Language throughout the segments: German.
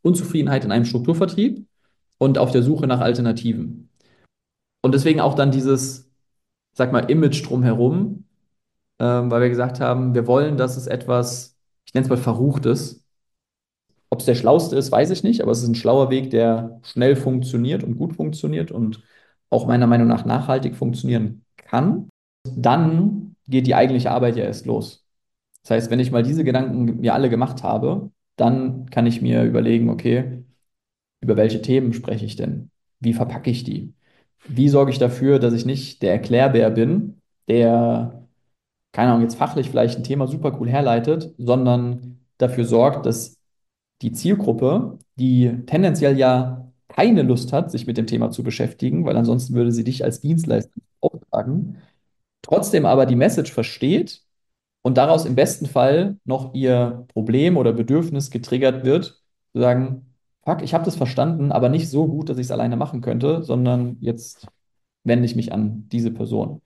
Unzufriedenheit in einem Strukturvertrieb und auf der Suche nach Alternativen. Und deswegen auch dann dieses, sag mal, Image drumherum, weil wir gesagt haben, wir wollen, dass es etwas, ich nenne es mal Verruchtes. Ob es der schlauste ist, weiß ich nicht, aber es ist ein schlauer Weg, der schnell funktioniert und gut funktioniert und auch meiner Meinung nach nachhaltig funktionieren kann. Dann geht die eigentliche Arbeit ja erst los. Das heißt, wenn ich mal diese Gedanken mir alle gemacht habe, dann kann ich mir überlegen, okay, über welche Themen spreche ich denn? Wie verpacke ich die? Wie sorge ich dafür, dass ich nicht der Erklärbär bin, der, keine Ahnung, jetzt fachlich vielleicht ein Thema super cool herleitet, sondern dafür sorgt, dass die Zielgruppe, die tendenziell ja keine Lust hat, sich mit dem Thema zu beschäftigen, weil ansonsten würde sie dich als Dienstleister auftragen, trotzdem aber die Message versteht und daraus im besten Fall noch ihr Problem oder Bedürfnis getriggert wird, zu sagen, fuck, ich habe das verstanden, aber nicht so gut, dass ich es alleine machen könnte, sondern jetzt wende ich mich an diese Person.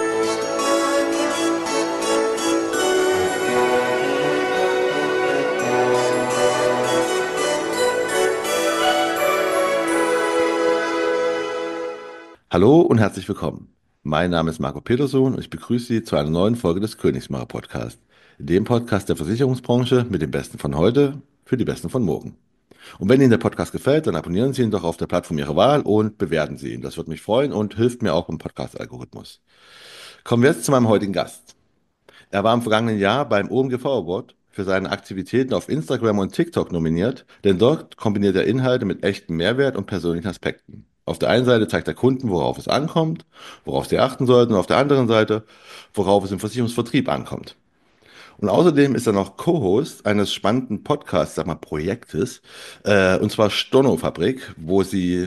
Hallo und herzlich willkommen. Mein Name ist Marco Petersohn und ich begrüße Sie zu einer neuen Folge des Königsmacher Podcast, dem Podcast der Versicherungsbranche mit den Besten von heute für die Besten von morgen. Und wenn Ihnen der Podcast gefällt, dann abonnieren Sie ihn doch auf der Plattform Ihrer Wahl und bewerten Sie ihn. Das würde mich freuen und hilft mir auch im Podcast-Algorithmus. Kommen wir jetzt zu meinem heutigen Gast. Er war im vergangenen Jahr beim OMGV Award für seine Aktivitäten auf Instagram und TikTok nominiert, denn dort kombiniert er Inhalte mit echtem Mehrwert und persönlichen Aspekten. Auf der einen Seite zeigt er Kunden, worauf es ankommt, worauf sie achten sollten, und auf der anderen Seite, worauf es im Versicherungsvertrieb ankommt. Und außerdem ist er noch Co-Host eines spannenden Podcasts, sag mal Projektes, und zwar Storno Fabrik, wo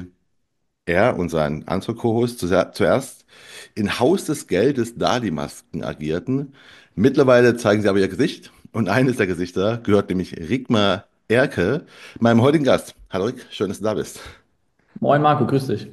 er und sein anderer Co-Host zuerst in Haus des Geldes Dali-Masken agierten. Mittlerweile zeigen sie aber ihr Gesicht und eines der Gesichter gehört nämlich Rigmar Erke, meinem heutigen Gast. Hallo Rick, schön, dass du da bist. Moin Marco, grüß dich.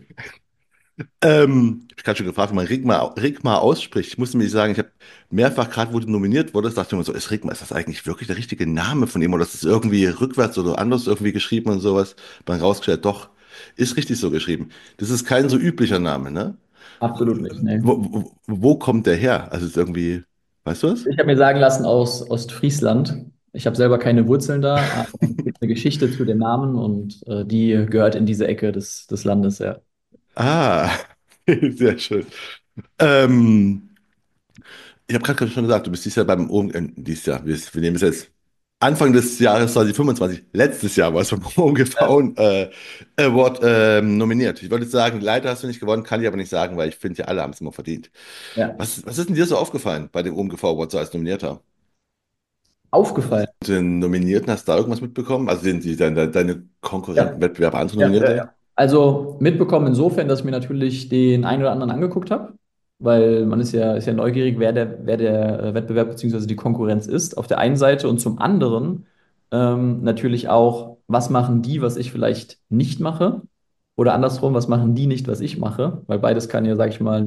Ich habe gerade schon gefragt, wie man Rigmar ausspricht. Ich musste mir sagen, ich habe mehrfach gerade, wo du nominiert wurdest, dachte ich mir so, ist das eigentlich wirklich der richtige Name von ihm oder ist das irgendwie rückwärts oder anders irgendwie geschrieben und sowas? Dann rausgestellt, doch, ist richtig so geschrieben. Das ist kein so üblicher Name, ne? Absolut nicht, nee. Wo kommt der her? Also ist irgendwie, weißt du was? Ich habe mir sagen lassen aus Ostfriesland. Ich habe selber keine Wurzeln da, aber es gibt eine Geschichte zu den Namen und die gehört in diese Ecke des Landes, ja. Ah, sehr schön. Ähm, Ich habe gerade schon gesagt, du bist dieses Jahr dieses Jahr, wir nehmen es jetzt Anfang des Jahres 2025, letztes Jahr warst du beim OMGV Award nominiert. Ich wollte jetzt sagen, leider hast du nicht gewonnen, kann ich aber nicht sagen, weil ich finde, ja alle haben es immer verdient. Ja. Was ist denn dir so aufgefallen bei dem OMGV Award so als Nominierter? Aufgefallen. Den Nominierten, hast du da irgendwas mitbekommen? Also deine Konkurrenten, Ja. Wettbewerber, andere Ja, ja, Nominierte? ja. Also mitbekommen insofern, dass ich mir natürlich den einen oder anderen angeguckt habe, weil man ist ja neugierig, wer der Wettbewerb bzw. die Konkurrenz ist, auf der einen Seite und zum anderen natürlich auch, was machen die, was ich vielleicht nicht mache oder andersrum, was machen die nicht, was ich mache, weil beides kann ja, sag ich mal,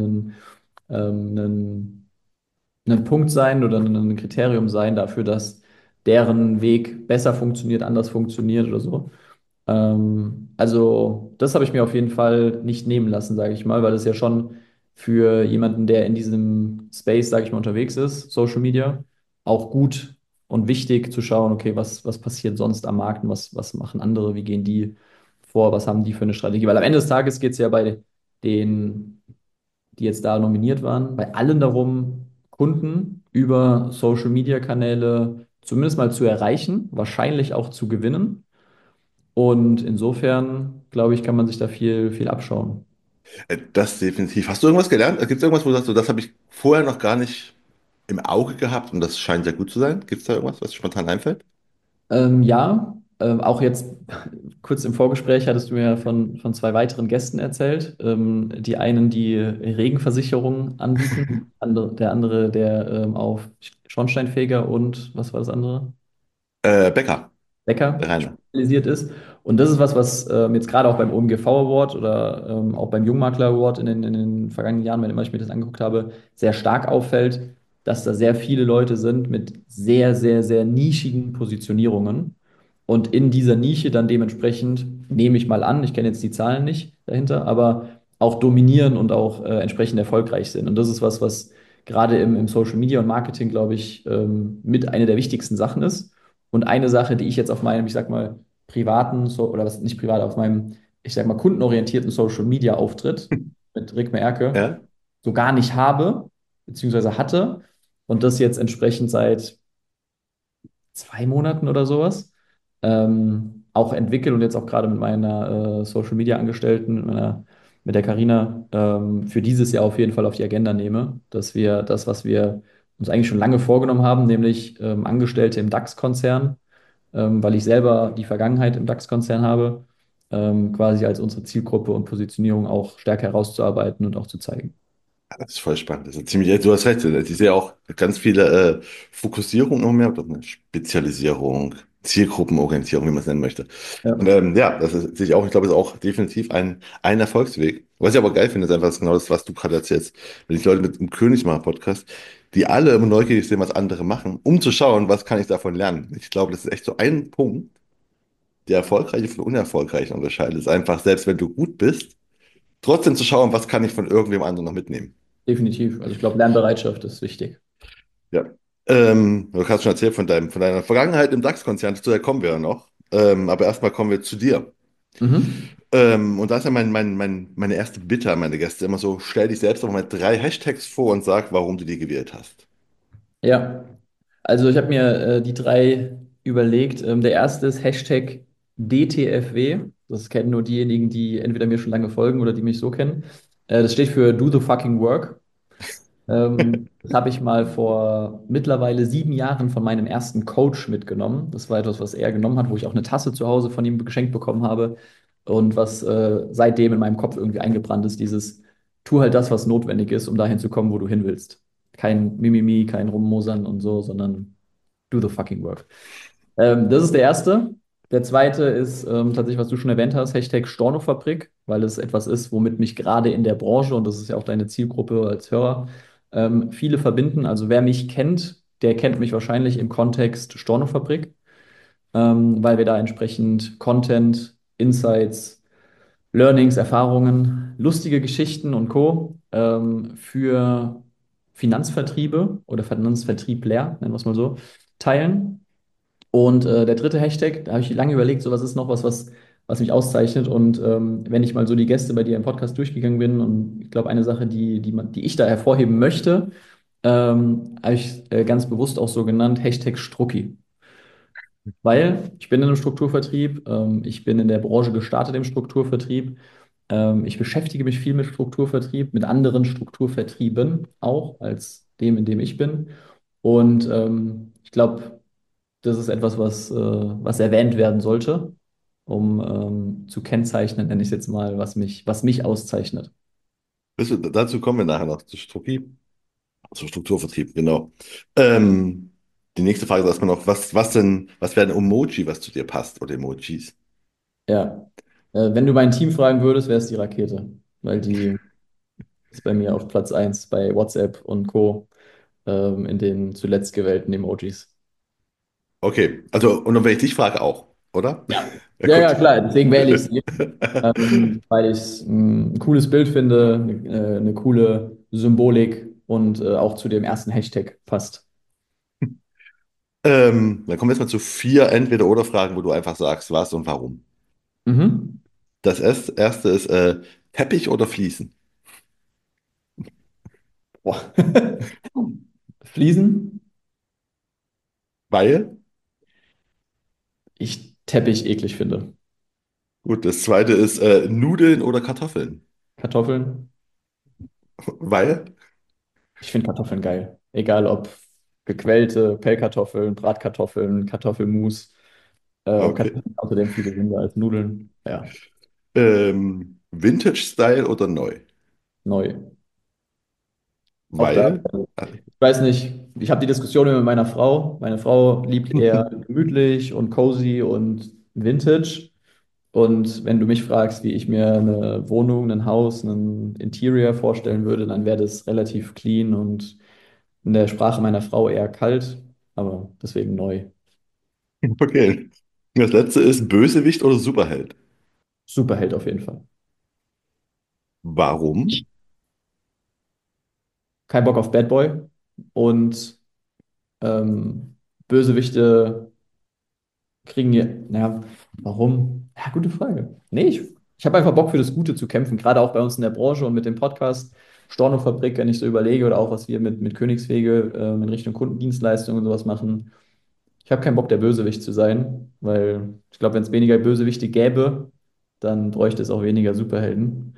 ein Punkt sein oder ein Kriterium sein dafür, dass deren Weg besser funktioniert, anders funktioniert oder so. Also, das habe ich mir auf jeden Fall nicht nehmen lassen, sage ich mal, weil das ja schon für jemanden, der in diesem Space, sage ich mal, unterwegs ist, Social Media, auch gut und wichtig zu schauen, okay, was passiert sonst am Markt und was machen andere, wie gehen die vor, was haben die für eine Strategie? Weil am Ende des Tages geht es ja bei den, die jetzt da nominiert waren, bei allen darum, Kunden über Social Media Kanäle zumindest mal zu erreichen, wahrscheinlich auch zu gewinnen. Und insofern, glaube ich, kann man sich da viel abschauen. Das definitiv. Hast du irgendwas gelernt? Gibt es irgendwas, wo du sagst, so, das habe ich vorher noch gar nicht im Auge gehabt und das scheint sehr gut zu sein? Gibt es da irgendwas, was dir spontan einfällt? Ja, auch jetzt kurz im Vorgespräch hattest du mir von zwei weiteren Gästen erzählt. Die einen, die Regenversicherungen anbieten, der andere, der auf Schornsteinfeger und was war das andere? Becker, Bäcker der Rainer. spezialisiert ist. Und das ist was jetzt gerade auch beim OMGV Award oder auch beim Jungmakler Award in den vergangenen Jahren, wenn immer ich mir das angeguckt habe, sehr stark auffällt, dass da sehr viele Leute sind mit sehr nischigen Positionierungen. und in dieser Nische dann dementsprechend, nehme ich mal an, ich kenne jetzt die Zahlen nicht dahinter, aber auch dominieren und auch entsprechend erfolgreich sind. Und das ist was, was gerade im Social Media und Marketing, glaube ich, mit einer der wichtigsten Sachen ist. Und eine Sache, die ich jetzt auf meinem, ich sag mal, privaten, oder was nicht privat, auf meinem, ich sag mal, kundenorientierten Social Media Auftritt mit Rick Merke Ja, so gar nicht habe, beziehungsweise hatte. Und das jetzt entsprechend seit 2 Monaten oder sowas auch entwickelt und jetzt auch gerade mit meiner Social Media Angestellten, mit der Carina, für dieses Jahr auf jeden Fall auf die Agenda nehme, dass wir das, was wir uns eigentlich schon lange vorgenommen haben, nämlich Angestellte im DAX-Konzern, weil ich selber die Vergangenheit im DAX-Konzern habe, quasi als unsere Zielgruppe und Positionierung auch stärker herauszuarbeiten und auch zu zeigen. das ist voll spannend. Das ist ziemlich, du hast recht. Ich sehe auch ganz viele Fokussierung noch mehr, oder eine Spezialisierung, Zielgruppenorientierung, wie man es nennen möchte. Ja, Und ja, das ist, sehe ich auch, ich glaube, das ist auch definitiv ein Erfolgsweg. Was ich aber geil finde, ist einfach genau das, was du gerade erzählst. Wenn ich Leute mit dem Königsmacher-Podcast, die alle immer neugierig sind, was andere machen, um zu schauen, was kann ich davon lernen. Ich glaube, das ist echt so ein Punkt, der Erfolgreiche von Unerfolgreichen unterscheidet. Ist einfach, selbst wenn du gut bist, trotzdem zu schauen, was kann ich von irgendwem anderen noch mitnehmen. definitiv. Also ich glaube, Lernbereitschaft ist wichtig. Ja. Du hast schon erzählt von deiner Vergangenheit im DAX-Konzern, zu der kommen wir ja noch. Aber erstmal kommen wir zu dir. Mhm. Und da ist ja meine erste Bitte an meine Gäste immer so: Stell dich selbst noch mal 3 Hashtags vor und sag, warum du die gewählt hast. Ja, also ich habe mir die drei überlegt. Der erste ist Hashtag DTFW. Das kennen nur diejenigen, die entweder mir schon lange folgen oder die mich so kennen. Das steht für Do the fucking work. Das habe ich mal vor mittlerweile 7 Jahren von meinem ersten Coach mitgenommen. Das war etwas, was er genommen hat, wo ich auch eine Tasse zu Hause von ihm geschenkt bekommen habe und was seitdem in meinem Kopf irgendwie eingebrannt ist, dieses tu halt das, was notwendig ist, um dahin zu kommen, wo du hin willst. Kein Mimimi, kein Rummosern und so, sondern do the fucking work. Das ist der erste. Der zweite ist tatsächlich, was du schon erwähnt hast, Hashtag Stornofabrik, weil es etwas ist, womit mich gerade in der Branche, und das ist ja auch deine Zielgruppe als Hörer, viele verbinden. Also wer mich kennt, der kennt mich wahrscheinlich im Kontext Stornofabrik, weil wir da entsprechend Content, Insights, Learnings, Erfahrungen, lustige Geschichten und Co. Für Finanzvertriebe oder Finanzvertriebler, nennen wir es mal so, teilen. Und der dritte Hashtag, da habe ich lange überlegt, so was ist noch was mich auszeichnet. Und wenn ich mal so die Gäste bei dir im Podcast durchgegangen bin, und ich glaube, eine Sache, die ich da hervorheben möchte, habe ich ganz bewusst auch so genannt, Hashtag Strucki. Weil ich bin in einem Strukturvertrieb, ich bin in der Branche gestartet im Strukturvertrieb. Ich beschäftige mich viel mit Strukturvertrieb, mit anderen Strukturvertrieben auch als dem, in dem ich bin. Und ich glaube, das ist etwas, was erwähnt werden sollte, um zu kennzeichnen, nenne ich es jetzt mal, was mich auszeichnet. Dazu kommen wir nachher noch zu zum Strukturvertrieb, genau. Ähm, Die nächste Frage ist erstmal noch: was wäre ein Emoji, was zu dir passt, oder Emojis? Ja. Wenn du mein Team fragen würdest, wäre es die Rakete, weil die ist bei mir auf Platz 1 bei WhatsApp und Co. In den zuletzt gewählten Emojis. Okay, also, und dann, wenn ich dich frage, auch, oder? Ja. Ja, Ja, ja, gut. klar, deswegen wähle ich sie, weil ich es ein cooles Bild finde, eine coole Symbolik und auch zu dem ersten Hashtag passt. Dann kommen wir jetzt mal zu 4 Entweder-oder-Fragen, wo du einfach sagst, was und warum. Mhm. Das erste ist Teppich oder Fliesen? Boah. Fliesen, Weil? ich Teppich eklig finde. Gut, das zweite ist Nudeln oder Kartoffeln? Kartoffeln, Weil? ich finde Kartoffeln geil. Egal ob gequälte Pellkartoffeln, Bratkartoffeln, Kartoffelmus. Okay. Kartoffeln sind außerdem viel gesünder als Nudeln. Ja, Vintage-Style oder neu? neu. Auch da, Weil? ich weiß nicht, ich habe die Diskussion immer mit meiner Frau. Meine Frau liebt eher gemütlich und cozy und Vintage. Und wenn du mich fragst, wie ich mir eine Wohnung, ein Haus, ein Interior vorstellen würde, dann wäre das relativ clean und in der Sprache meiner Frau eher kalt, aber deswegen neu. Okay. Das letzte ist Bösewicht oder Superheld. Superheld auf jeden Fall. Warum? Kein Bock auf Bad Boy und ähm, Bösewichte kriegen ja, naja, warum? Ja, gute Frage. Nee, ich habe einfach Bock für das Gute zu kämpfen, gerade auch bei uns in der Branche und mit dem Podcast Stornofabrik, wenn ich so überlege, oder auch was wir mit Königswege in Richtung Kundendienstleistungen und sowas machen. Ich habe keinen Bock, der Bösewicht zu sein, weil ich glaube, wenn es weniger Bösewichte gäbe, dann bräuchte es auch weniger Superhelden.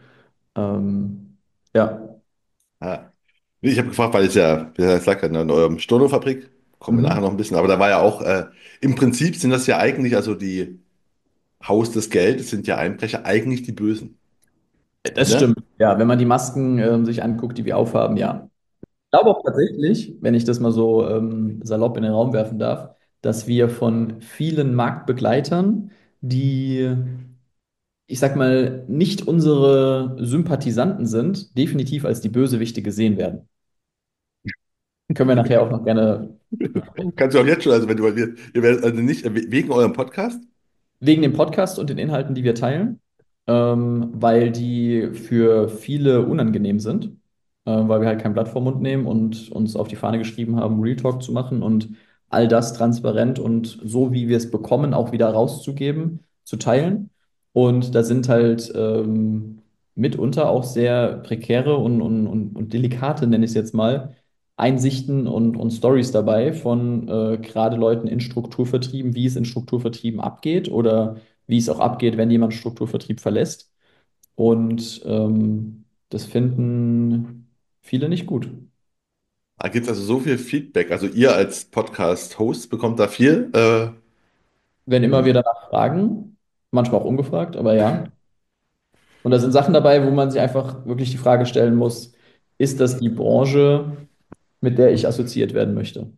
Ja. Ah. Nee, ich habe gefragt, weil es ja, wie ich gesagt habe, in eurem Stornofabrik, kommen wir nachher Mhm. noch ein bisschen, aber da war ja auch, im Prinzip sind das ja eigentlich, also die Haus des Geldes sind ja Einbrecher, eigentlich die Bösen. Das Ne? stimmt. Ja, wenn man die Masken sich anguckt, die wir aufhaben, ja. Ich glaube auch tatsächlich, wenn ich das mal so salopp in den Raum werfen darf, dass wir von vielen Marktbegleitern, die, ich sag mal, nicht unsere Sympathisanten sind, definitiv als die Bösewichte gesehen werden. Können wir nachher auch noch gerne drüber sprechen. Kannst du auch jetzt schon, also wenn du, ihr werdet also nicht, wegen eurem Podcast? Wegen dem Podcast und den Inhalten, die wir teilen, weil die für viele unangenehm sind, weil wir halt kein Blatt vor Mund nehmen und uns auf die Fahne geschrieben haben, Real Talk zu machen und all das transparent und so, wie wir es bekommen, auch wieder rauszugeben, zu teilen. Und da sind halt mitunter auch sehr prekäre und delikate, nenne ich es jetzt mal, Einsichten und Stories dabei von gerade Leuten in Strukturvertrieben, wie es in Strukturvertrieben abgeht oder wie es auch abgeht, wenn jemand Strukturvertrieb verlässt. Und das finden viele nicht gut. Da gibt es also so viel Feedback. Also ihr als Podcast-Host bekommt da viel. Wenn immer wir danach fragen, manchmal auch ungefragt, aber ja. Und da sind Sachen dabei, wo man sich einfach wirklich die Frage stellen muss, ist das die Branche, mit der ich assoziiert werden möchte?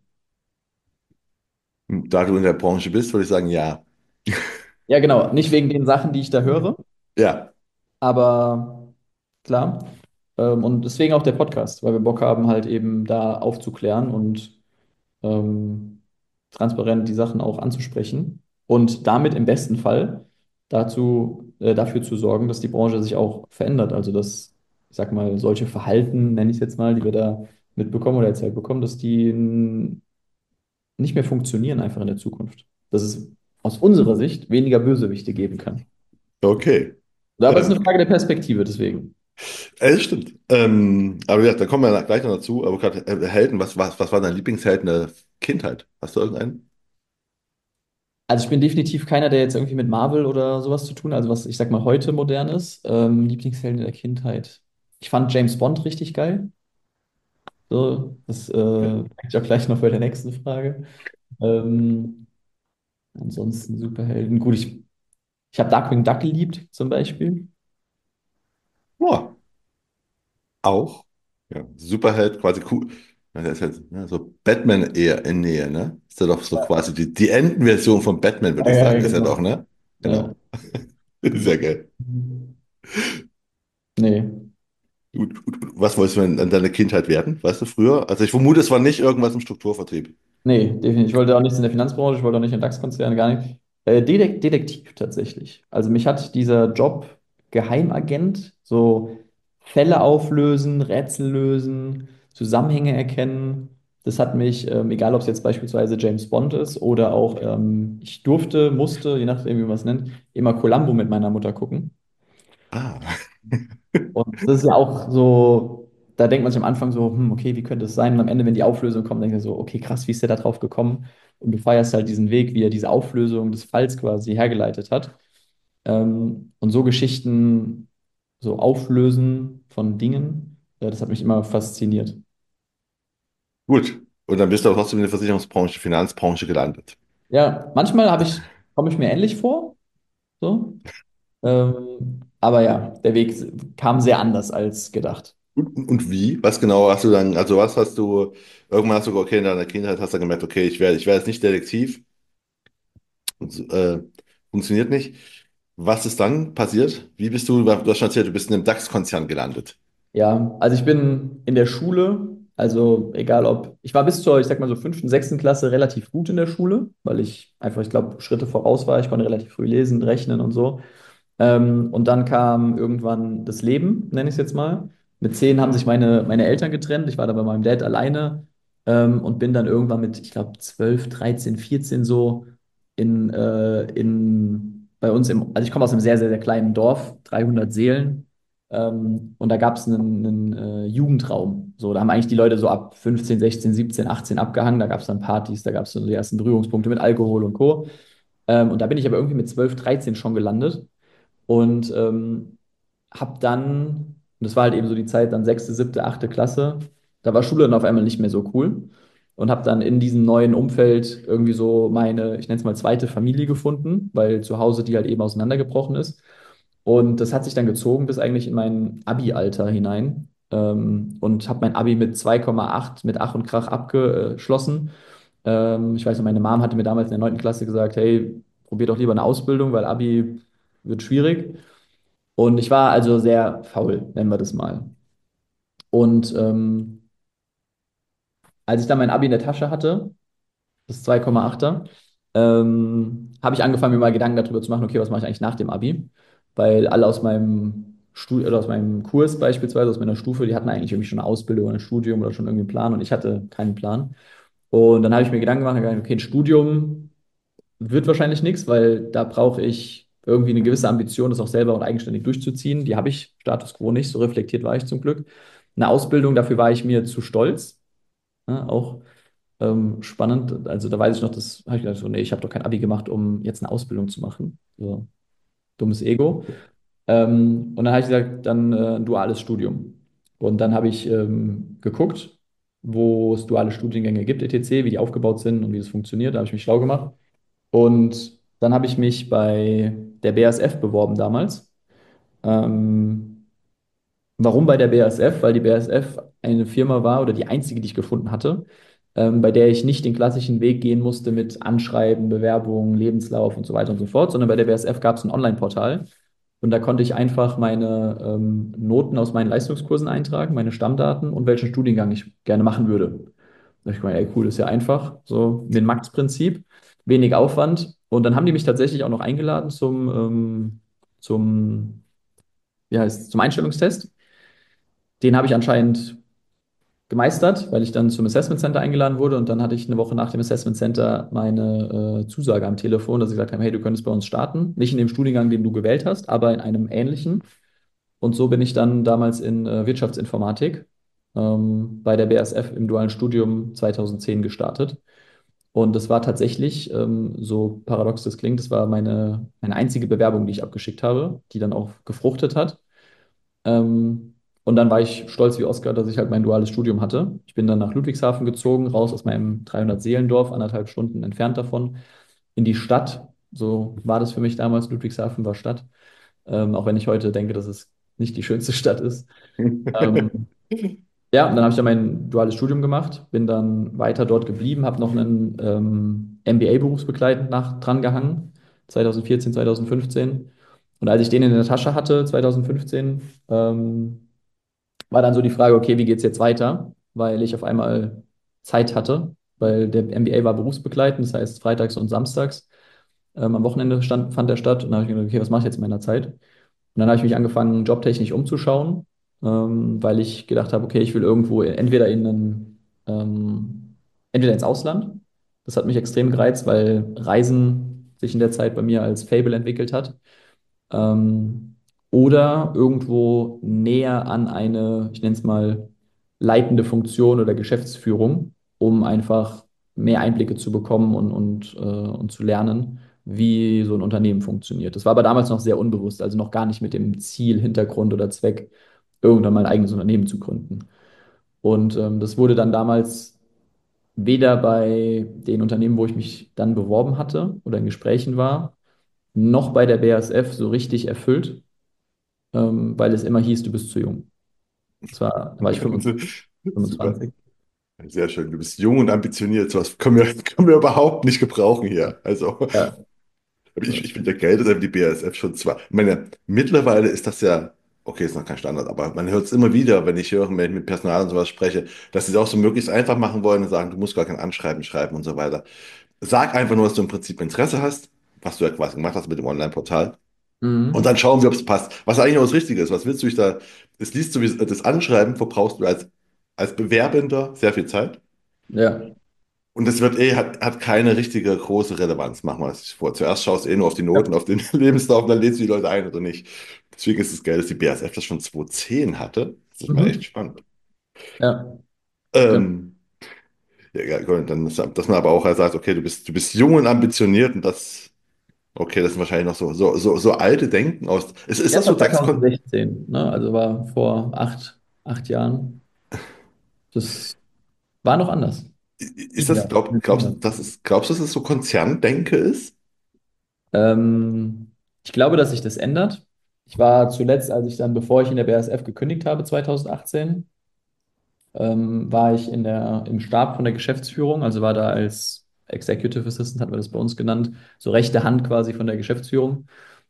Da du in der Branche bist, würde ich sagen, ja. Ja, genau. Nicht wegen den Sachen, die ich da höre, Ja. aber klar. Und deswegen auch der Podcast, weil wir Bock haben, halt eben da aufzuklären und transparent die Sachen auch anzusprechen und damit im besten Fall dafür zu sorgen, dass die Branche sich auch verändert. Also dass, ich sag mal, solche Verhalten, nenne ich es jetzt mal, die wir da mitbekommen oder erzählt bekommen, dass die nicht mehr funktionieren einfach in der Zukunft. Dass es aus unserer Sicht weniger Bösewichte geben kann. Okay. Aber es ist eine Ähm, Frage der Perspektive, deswegen. Das stimmt. Aber ja, da kommen wir gleich noch dazu. Aber gerade Helden, was war dein Lieblingsheld in der Kindheit? Hast du irgendeinen? Also ich bin definitiv keiner, der jetzt irgendwie mit Marvel oder sowas zu tun hat, also was ich sag mal heute modern ist. Lieblingshelden der Kindheit. Ich fand James Bond richtig geil. So, das Ja. sag ich auch gleich noch bei der nächsten Frage. Ähm, ansonsten Superhelden. Gut, ich habe Darkwing Duck geliebt, zum Beispiel. Ja, auch. Ja, Superheld, quasi cool. Ja, der ist halt, ne, so Batman eher in Nähe, ne? Ist ja doch so quasi die Entenversion von Batman, würde Ja, ich ja, sagen, ja, ist er doch, genau. ne? Ja. Genau. Sehr geil. Nee. Was wolltest du denn an deiner Kindheit werden? Weißt du, früher? Also ich vermute, es war nicht irgendwas im Strukturvertrieb. Nee, definitiv. Ich wollte auch nichts in der Finanzbranche, ich wollte auch nicht in DAX-Konzerne, gar nicht. Detektiv tatsächlich. Also mich hat dieser Job Geheimagent, so Fälle auflösen, Rätsel lösen, Zusammenhänge erkennen. Das hat mich, egal ob es jetzt beispielsweise James Bond ist oder auch ich durfte, musste, je nachdem, wie man es nennt, immer Columbo mit meiner Mutter gucken. Ah. Und das ist ja auch so, da denkt man sich am Anfang so, okay, wie könnte es sein? Und am Ende, wenn die Auflösung kommt, denkt man so, okay, krass, wie ist der da drauf gekommen? Und du feierst halt diesen Weg, wie er diese Auflösung des Falls quasi hergeleitet hat. Und so Geschichten, so Auflösen von Dingen, das hat mich immer fasziniert. Gut. Und dann bist du auch trotzdem in der Versicherungsbranche, Finanzbranche gelandet. Ja, manchmal komme ich mir ähnlich vor, so. Aber ja, der Weg kam sehr anders als gedacht. Und wie? Was genau hast du dann, also was hast du, irgendwann hast du, okay, in deiner Kindheit hast du gemerkt, okay, ich werde jetzt nicht Detektiv, und, funktioniert nicht. Was ist dann passiert? Wie bist du hast schon erzählt, du bist in einem DAX-Konzern gelandet. Ja, also ich bin in der Schule Also egal ob, ich war bis zur, ich sag mal so fünften, sechsten Klasse relativ gut in der Schule, weil ich einfach, ich glaube, Schritte voraus war. Ich konnte relativ früh lesen, rechnen und so. Und dann kam irgendwann das Leben, nenne ich es jetzt mal. Mit 10 haben sich meine Eltern getrennt. Ich war da bei meinem Dad alleine und bin dann irgendwann mit, ich glaube, 12, 13, 14 so bei uns also ich komme aus einem sehr, sehr, sehr kleinen Dorf, 300 Seelen. Und da gab es einen Jugendraum. So, da haben eigentlich die Leute so ab 15, 16, 17, 18 abgehangen. Da gab es dann Partys, da gab es so die ersten Berührungspunkte mit Alkohol und Co. Und da bin ich aber irgendwie mit 12, 13 schon gelandet. Und habe dann, und das war halt eben so die Zeit, dann sechste, siebte, achte Klasse, da war Schule dann auf einmal nicht mehr so cool. Und habe dann in diesem neuen Umfeld irgendwie so meine, ich nenne es mal zweite Familie gefunden, weil zu Hause die halt eben auseinandergebrochen ist. Und das hat sich dann gezogen bis eigentlich in mein Abi-Alter hinein. Und habe mein Abi mit 2,8 mit Ach und Krach abgeschlossen. Ich weiß noch, meine Mom hatte mir damals in der neunten Klasse gesagt, hey, probier doch lieber eine Ausbildung, weil Abi wird schwierig. Und ich war also sehr faul, nennen wir das mal. Und als ich dann mein Abi in der Tasche hatte, das 2,8er, habe ich angefangen, mir mal Gedanken darüber zu machen, okay, was mache ich eigentlich nach dem Abi? Weil alle aus meinem oder aus meinem Kurs beispielsweise, aus meiner Stufe, die hatten eigentlich irgendwie schon eine Ausbildung oder ein Studium oder schon irgendwie einen Plan und ich hatte keinen Plan. Und dann habe ich mir Gedanken gemacht, okay, ein Studium wird wahrscheinlich nichts, weil da brauche ich irgendwie eine gewisse Ambition, das auch selber und eigenständig durchzuziehen. Die habe ich Status quo nicht, so reflektiert war ich zum Glück. Eine Ausbildung, dafür war ich mir zu stolz. Ja, auch spannend. Also da weiß ich noch, das habe ich gedacht, so, nee, ich habe doch kein Abi gemacht, um jetzt eine Ausbildung zu machen. So, dummes Ego. Und dann habe ich gesagt, dann ein duales Studium. Und dann habe ich geguckt, wo es duale Studiengänge gibt, etc., wie die aufgebaut sind und wie das funktioniert. Da habe ich mich schlau gemacht. Und dann habe ich mich bei der BASF beworben damals. Ähm, Warum bei der BASF? Weil die BASF eine Firma war oder die einzige, die ich gefunden hatte, bei der ich nicht den klassischen Weg gehen musste mit Anschreiben, Bewerbungen, Lebenslauf und so weiter und so fort, sondern bei der BASF gab es ein Online-Portal und da konnte ich einfach meine Noten aus meinen Leistungskursen eintragen, meine Stammdaten und welchen Studiengang ich gerne machen würde. Da hab ich gemeint, ey, cool, ist ja einfach, so mit Max-Prinzip, wenig Aufwand. Und dann haben die mich tatsächlich auch noch eingeladen zum, wie heißt, zum Einstellungstest. Den habe ich anscheinend gemeistert, weil ich dann zum Assessment Center eingeladen wurde und dann hatte ich eine Woche nach dem Assessment Center meine Zusage am Telefon, dass sie gesagt haben, hey, du könntest bei uns starten. Nicht in dem Studiengang, den du gewählt hast, aber in einem ähnlichen. Und so bin ich dann damals in Wirtschaftsinformatik bei der BASF im dualen Studium 2010 gestartet. Und das war tatsächlich, so paradox das klingt, das war meine einzige Bewerbung, die ich abgeschickt habe, die dann auch gefruchtet hat. Und dann war ich stolz wie Oscar, dass ich halt mein duales Studium hatte. Ich bin dann nach Ludwigshafen gezogen, raus aus meinem 300-Seelendorf, 1,5 Stunden entfernt davon, in die Stadt. So war das für mich damals. Ludwigshafen war Stadt. Auch wenn ich heute denke, dass es nicht die schönste Stadt ist. Ähm, ja, und dann habe ich dann mein duales Studium gemacht, bin dann weiter dort geblieben, habe noch einen MBA berufsbegleitend nach dran gehangen, 2014, 2015. Und als ich den in der Tasche hatte, 2015, war dann so die Frage, okay, wie geht es jetzt weiter? Weil ich auf einmal Zeit hatte, weil der MBA war berufsbegleitend, das heißt freitags und samstags. Am Wochenende fand der statt und dann habe ich mir gedacht, okay, was mache ich jetzt in meiner Zeit? Und dann habe ich mich angefangen, jobtechnisch umzuschauen, weil ich gedacht habe, okay, ich will irgendwo entweder ins Ausland. Das hat mich extrem gereizt, weil Reisen sich in der Zeit bei mir als Fable entwickelt hat. Ähm, oder irgendwo näher an eine, ich nenne es mal, leitende Funktion oder Geschäftsführung, um einfach mehr Einblicke zu bekommen und zu lernen, wie so ein Unternehmen funktioniert. Das war aber damals noch sehr unbewusst, also noch gar nicht mit dem Ziel, Hintergrund oder Zweck, irgendwann mal ein eigenes Unternehmen zu gründen. Und das wurde dann damals weder bei den Unternehmen, wo ich mich dann beworben hatte oder in Gesprächen war, noch bei der BASF so richtig erfüllt, weil es immer hieß, du bist zu jung. Da war ich 25. Super. 25. Sehr schön. Du bist jung und ambitioniert. Sowas können wir überhaupt nicht gebrauchen hier. Also, Ja, ich finde ja geil, dass einfach die BASF schon zwar. Ich meine, mittlerweile ist das ja. okay, ist noch kein Standard, aber man hört es immer wieder, wenn ich höre, wenn ich mit Personal und sowas spreche, dass sie es auch so möglichst einfach machen wollen und sagen, du musst gar kein Anschreiben schreiben und so weiter. Sag einfach nur, dass du im Prinzip Interesse hast, was du ja quasi gemacht hast mit dem Online-Portal. Und Mhm. dann schauen wir, ob es passt. Was eigentlich auch das Richtige ist. Was willst du dich da? Es liest du wie das Anschreiben, verbrauchst du als Bewerbender sehr viel Zeit. Ja. Und das hat keine richtige große Relevanz. Machen wir es vor. Zuerst schaust du eh nur auf die Ja. Noten, auf den Lebenslauf und dann lädst du die Leute ein oder nicht. Deswegen ist es geil, dass die BASF das schon 2010 hatte. Das ist mal echt Mhm. spannend. Ja. Genau. Ähm, ja, ja, gut, dann, dass man aber auch sagt, okay, du bist jung und ambitioniert und okay, das sind wahrscheinlich noch so alte Denken aus. Ist Ja, das es so war DAX? 2016, ne? Also war vor acht Jahren. Das war noch anders. Ist 7 Jahre. glaubst du, dass es so Konzerndenke ist? Ich glaube, dass sich das ändert. Ich war zuletzt, als ich dann, bevor ich in der BASF gekündigt habe, 2018, war ich im Stab von der Geschäftsführung, also war da als Executive Assistant, hat man das bei uns genannt, so rechte Hand quasi von der Geschäftsführung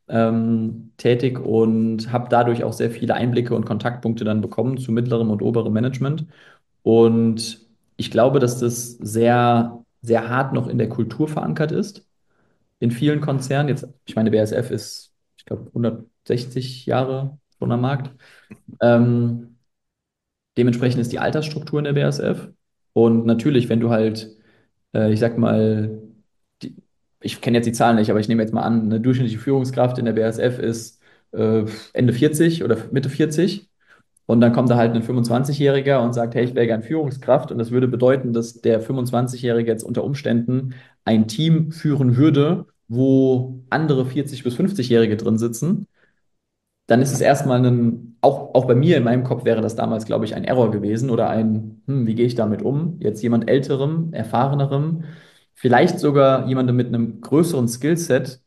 tätig und habe dadurch auch sehr viele Einblicke und Kontaktpunkte dann bekommen zu mittlerem und oberem Management. Und ich glaube, dass das sehr, sehr hart noch in der Kultur verankert ist. In vielen Konzernen, jetzt, ich meine, BASF ist, ich glaube, 160 Jahre schon am Markt. Ähm, Dementsprechend ist die Altersstruktur in der BASF. Und natürlich, wenn du halt, ich sag mal, die, ich kenne jetzt die Zahlen nicht, aber ich nehme jetzt mal an, eine durchschnittliche Führungskraft in der BASF ist Ende 40 oder Mitte 40. Und dann kommt da halt ein 25-Jähriger und sagt, hey, ich wäre gern Führungskraft. Und das würde bedeuten, dass der 25-Jährige jetzt unter Umständen ein Team führen würde, wo andere 40- bis 50-Jährige drin sitzen. Dann ist es erstmal auch bei mir in meinem Kopf wäre das damals, glaube ich, ein Error gewesen oder wie gehe ich damit um? Jetzt jemand Älterem, Erfahrenerem, vielleicht sogar jemandem mit einem größeren Skillset,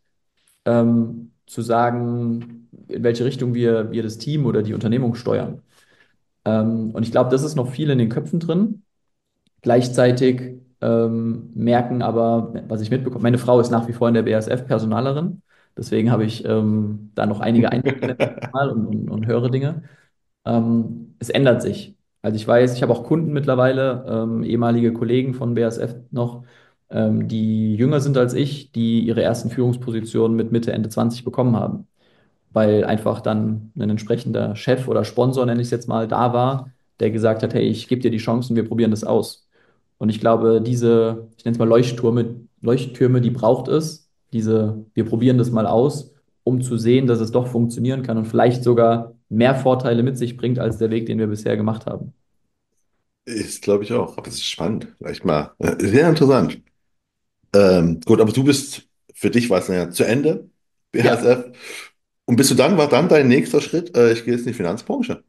zu sagen, in welche Richtung wir das Team oder die Unternehmung steuern. Und ich glaube, das ist noch viel in den Köpfen drin. Gleichzeitig merken aber, was ich mitbekomme, meine Frau ist nach wie vor in der BASF Personalerin. Deswegen habe ich da noch einige Einblicke mal und höre Dinge. Es ändert sich. Also ich weiß, ich habe auch Kunden mittlerweile, ehemalige Kollegen von BASF noch, die jünger sind als ich, die ihre ersten Führungspositionen mit Mitte, Ende 20 bekommen haben, weil einfach dann ein entsprechender Chef oder Sponsor, nenne ich es jetzt mal, da war, der gesagt hat, hey, ich gebe dir die Chancen, wir probieren das aus. Und ich glaube, ich nenne es mal Leuchttürme, die braucht es. Wir probieren das mal aus, um zu sehen, dass es doch funktionieren kann und vielleicht sogar mehr Vorteile mit sich bringt als der Weg, den wir bisher gemacht haben. Ist, glaube ich, auch. Aber es ist spannend. Vielleicht mal. Sehr interessant. Gut, aber für dich war es ja zu Ende, Ja, BASF. Und war dann dein nächster Schritt, ich gehe jetzt in die Finanzbranche.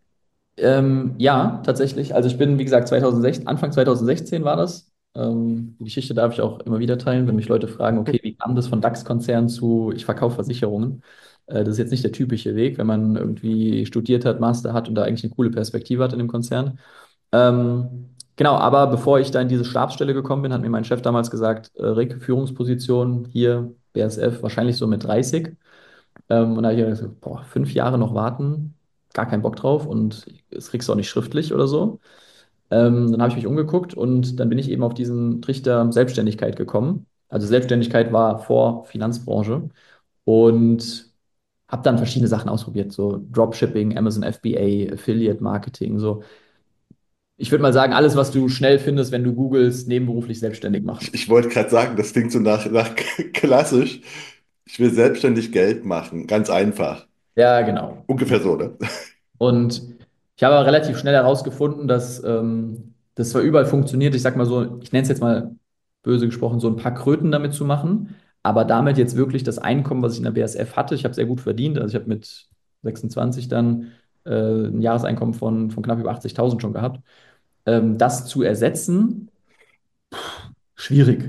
ja, tatsächlich. Also ich bin, wie gesagt, Anfang 2016 war das. Die Geschichte darf ich auch immer wieder teilen, wenn mich Leute fragen, okay, wie kam das von DAX-Konzern zu, ich verkaufe Versicherungen? Das ist jetzt nicht der typische Weg, wenn man irgendwie studiert hat, Master hat und da eigentlich eine coole Perspektive hat in dem Konzern. Genau, aber bevor ich da in diese Stabsstelle gekommen bin, hat mir mein Chef damals gesagt, Rick, Führungsposition hier, BASF, wahrscheinlich so mit 30. Und da habe ich gesagt, boah, 5 Jahre noch warten, gar keinen Bock drauf und das kriegst du auch nicht schriftlich oder so. Dann habe ich mich umgeguckt und dann bin ich eben auf diesen Trichter Selbstständigkeit gekommen. Also Selbstständigkeit war vor Finanzbranche und habe dann verschiedene Sachen ausprobiert, so Dropshipping, Amazon FBA, Affiliate Marketing, so. Ich würde mal sagen, alles, was du schnell findest, wenn du googelst, nebenberuflich selbstständig machen. Ich wollte gerade sagen, das klingt so nach klassisch. Ich will selbstständig Geld machen. Ganz einfach. Ja, genau. Ungefähr so, ne? Und ich habe aber relativ schnell herausgefunden, dass das zwar überall funktioniert, ich sag mal so, ich nenne es jetzt mal böse gesprochen, so ein paar Kröten damit zu machen, aber damit jetzt wirklich das Einkommen, was ich in der BASF hatte, ich habe sehr gut verdient, also ich habe mit 26 dann ein Jahreseinkommen von knapp über 80.000 schon gehabt, das zu ersetzen, schwierig.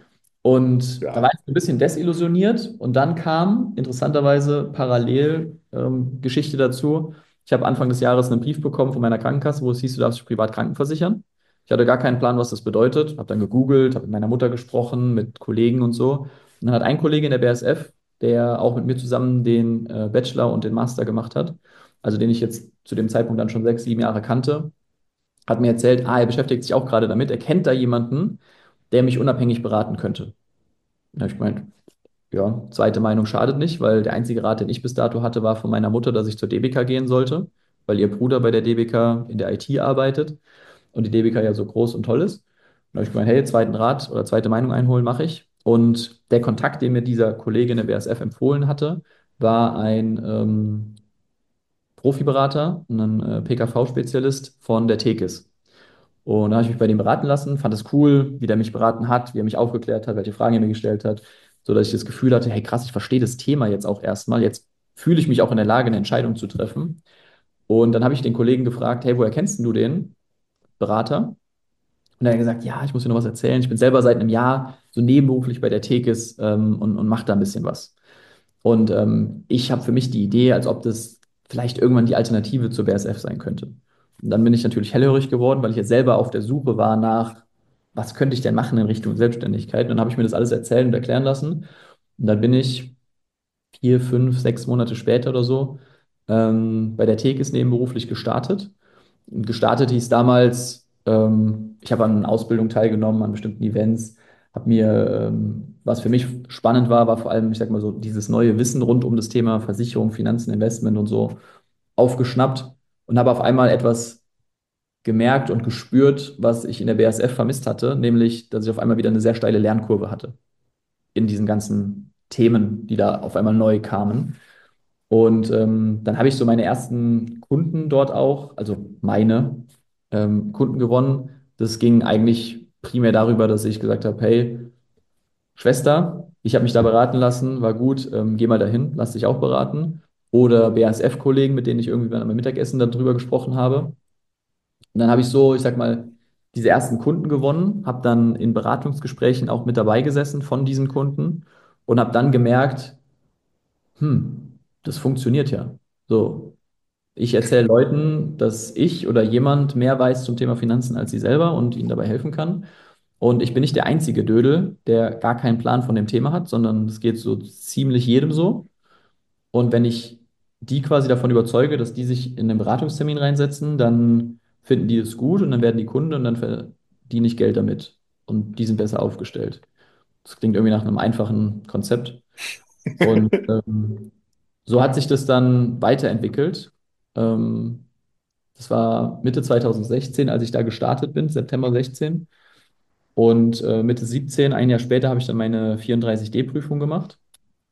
Und da war Ja. ich so ein bisschen desillusioniert und dann kam interessanterweise parallel Geschichte dazu. Ich habe Anfang des Jahres einen Brief bekommen von meiner Krankenkasse, wo es hieß, du darfst dich privat krankenversichern. Ich hatte gar keinen Plan, was das bedeutet, habe dann gegoogelt, habe mit meiner Mutter gesprochen, mit Kollegen und so. Und dann hat ein Kollege in der BASF, der auch mit mir zusammen den Bachelor und den Master gemacht hat, also den ich jetzt zu dem Zeitpunkt dann schon 6, 7 Jahre kannte, hat mir erzählt, er beschäftigt sich auch gerade damit, er kennt da jemanden, der mich unabhängig beraten könnte. Da habe ich gemeint, ja, zweite Meinung schadet nicht, weil der einzige Rat, den ich bis dato hatte, war von meiner Mutter, dass ich zur DBK gehen sollte, weil ihr Bruder bei der DBK in der IT arbeitet und die DBK ja so groß und toll ist. Und da habe ich gemeint, hey, zweiten Rat oder zweite Meinung einholen mache ich. Und der Kontakt, den mir dieser Kollege in der BASF empfohlen hatte, war ein Profiberater, ein PKV-Spezialist von der Tekis. Und da habe ich mich bei dem beraten lassen, fand es cool, wie der mich beraten hat, wie er mich aufgeklärt hat, welche Fragen er mir gestellt hat, sodass ich das Gefühl hatte, hey krass, ich verstehe das Thema jetzt auch erstmal. Jetzt fühle ich mich auch in der Lage, eine Entscheidung zu treffen. Und dann habe ich den Kollegen gefragt, hey, woher kennst denn du den Berater? Und er hat gesagt, ja, ich muss dir noch was erzählen. Ich bin selber seit einem Jahr so nebenberuflich bei der Tekis und mache da ein bisschen was. Und ich habe für mich die Idee, als ob das vielleicht irgendwann die Alternative zur BASF sein könnte. Und dann bin ich natürlich hellhörig geworden, weil ich ja selber auf der Suche war nach, was könnte ich denn machen in Richtung Selbstständigkeit. Und dann habe ich mir das alles erzählen und erklären lassen. Und dann bin ich 4, 5, 6 Monate später oder so bei der Tekis nebenberuflich gestartet. Und gestartet hieß damals, ich habe an Ausbildung teilgenommen, an bestimmten Events, habe mir, was für mich spannend war, war vor allem, ich sag mal so, dieses neue Wissen rund um das Thema Versicherung, Finanzen, Investment und so aufgeschnappt und habe auf einmal etwas gemerkt und gespürt, was ich in der BASF vermisst hatte, nämlich, dass ich auf einmal wieder eine sehr steile Lernkurve hatte in diesen ganzen Themen, die da auf einmal neu kamen. Und dann habe ich so meine ersten Kunden dort auch, also meine Kunden gewonnen. Das ging eigentlich primär darüber, dass ich gesagt habe, hey, Schwester, ich habe mich da beraten lassen, war gut, geh mal dahin, lass dich auch beraten. Oder BASF-Kollegen, mit denen ich irgendwie beim Mittagessen darüber gesprochen habe. Und dann habe ich so, ich sag mal, diese ersten Kunden gewonnen, habe dann in Beratungsgesprächen auch mit dabei gesessen von diesen Kunden und habe dann gemerkt, das funktioniert ja. So, ich erzähle Leuten, dass ich oder jemand mehr weiß zum Thema Finanzen als sie selber und ihnen dabei helfen kann. Und ich bin nicht der einzige Dödel, der gar keinen Plan von dem Thema hat, sondern es geht so ziemlich jedem so. Und wenn ich die quasi davon überzeuge, dass die sich in einen Beratungstermin reinsetzen, dann finden die es gut und dann werden die Kunden und dann verdiene ich Geld damit. Und die sind besser aufgestellt. Das klingt irgendwie nach einem einfachen Konzept. Und so hat sich das dann weiterentwickelt. Ähm, Das war Mitte 2016, als ich da gestartet bin, September 16. Und Mitte 17, ein Jahr später, habe ich dann meine 34D-Prüfung gemacht.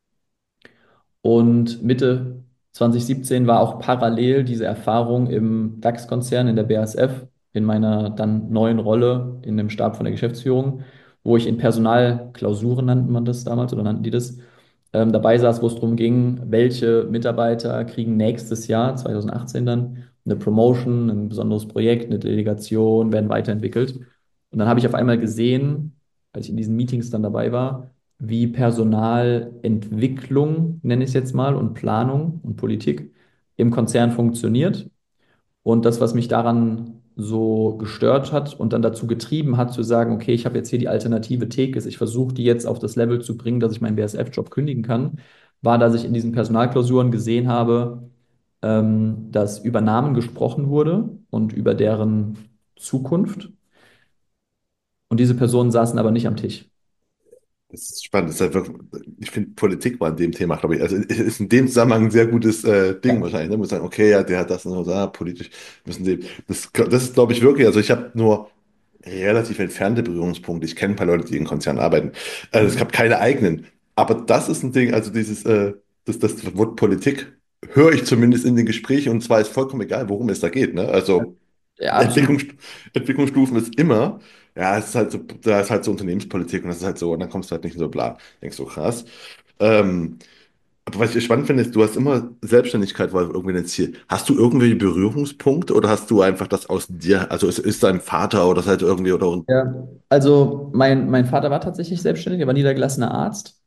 Und Mitte 2017 war auch parallel diese Erfahrung im DAX-Konzern in der BASF in meiner dann neuen Rolle in dem Stab von der Geschäftsführung, wo ich in Personalklausuren nannte man das damals oder nannten die das, dabei saß, wo es darum ging, welche Mitarbeiter kriegen nächstes Jahr, 2018 dann, eine Promotion, ein besonderes Projekt, eine Delegation, werden weiterentwickelt. Und dann habe ich auf einmal gesehen, als ich in diesen Meetings dann dabei war, wie Personalentwicklung, nenne ich es jetzt mal, und Planung und Politik im Konzern funktioniert. Und das, was mich daran so gestört hat und dann dazu getrieben hat, zu sagen, okay, ich habe jetzt hier die alternative Thekes, ich versuche die jetzt auf das Level zu bringen, dass ich meinen BASF-Job kündigen kann, war, dass ich in diesen Personalklausuren gesehen habe, dass über Namen gesprochen wurde und über deren Zukunft. Und diese Personen saßen aber nicht am Tisch. Das ist spannend. Das ist halt wirklich, ich finde, Politik war in dem Thema, glaube ich, also ist in dem Zusammenhang ein sehr gutes Ding Ja. wahrscheinlich. Ne? Muss sagen, okay, ja, der hat das und so, politisch müssen die. Das ist, glaube ich, wirklich, also ich habe nur relativ entfernte Berührungspunkte. Ich kenne ein paar Leute, die in Konzernen arbeiten. Also ich habe keine eigenen. Aber das ist ein Ding, also das Wort Politik höre ich zumindest in den Gesprächen und zwar ist vollkommen egal, worum es da geht. Ne? Also Ja, absolut. Entwicklungs Entwicklungsstufen ist immer, ja, es ist halt so, da ist halt so Unternehmenspolitik und das ist halt so, und dann kommst du halt nicht so bla. Denkst du, krass. Ähm, aber was ich spannend finde, ist, du hast immer Selbstständigkeit war irgendwie dein Ziel. Hast du irgendwelche Berührungspunkte oder hast du einfach das aus dir, also es ist dein Vater oder halt irgendwie oder Ja, also mein Vater war tatsächlich selbstständig, er war niedergelassener Arzt,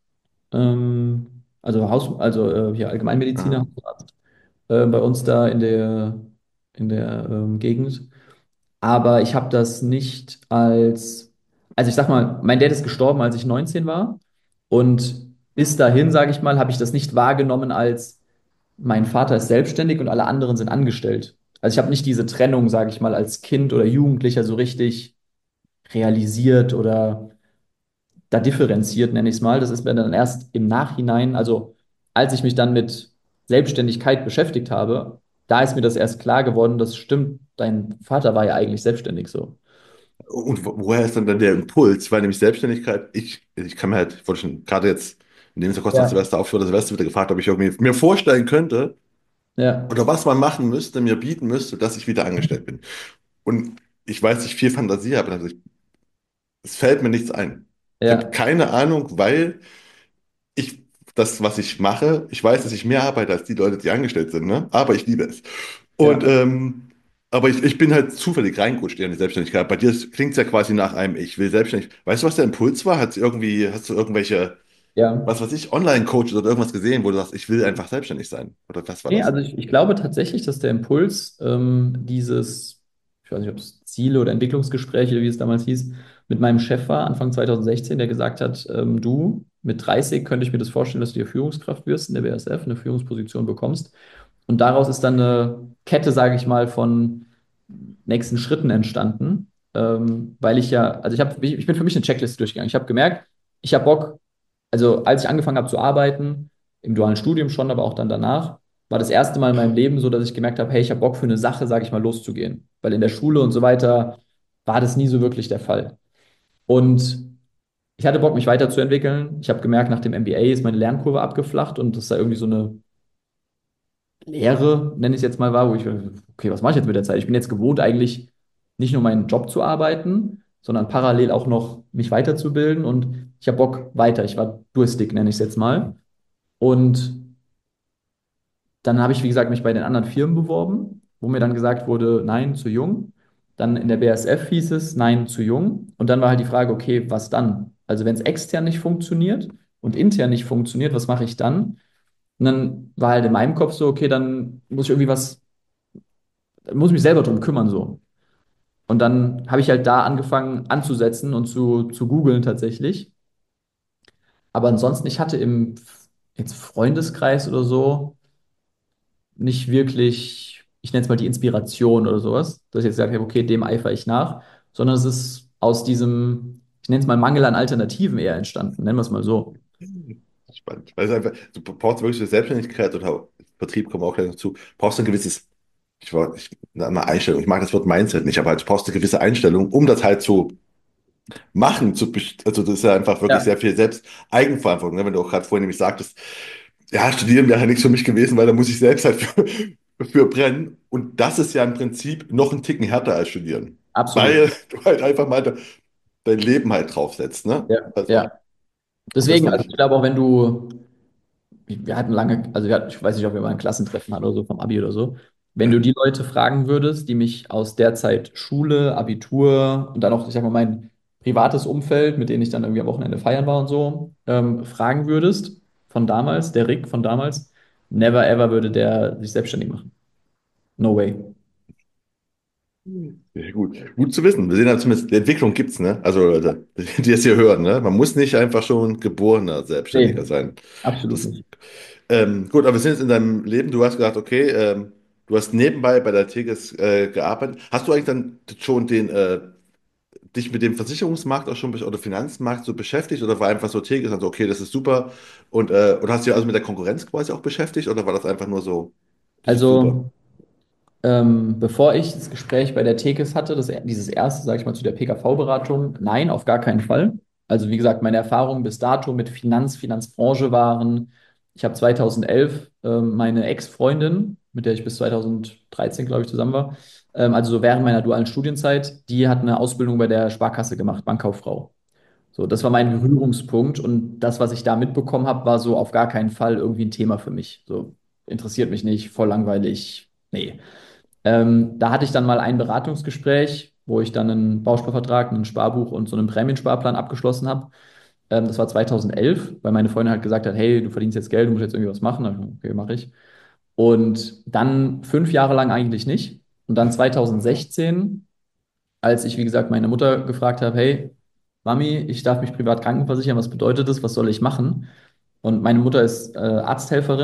also hier Allgemeinmediziner, ah, Hausarzt, bei uns da in der Gegend. Aber ich habe das nicht also ich sag mal, mein Dad ist gestorben, als ich 19 war und bis dahin, sage ich mal, habe ich das nicht wahrgenommen als mein Vater ist selbstständig und alle anderen sind angestellt. Also ich habe nicht diese Trennung, sage ich mal, als Kind oder Jugendlicher so richtig realisiert oder da differenziert, nenne ich es mal. Das ist mir dann erst im Nachhinein, also als ich mich dann mit Selbstständigkeit beschäftigt habe, da ist mir das erst klar geworden, das stimmt, dein Vater war ja eigentlich selbstständig so. Und woher ist dann der Impuls? Weil nämlich Selbstständigkeit, ich kann mir halt, ich wurde schon gerade jetzt, indem es ja kurz nach Ja, Silvester aufhört, Silvester wieder gefragt, ob ich irgendwie mir vorstellen könnte, ja, oder was man machen müsste, mir bieten müsste, dass ich wieder angestellt bin. Und ich weiß, dass ich viel Fantasie habe, also es fällt mir nichts ein. Ich habe ja, keine Ahnung, weil ich das, was ich mache, ich weiß, dass ich mehr arbeite als die Leute, die angestellt sind, ne? Aber ich liebe es. Und ja, aber ich bin halt zufällig reingerutscht in die Selbstständigkeit. Bei dir klingt es ja quasi nach einem, ich will selbstständig. Weißt du, was der Impuls war? Hast du irgendwelche, ja. was weiß ich, Online-Coaches oder irgendwas gesehen, wo du sagst, ich will einfach selbstständig sein? Oder was war Nee, das? also ich glaube tatsächlich, dass der Impuls dieses, ich weiß nicht, ob es Ziele oder Entwicklungsgespräche, wie es damals hieß, mit meinem Chef war, Anfang 2016, der gesagt hat, du, mit 30 könnte ich mir das vorstellen, dass du hier Führungskraft wirst in der BASF, eine Führungsposition bekommst. Und daraus ist dann eine Kette, sage ich mal, von nächsten Schritten entstanden, weil ich ja, also ich bin für mich eine Checkliste durchgegangen. Ich habe gemerkt, ich habe Bock, also als ich angefangen habe zu arbeiten, im dualen Studium schon, aber auch dann danach, war das erste Mal in meinem Leben so, dass ich gemerkt habe, hey, ich habe Bock für eine Sache, sage ich mal, loszugehen. Weil in der Schule und so weiter war das nie so wirklich der Fall. Und ich hatte Bock, mich weiterzuentwickeln. Ich habe gemerkt, nach dem MBA ist meine Lernkurve abgeflacht und das da irgendwie so eine Leere, nenne ich es jetzt mal, war, wo ich, okay, was mache ich jetzt mit der Zeit? Ich bin jetzt gewohnt, eigentlich nicht nur meinen Job zu arbeiten, sondern parallel auch noch mich weiterzubilden und ich habe Bock weiter. Ich war durstig, nenne ich es jetzt mal. Und dann habe ich, wie gesagt, mich bei den anderen Firmen beworben, wo mir dann gesagt wurde, nein, zu jung. Dann in der BASF hieß es, nein, zu jung. Und dann war halt die Frage, okay, was dann? Also wenn es extern nicht funktioniert und intern nicht funktioniert, was mache ich dann? Und dann war halt in meinem Kopf so, okay, dann muss ich irgendwie was, muss ich mich selber drum kümmern so. Und dann habe ich halt da angefangen anzusetzen und zu googeln tatsächlich. Aber ansonsten, ich hatte im jetzt Freundeskreis oder so nicht wirklich, ich nenne es mal die Inspiration oder sowas, dass ich jetzt sage, okay, dem eifere ich nach, sondern es ist aus diesem, ich nenne es mal Mangel an Alternativen eher entstanden, nennen wir es mal so. Spannend. Weil es einfach, du brauchst wirklich eine Selbstständigkeit oder Vertrieb kommen auch gleich noch zu, brauchst ein gewisses, eine Einstellung, ich mag das Wort Mindset nicht, aber halt, du brauchst eine gewisse Einstellung, um das halt zu machen, also das ist ja einfach wirklich Ja, sehr viel selbst Eigenverantwortung, ne? Wenn du auch gerade vorhin nämlich sagtest, ja, studieren wäre halt nichts für mich gewesen, weil da muss ich selbst halt für brennen. Und das ist ja im Prinzip noch ein Ticken härter als studieren. absolut. Weil du halt einfach mal dein Leben halt draufsetzt, ne? Ja, Also, ja. und das Deswegen, finde also ich, ich glaube auch, wenn du wir hatten lange, also ich weiß nicht, ob wir mal ein Klassentreffen hatten oder so vom Abi oder so. Wenn du die Leute fragen würdest, die mich aus der Zeit Schule, Abitur und dann auch, ich sag mal, mein privates Umfeld, mit denen ich dann irgendwie am Wochenende feiern war und so, fragen würdest, von damals, der Rick von damals, never ever würde der sich selbstständig machen. No way. ja, gut zu wissen. Wir sehen ja zumindest, die Entwicklung gibt's, ne? Also, Leute, die es hier hören, ne? Man muss nicht einfach schon geborener Selbstständiger Nee, sein. absolut Das, nicht. gut, aber wir sind jetzt in deinem Leben, du hast gesagt, okay, du hast nebenbei bei der Tigges gearbeitet. Hast du eigentlich dann schon dich mit dem Versicherungsmarkt auch schon oder Finanzmarkt so beschäftigt oder war einfach so Tigges, also okay, das ist super und hast du dich also mit der Konkurrenz quasi auch beschäftigt oder war das einfach nur so, das ist super? Also, bevor ich das Gespräch bei der Tekes hatte, dieses erste, sage ich mal, zu der PKV-Beratung, nein, auf gar keinen Fall. Also wie gesagt, meine Erfahrungen bis dato mit Finanzbranche waren, ich habe 2011 meine Ex-Freundin, mit der ich bis 2013, glaube ich, zusammen war, also so während meiner dualen Studienzeit, die hat eine Ausbildung bei der Sparkasse gemacht, Bankkauffrau. So, das war mein Berührungspunkt und das, was ich da mitbekommen habe, war so auf gar keinen Fall irgendwie ein Thema für mich. So, interessiert mich nicht, voll langweilig. Nee. Da hatte ich dann mal ein Beratungsgespräch, wo ich dann einen Bausparvertrag, ein Sparbuch und so einen Prämiensparplan abgeschlossen habe. Das war 2011, weil meine Freundin halt gesagt hat, hey, du verdienst jetzt Geld, du musst jetzt irgendwie was machen. Da hab ich gesagt, okay, mache ich. Und dann 5 Jahre lang eigentlich nicht. Und dann 2016, als ich, wie gesagt, meine Mutter gefragt habe, hey, Mami, ich darf mich privat krankenversichern, was bedeutet das, was soll ich machen? Und meine Mutter ist Arzthelferin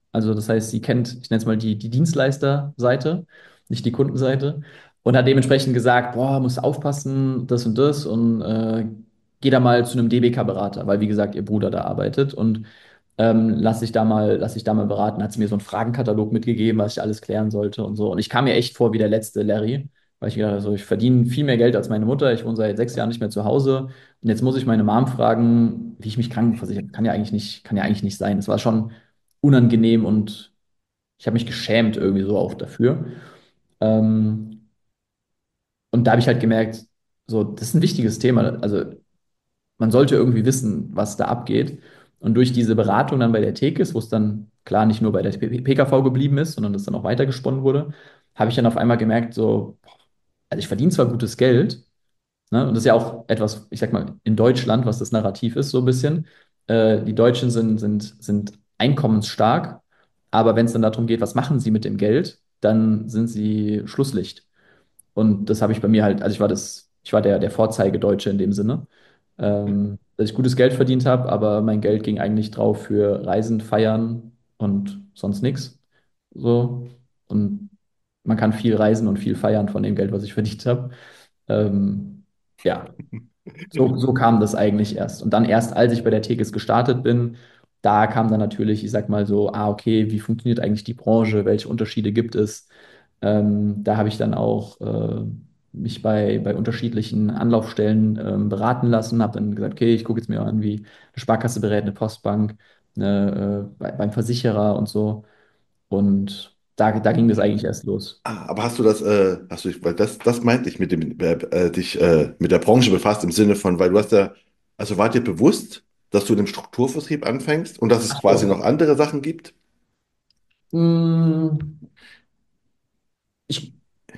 Also das heißt, sie kennt, ich nenne es mal die Dienstleisterseite, nicht die Kundenseite. Und hat dementsprechend gesagt, boah, musst aufpassen, das und das und geh da mal zu einem DBK-Berater, weil wie gesagt, ihr Bruder da arbeitet und lass dich da mal beraten. Hat sie mir so einen Fragenkatalog mitgegeben, was ich alles klären sollte und so. Und ich kam mir echt vor wie der letzte Larry, weil ich gedacht habe, so, ich verdiene viel mehr Geld als meine Mutter. Ich wohne seit 6 Jahren nicht mehr zu Hause. Und jetzt muss ich meine Mom fragen, wie ich mich krankenversichere. Kann ja eigentlich nicht sein. Das war schon unangenehm und ich habe mich geschämt irgendwie so auch dafür. Ähm, und da habe ich halt gemerkt, so, das ist ein wichtiges Thema. Also man sollte irgendwie wissen, was da abgeht. Und durch diese Beratung dann bei der Tekis, wo es dann klar nicht nur bei der PKV geblieben ist, sondern das dann auch weitergesponnen wurde, habe ich dann auf einmal gemerkt, so, also ich verdiene zwar gutes Geld, ne, und das ist ja auch etwas, ich sag mal, in Deutschland, was das Narrativ ist, so ein bisschen. Die Deutschen sind einkommensstark, aber wenn es dann darum geht, was machen sie mit dem Geld, dann sind sie Schlusslicht. Und das habe ich bei mir halt, also ich war der Vorzeigedeutsche in dem Sinne, dass ich gutes Geld verdient habe, aber mein Geld ging eigentlich drauf für Reisen, Feiern und sonst nichts. So. Und man kann viel reisen und viel feiern von dem Geld, was ich verdient habe. Ja, so kam das eigentlich erst. Und dann erst, als ich bei der Tekis gestartet bin, da kam dann natürlich, ich sag mal so, okay, wie funktioniert eigentlich die Branche? Welche Unterschiede gibt es? Da habe ich dann auch mich bei unterschiedlichen Anlaufstellen beraten lassen, habe dann gesagt, okay, ich gucke jetzt mir an, wie eine Sparkasse berät, eine Postbank, beim Versicherer und so. Und da ging das eigentlich erst los. Aber hast du hast du, weil das meinte ich mit dem, dich mit der Branche befasst im Sinne von, weil du hast ja, also war dir bewusst, dass du in dem Strukturvertrieb anfängst und dass es Ach quasi noch so. andere Sachen gibt? Mm, Ich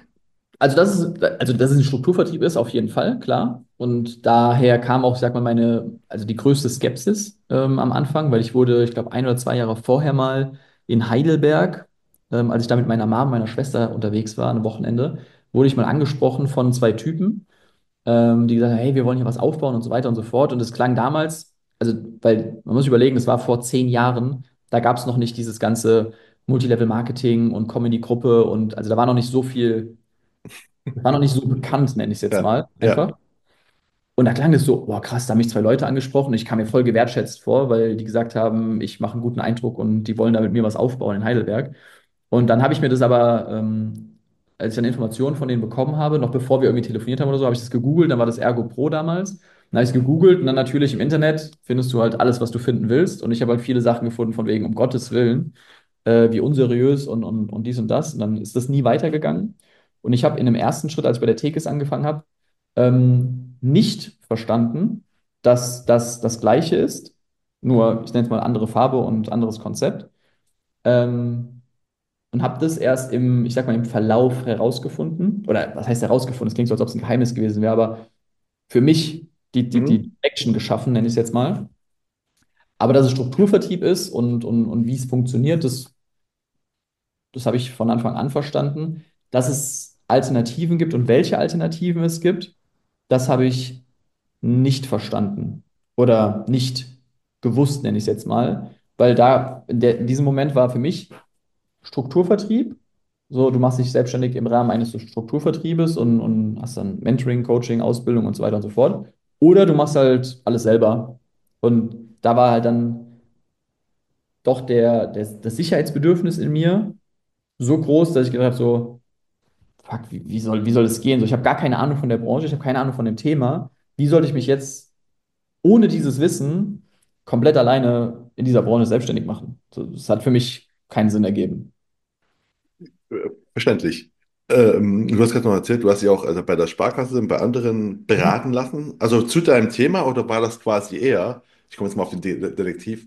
also, dass es ein Strukturvertrieb ist, auf jeden Fall, klar. Und daher kam auch, ich sag mal, also die größte Skepsis am Anfang, weil ich wurde, ich glaube, 1 oder 2 Jahre vorher mal in Heidelberg, als ich da mit meiner Mom, meiner Schwester unterwegs war, am Wochenende, wurde ich mal angesprochen von 2 Typen, die gesagt haben, hey, wir wollen hier was aufbauen und so weiter und so fort. Und es klang damals, also, weil man muss sich überlegen, das war vor 10 Jahren, da gab es noch nicht dieses ganze Multilevel-Marketing und Comedy-Gruppe und also da war noch nicht so viel, war noch nicht so bekannt, nenne ich es jetzt Ja, mal, ja. einfach. Und da klang es so, boah, krass, da haben mich 2 Leute angesprochen. Ich kam mir voll gewertschätzt vor, weil die gesagt haben, ich mache einen guten Eindruck und die wollen da mit mir was aufbauen in Heidelberg. Und dann habe ich mir das aber, als ich dann Informationen von denen bekommen habe, noch bevor wir irgendwie telefoniert haben oder so, habe ich das gegoogelt, dann war das Ergo Pro damals. Dann habe ich es gegoogelt und dann natürlich im Internet findest du halt alles, was du finden willst. Und ich habe halt viele Sachen gefunden von wegen, um Gottes Willen, wie unseriös und dies und das. Und dann ist das nie weitergegangen. Und ich habe in dem ersten Schritt, als ich bei der Tekes angefangen habe, nicht verstanden, dass das Gleiche ist. Nur, ich nenne es mal andere Farbe und anderes Konzept. Ähm, und habe das erst ich sag mal, im Verlauf herausgefunden. Oder was heißt herausgefunden? Es klingt so, als ob es ein Geheimnis gewesen wäre, aber für mich die Mhm. Action geschaffen, nenne ich es jetzt mal. Aber dass es Strukturvertrieb ist und wie es funktioniert, das habe ich von Anfang an verstanden. Dass es Alternativen gibt und welche Alternativen es gibt, das habe ich nicht verstanden oder nicht gewusst, nenne ich es jetzt mal. Weil in diesem Moment war für mich Strukturvertrieb. So, du machst dich selbstständig im Rahmen eines Strukturvertriebes und hast dann Mentoring, Coaching, Ausbildung und so weiter und so fort. Oder du machst halt alles selber. Und da war halt dann doch das Sicherheitsbedürfnis in mir so groß, dass ich gedacht habe, so, fuck, wie soll das gehen? So, ich habe gar keine Ahnung von der Branche, ich habe keine Ahnung von dem Thema. Wie soll ich mich jetzt ohne dieses Wissen komplett alleine in dieser Branche selbstständig machen? So, das hat für mich keinen Sinn ergeben. Verständlich. Du hast gerade noch erzählt, du hast dich auch also bei der Sparkasse und bei anderen beraten lassen. Also zu deinem Thema oder war das quasi eher, ich komme jetzt mal auf den Detektiv,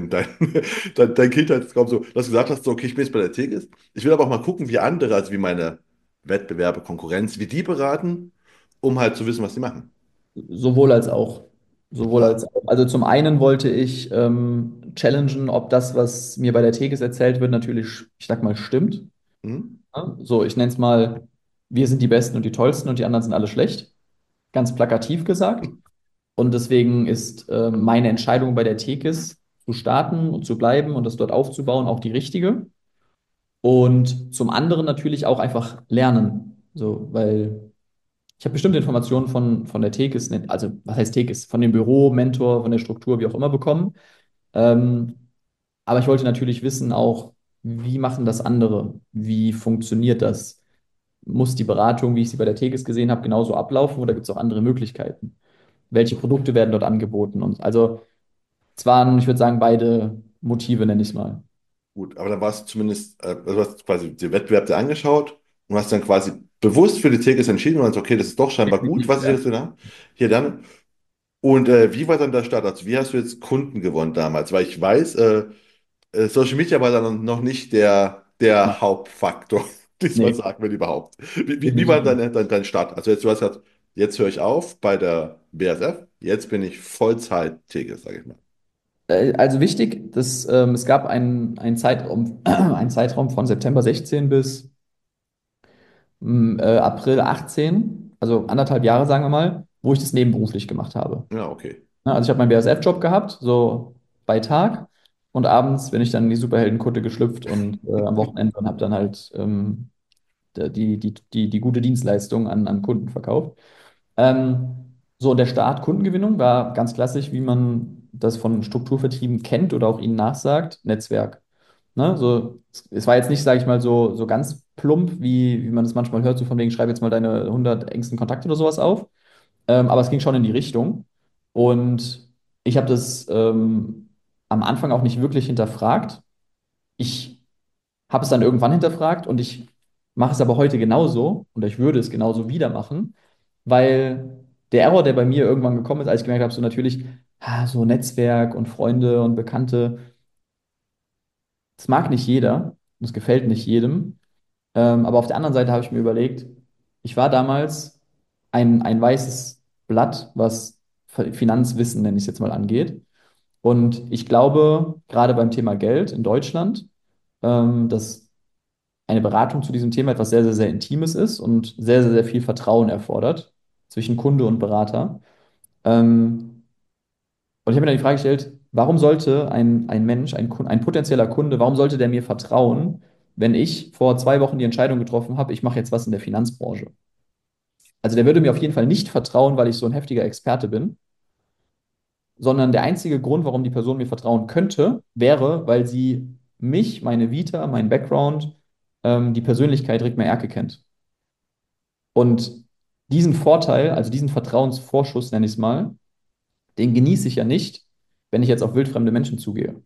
dein Kindheitstraum so, dass du gesagt hast, so, okay, ich bin jetzt bei der Tigris. Ich will aber auch mal gucken, wie andere, also wie meine Wettbewerber, Konkurrenz, wie die beraten, um halt zu wissen, was die machen. Sowohl als auch. Sowohl Ah, als auch. Also zum einen wollte ich challengen, ob das, was mir bei der Tegis erzählt wird, natürlich, ich sag mal, stimmt. hm? Ja? So, ich nenne es mal, wir sind die Besten und die Tollsten und die anderen sind alle schlecht. Ganz plakativ gesagt. Und deswegen ist meine Entscheidung bei der Tekis zu starten und zu bleiben und das dort aufzubauen auch die richtige. Und zum anderen natürlich auch einfach lernen. So, weil ich habe bestimmte Informationen von der Tekis, also was heißt Tekis, von dem Büro, Mentor, von der Struktur, wie auch immer bekommen. Ähm, aber ich wollte natürlich wissen auch, wie machen das andere? Wie funktioniert das? Muss die Beratung, wie ich sie bei der Tekis gesehen habe, genauso ablaufen oder gibt es auch andere Möglichkeiten? Welche Produkte werden dort angeboten? Und also es waren, ich würde sagen, beide Motive, nenne ich es mal. Gut, aber dann warst du zumindest, also du hast quasi den Wettbewerb dir angeschaut und hast dann quasi bewusst für die Tigers entschieden und hast, okay, das ist doch scheinbar gut, Definitiv, was ich ja. jetzt da hier dann. Und wie war dann der Start? Also wie hast du jetzt Kunden gewonnen damals? Weil ich weiß, Social Media war dann noch nicht der Hauptfaktor, diesmal Nee, sagen wir überhaupt. Wie war definitiv. dein Start? Also jetzt, du hast gesagt, jetzt höre ich auf bei der BASF, jetzt bin ich Vollzeit-Tigers, sage ich mal. Also wichtig, es gab einen Zeitraum, einen Zeitraum von September 16 bis April 18, also anderthalb Jahre, sagen wir mal, wo ich das nebenberuflich gemacht habe. Ja, okay. Ne, also ich habe meinen BASF-Job gehabt, so bei Tag und abends bin ich dann in die Superheldenkutte geschlüpft und am Wochenende und habe dann halt die gute Dienstleistung an Kunden verkauft. So, der Start Kundengewinnung war ganz klassisch, wie man das von Strukturvertrieben kennt oder auch ihnen nachsagt, Netzwerk. Ne? So, es war jetzt nicht, sage ich mal, so ganz plump, wie man es manchmal hört, so von wegen, schreib jetzt mal deine 100 engsten Kontakte oder sowas auf. Aber es ging schon in die Richtung. Und ich habe das am Anfang auch nicht wirklich hinterfragt. Ich habe es dann irgendwann hinterfragt und ich mache es aber heute genauso und ich würde es genauso wieder machen, weil der Error, der bei mir irgendwann gekommen ist, als ich gemerkt habe, so natürlich, so Netzwerk und Freunde und Bekannte, das mag nicht jeder, das gefällt nicht jedem. Aber auf der anderen Seite habe ich mir überlegt, ich war damals ein weißes Blatt, was Finanzwissen, nenne ich es jetzt mal, angeht. Und ich glaube, gerade beim Thema Geld in Deutschland, dass eine Beratung zu diesem Thema etwas sehr, sehr, sehr Intimes ist und sehr, sehr, sehr viel Vertrauen erfordert zwischen Kunde und Berater. Ähm, und ich habe mir dann die Frage gestellt, warum sollte ein Mensch, ein potenzieller Kunde, warum sollte der mir vertrauen, wenn ich vor 2 Wochen die Entscheidung getroffen habe, ich mache jetzt was in der Finanzbranche? Also der würde mir auf jeden Fall nicht vertrauen, weil ich so ein heftiger Experte bin, sondern der einzige Grund, warum die Person mir vertrauen könnte, wäre, weil sie mich, meine Vita, meinen Background, die Persönlichkeit Rick Erke kennt. Und diesen Vorteil, also diesen Vertrauensvorschuss, nenne ich es mal, den genieße ich ja nicht, wenn ich jetzt auf wildfremde Menschen zugehe.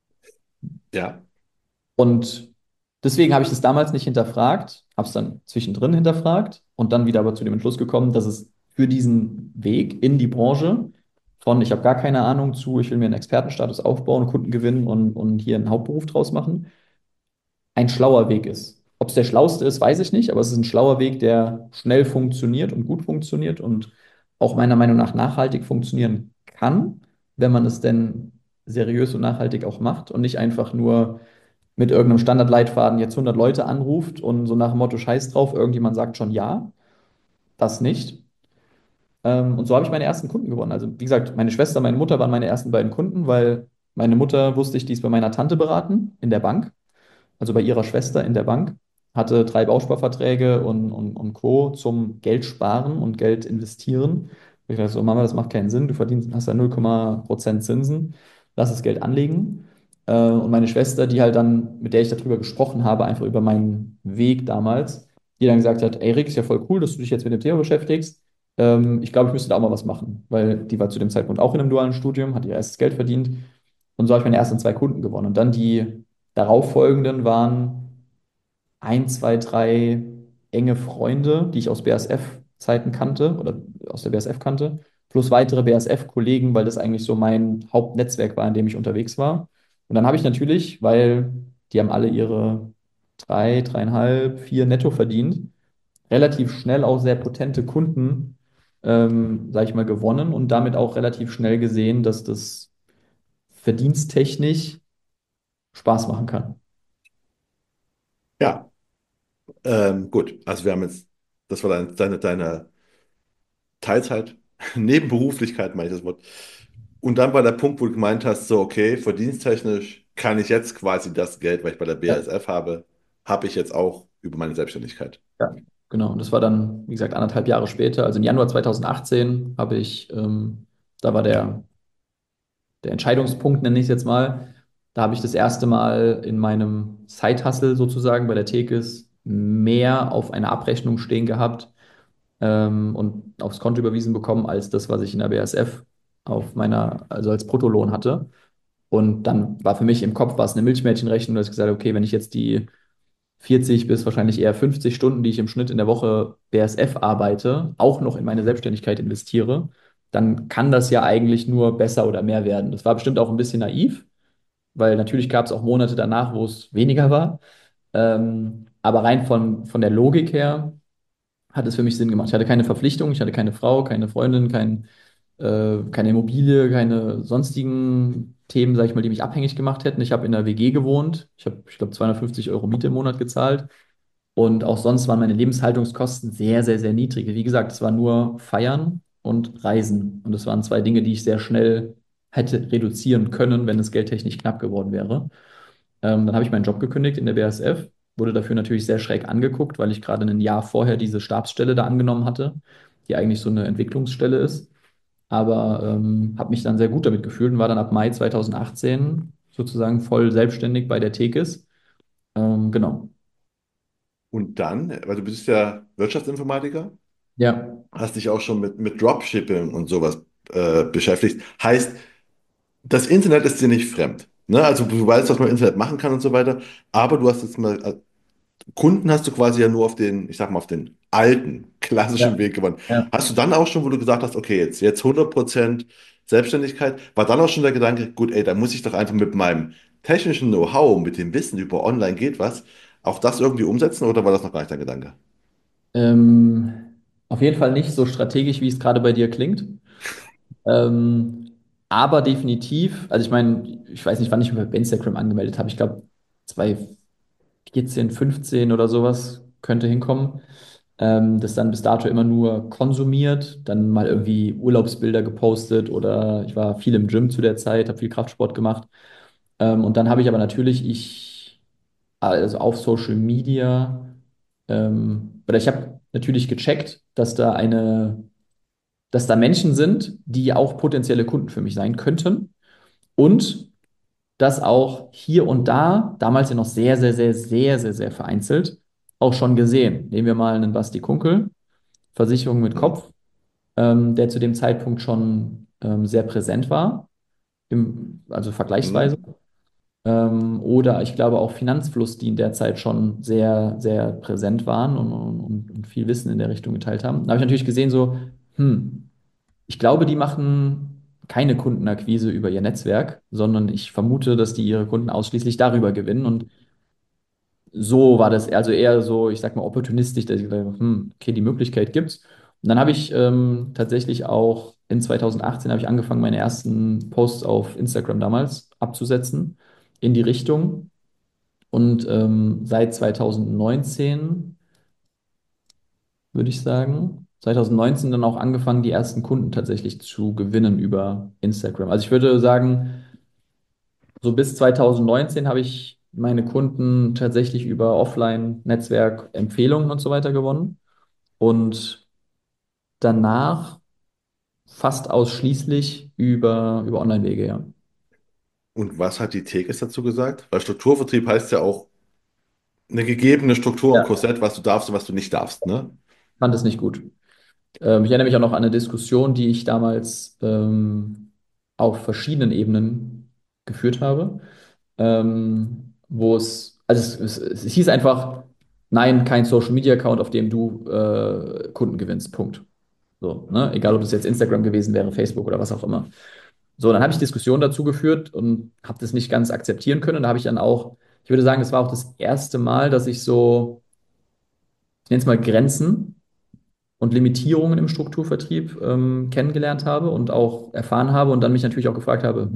Ja. Und deswegen habe ich das damals nicht hinterfragt, habe es dann zwischendrin hinterfragt und dann wieder aber zu dem Entschluss gekommen, dass es für diesen Weg in die Branche von ich habe gar keine Ahnung zu, ich will mir einen Expertenstatus aufbauen, Kunden gewinnen und hier einen Hauptberuf draus machen, ein schlauer Weg ist. Ob es der schlauste ist, weiß ich nicht, aber es ist ein schlauer Weg, der schnell funktioniert und gut funktioniert und auch meiner Meinung nach nachhaltig funktionieren kann, wenn man es denn seriös und nachhaltig auch macht und nicht einfach nur mit irgendeinem Standardleitfaden jetzt 100 Leute anruft und so nach dem Motto Scheiß drauf, irgendjemand sagt schon ja, das nicht. Und so habe ich meine ersten Kunden gewonnen. Also wie gesagt, meine Schwester, meine Mutter waren meine ersten beiden Kunden, weil meine Mutter wusste ich, die ist bei meiner Tante beraten in der Bank, also bei ihrer Schwester in der Bank, hatte 3 Bausparverträge und Co. zum Geld sparen und Geld investieren. Ich dachte so, Mama, das macht keinen Sinn, du verdienst, hast ja 0,% Zinsen, lass das Geld anlegen. Und meine Schwester, die halt dann, mit der ich darüber gesprochen habe, einfach über meinen Weg damals, die dann gesagt hat, ey Rick, ist ja voll cool, dass du dich jetzt mit dem Thema beschäftigst. Ich glaube, ich müsste da auch mal was machen, weil die war zu dem Zeitpunkt auch in einem dualen Studium, hat ihr erstes Geld verdient. Und so habe ich meine ersten 2 Kunden gewonnen. Und dann die darauffolgenden waren ein, zwei, drei enge Freunde, die ich aus BASF-Zeiten kannte oder aus der BASF kannte, plus weitere BASF-Kollegen, weil das eigentlich so mein Hauptnetzwerk war, in dem ich unterwegs war. Und dann habe ich natürlich, weil die haben alle ihre 3, 3,5, 4 netto verdient, relativ schnell auch sehr potente Kunden, sage ich mal, gewonnen und damit auch relativ schnell gesehen, dass das verdiensttechnisch Spaß machen kann. Ja, gut. Also wir haben jetzt, das war deine Teilzeit, Nebenberuflichkeit, meine ich das Wort. Und dann war der Punkt, wo du gemeint hast, so, okay, verdiensttechnisch kann ich jetzt quasi das Geld, was ich bei der Ja, BASF habe, habe ich jetzt auch über meine Selbstständigkeit. ja, genau. Und das war dann, wie gesagt, 1,5 Jahre später. Also im Januar 2018 habe ich, da war der Entscheidungspunkt, nenne ich es jetzt mal. Da habe ich das erste Mal in meinem Side-Hustle sozusagen bei der Tekes mehr auf einer Abrechnung stehen gehabt und aufs Konto überwiesen bekommen, als das, was ich in der BASF auf meiner, also als Bruttolohn hatte. Und dann war für mich im Kopf war es eine Milchmädchenrechnung, dass ich gesagt habe, okay, wenn ich jetzt die 40 bis wahrscheinlich eher 50 Stunden, die ich im Schnitt in der Woche BASF arbeite, auch noch in meine Selbstständigkeit investiere, dann kann das ja eigentlich nur besser oder mehr werden. Das war bestimmt auch ein bisschen naiv, weil natürlich gab es auch Monate danach, wo es weniger war. Aber rein von der Logik her hat es für mich Sinn gemacht. Ich hatte keine Verpflichtung, ich hatte keine Frau, keine Freundin, keine Immobilie, keine sonstigen Themen, sag ich mal, die mich abhängig gemacht hätten. Ich habe in einer WG gewohnt. Ich habe, ich glaube, 250 Euro Miete im Monat gezahlt. Und auch sonst waren meine Lebenshaltungskosten sehr, sehr, sehr niedrig. Wie gesagt, es war nur Feiern und Reisen. Und das waren zwei Dinge, die ich sehr schnell hätte reduzieren können, wenn es geldtechnisch knapp geworden wäre. Dann habe ich meinen Job gekündigt in der BASF, wurde dafür natürlich sehr schräg angeguckt, weil ich gerade ein Jahr vorher diese Stabsstelle da angenommen hatte, die eigentlich so eine Entwicklungsstelle ist. Aber habe mich dann sehr gut damit gefühlt und war dann ab Mai 2018 sozusagen voll selbstständig bei der Tekes. Genau. Und dann, weil du bist ja Wirtschaftsinformatiker, Ja. hast dich auch schon mit Dropshipping und sowas beschäftigt. Heißt, das Internet ist dir nicht fremd. Ne? Also du weißt, was man im Internet machen kann und so weiter, aber du hast jetzt mal, Kunden hast du quasi ja nur auf den, ich sag mal, auf den alten, klassischen Ja. Weg gewonnen. Ja. Hast du dann auch schon, wo du gesagt hast, okay, jetzt 100% Selbstständigkeit, war dann auch schon der Gedanke, gut, ey, da muss ich doch einfach mit meinem technischen Know-how, mit dem Wissen über online geht was, auch das irgendwie umsetzen oder war das noch gar nicht dein Gedanke? Auf jeden Fall nicht so strategisch, wie es gerade bei dir klingt. Ähm, aber definitiv, also ich meine, ich weiß nicht, wann ich mich bei Instagram angemeldet habe. Ich glaube, 2014, 15 oder sowas könnte hinkommen. Das dann bis dato immer nur konsumiert, dann mal irgendwie Urlaubsbilder gepostet oder ich war viel im Gym zu der Zeit, habe viel Kraftsport gemacht. Und dann habe ich aber natürlich, also auf Social Media, oder ich habe natürlich gecheckt, dass da Menschen sind, die auch potenzielle Kunden für mich sein könnten und das auch hier und da, damals ja noch sehr, sehr, sehr, sehr, sehr, sehr vereinzelt, auch schon gesehen. Nehmen wir mal einen Basti Kunkel, Versicherung mit Hm? Kopf, der zu dem Zeitpunkt schon sehr präsent war, also vergleichsweise. Hm? Oder ich glaube auch Finanzfluss, die in der Zeit schon sehr, sehr präsent waren und viel Wissen in der Richtung geteilt haben. Da habe ich natürlich gesehen, so, ich glaube, die machen keine Kundenakquise über ihr Netzwerk, sondern ich vermute, dass die ihre Kunden ausschließlich darüber gewinnen. Und so war das, also eher so, ich sag mal, opportunistisch, dass ich gedacht habe, okay, die Möglichkeit gibt's. Und dann habe ich tatsächlich auch in 2018 habe ich angefangen, meine ersten Posts auf Instagram damals abzusetzen in die Richtung. Und seit 2019 würde ich sagen. 2019 dann auch angefangen, die ersten Kunden tatsächlich zu gewinnen über Instagram. Also ich würde sagen, so bis 2019 habe ich meine Kunden tatsächlich über Offline-Netzwerk, Empfehlungen und so weiter gewonnen. Und danach fast ausschließlich über Online-Wege, ja. Und was hat die Tekes dazu gesagt? Weil Strukturvertrieb heißt ja auch eine gegebene Struktur und Ja. Korsett, was du darfst und was du nicht darfst, ne? Fand es nicht gut. Ich erinnere mich auch noch an eine Diskussion, die ich damals auf verschiedenen Ebenen geführt habe. Wo es hieß einfach, nein, kein Social Media Account, auf dem du Kunden gewinnst. Punkt. So, ne? Egal, ob das jetzt Instagram gewesen wäre, Facebook oder was auch immer. So, dann habe ich Diskussionen dazu geführt und habe das nicht ganz akzeptieren können. Und da habe ich dann auch, ich würde sagen, es war auch das erste Mal, dass ich so, ich nenne es mal Grenzen und Limitierungen im Strukturvertrieb kennengelernt habe und auch erfahren habe und dann mich natürlich auch gefragt habe,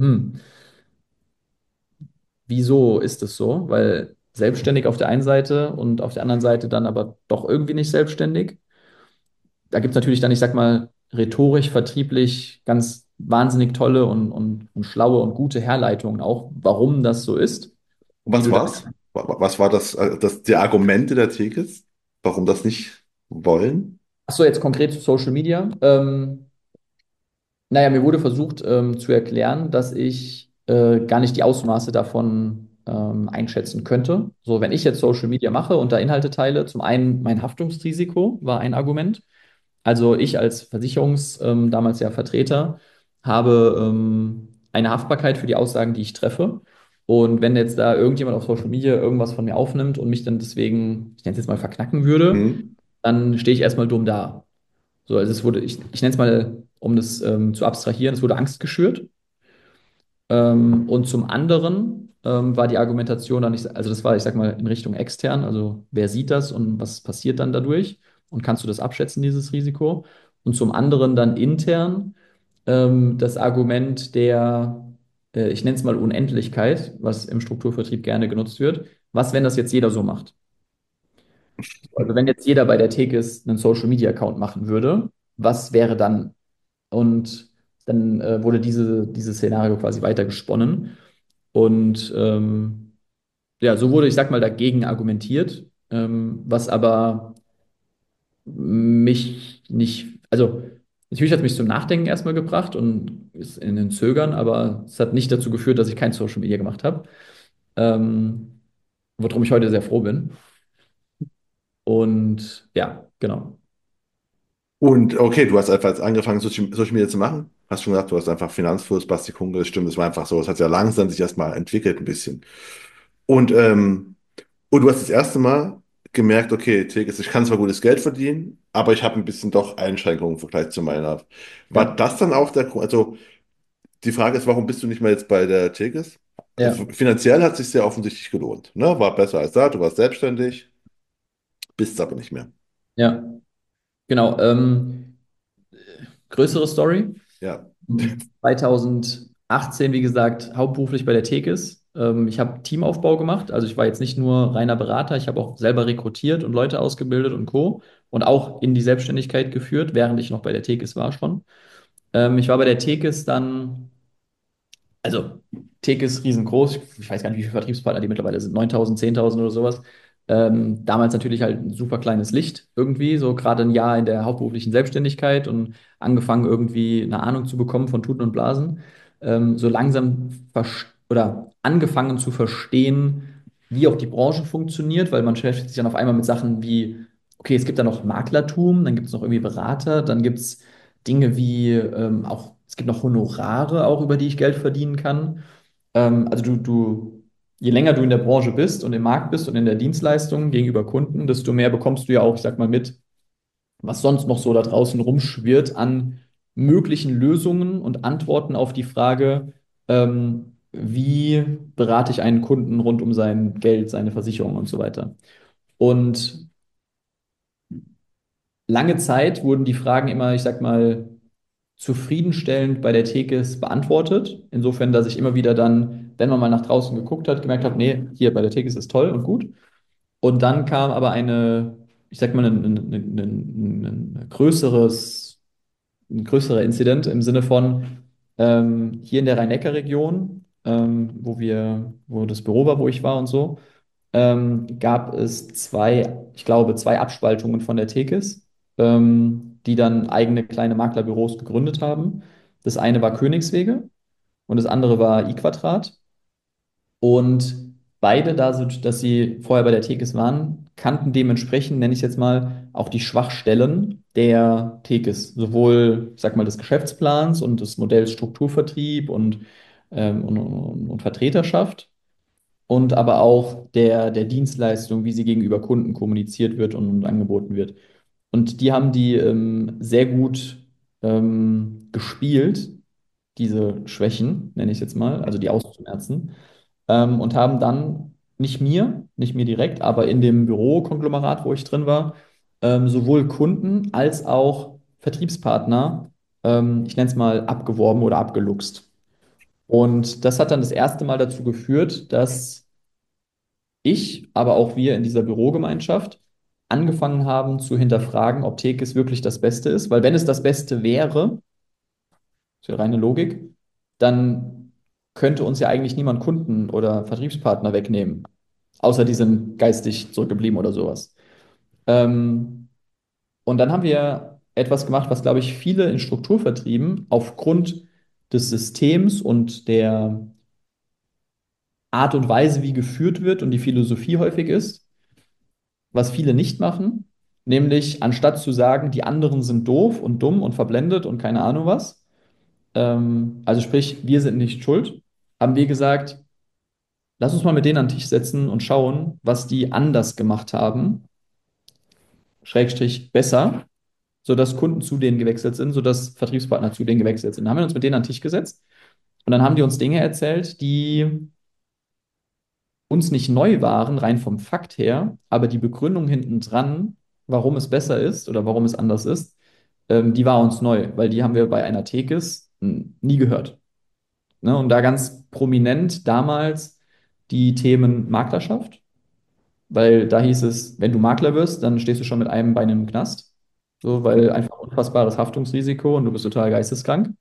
wieso ist es so? Weil selbstständig auf der einen Seite und auf der anderen Seite dann aber doch irgendwie nicht selbstständig. Da gibt es natürlich dann, ich sag mal, rhetorisch, vertrieblich ganz wahnsinnig tolle und schlaue und gute Herleitungen auch, warum das so ist, Und wie was du da. war's? Was war die Argumente der Thekes, warum das nicht wollen? Achso, jetzt konkret zu Social Media. Naja, mir wurde versucht zu erklären, dass ich gar nicht die Ausmaße davon einschätzen könnte. So, wenn ich jetzt Social Media mache und da Inhalte teile, zum einen mein Haftungsrisiko war ein Argument. Also ich als damals ja Vertreter habe eine Haftbarkeit für die Aussagen, die ich treffe. Und wenn jetzt da irgendjemand auf Social Media irgendwas von mir aufnimmt und mich dann deswegen, ich nenne es jetzt mal, verknacken würde, Hm? dann stehe ich erstmal dumm da. So, also ich nenne es mal, um das zu abstrahieren, es wurde Angst geschürt. Und zum anderen war die Argumentation dann nicht, also das war, ich sag mal, in Richtung extern, also wer sieht das und was passiert dann dadurch und kannst du das abschätzen, dieses Risiko? Und zum anderen dann intern das Argument der, ich nenne es mal Unendlichkeit, was im Strukturvertrieb gerne genutzt wird. Was, wenn das jetzt jeder so macht? Also wenn jetzt jeder bei der Tekes einen Social Media Account machen würde, was wäre dann? Und dann wurde dieses Szenario quasi weiter gesponnen. Und ja, so wurde, ich sag mal, dagegen argumentiert, was aber mich nicht, also natürlich hat es mich zum Nachdenken erstmal gebracht und ist in den Zögern, aber es hat nicht dazu geführt, dass ich kein Social Media gemacht habe, worum ich heute sehr froh bin. Und ja, genau. Und okay, du hast einfach jetzt angefangen, Social Media zu machen. Hast schon gesagt, du hast einfach Finanzfluss, Basti Kunge, das stimmt, das war einfach so. Es hat ja langsam sich erstmal entwickelt ein bisschen. Und, ähm, und du hast das erste Mal gemerkt, okay, Tegis, ich kann zwar gutes Geld verdienen, aber ich habe ein bisschen doch Einschränkungen im Vergleich zu meiner. War Ja, das dann auch der Grund? Also die Frage ist, warum bist du nicht mehr jetzt bei der Tegis? ja, Also finanziell hat es sich sehr offensichtlich gelohnt, ne? War besser als da, du warst selbstständig, bist es aber nicht mehr. ja, genau. Größere Story. Ja. 2018, wie gesagt, hauptberuflich bei der Tekes. Ich habe Teamaufbau gemacht. Also ich war jetzt nicht nur reiner Berater, ich habe auch selber rekrutiert und Leute ausgebildet und Co. Und auch in die Selbstständigkeit geführt, während ich noch bei der Tekes war schon. Ich war bei der Tekes dann, also Theke ist riesengroß. Ich weiß gar nicht, wie viele Vertriebspartner die mittlerweile sind. 9.000, 10.000 oder sowas. Damals natürlich halt ein super kleines Licht irgendwie, so gerade ein Jahr in der hauptberuflichen Selbstständigkeit und angefangen irgendwie eine Ahnung zu bekommen von Tuten und Blasen. So langsam oder angefangen zu verstehen, wie auch die Branche funktioniert, weil man beschäftigt sich dann auf einmal mit Sachen wie, okay, es gibt da noch Maklertum, dann gibt es noch irgendwie Berater, dann gibt es Dinge wie auch, es gibt noch Honorare auch, über die ich Geld verdienen kann. Also je länger du in der Branche bist und im Markt bist und in der Dienstleistung gegenüber Kunden, desto mehr bekommst du ja auch, ich sag mal, mit, was sonst noch so da draußen rumschwirrt an möglichen Lösungen und Antworten auf die Frage, wie berate ich einen Kunden rund um sein Geld, seine Versicherung und so weiter. Und lange Zeit wurden die Fragen immer, ich sag mal, zufriedenstellend bei der Tekes beantwortet. Insofern, dass ich immer wieder dann, wenn man mal nach draußen geguckt hat, gemerkt habe, nee, hier bei der Tekes ist toll und gut. Und dann kam aber ich sag mal, ein größerer Incident im Sinne von hier in der Rhein-Neckar-Region, wo das Büro war, wo ich war und so, gab es ich glaube, zwei Abspaltungen von der Tekes, die dann eigene kleine Maklerbüros gegründet haben. Das eine war Königswege und das andere war iQuadrat. Und beide, dass sie vorher bei der Tekes waren, kannten dementsprechend, nenne ich es jetzt mal, auch die Schwachstellen der Tekes. Sowohl, ich sag mal, des Geschäftsplans und des Modells Strukturvertrieb und Vertreterschaft und aber auch der Dienstleistung, wie sie gegenüber Kunden kommuniziert wird und angeboten wird. Und die haben die sehr gut gespielt, diese Schwächen, nenne ich es jetzt mal, also die auszumerzen, und haben dann nicht mir direkt, aber in dem Bürokonglomerat, wo ich drin war, sowohl Kunden als auch Vertriebspartner, ich nenne es mal, abgeworben oder abgeluchst. Und das hat dann das erste Mal dazu geführt, dass ich, aber auch wir in dieser Bürogemeinschaft angefangen haben zu hinterfragen, ob Tekes wirklich das Beste ist. Weil wenn es das Beste wäre, ist ja reine Logik, dann könnte uns ja eigentlich niemand Kunden oder Vertriebspartner wegnehmen, außer die sind geistig zurückgeblieben oder sowas. Ähm, und dann haben wir etwas gemacht, was, glaube ich, viele in Strukturvertrieben aufgrund des Systems und der Art und Weise, wie geführt wird und die Philosophie häufig ist, was viele nicht machen, nämlich anstatt zu sagen, die anderen sind doof und dumm und verblendet und keine Ahnung was, also sprich, wir sind nicht schuld, haben wir gesagt, lass uns mal mit denen an den Tisch setzen und schauen, was die anders gemacht haben, Schrägstrich besser, sodass Kunden zu denen gewechselt sind, sodass Vertriebspartner zu denen gewechselt sind. Dann haben wir uns mit denen an den Tisch gesetzt und dann haben die uns Dinge erzählt, die uns nicht neu waren, rein vom Fakt her, aber die Begründung hinten dran, warum es besser ist oder warum es anders ist, die war uns neu, weil die haben wir bei einer Tekis nie gehört. Ne? Und da ganz prominent damals die Themen Maklerschaft, weil da hieß es, wenn du Makler wirst, dann stehst du schon mit einem Bein im Knast, so, weil einfach unfassbares Haftungsrisiko und du bist total geisteskrank.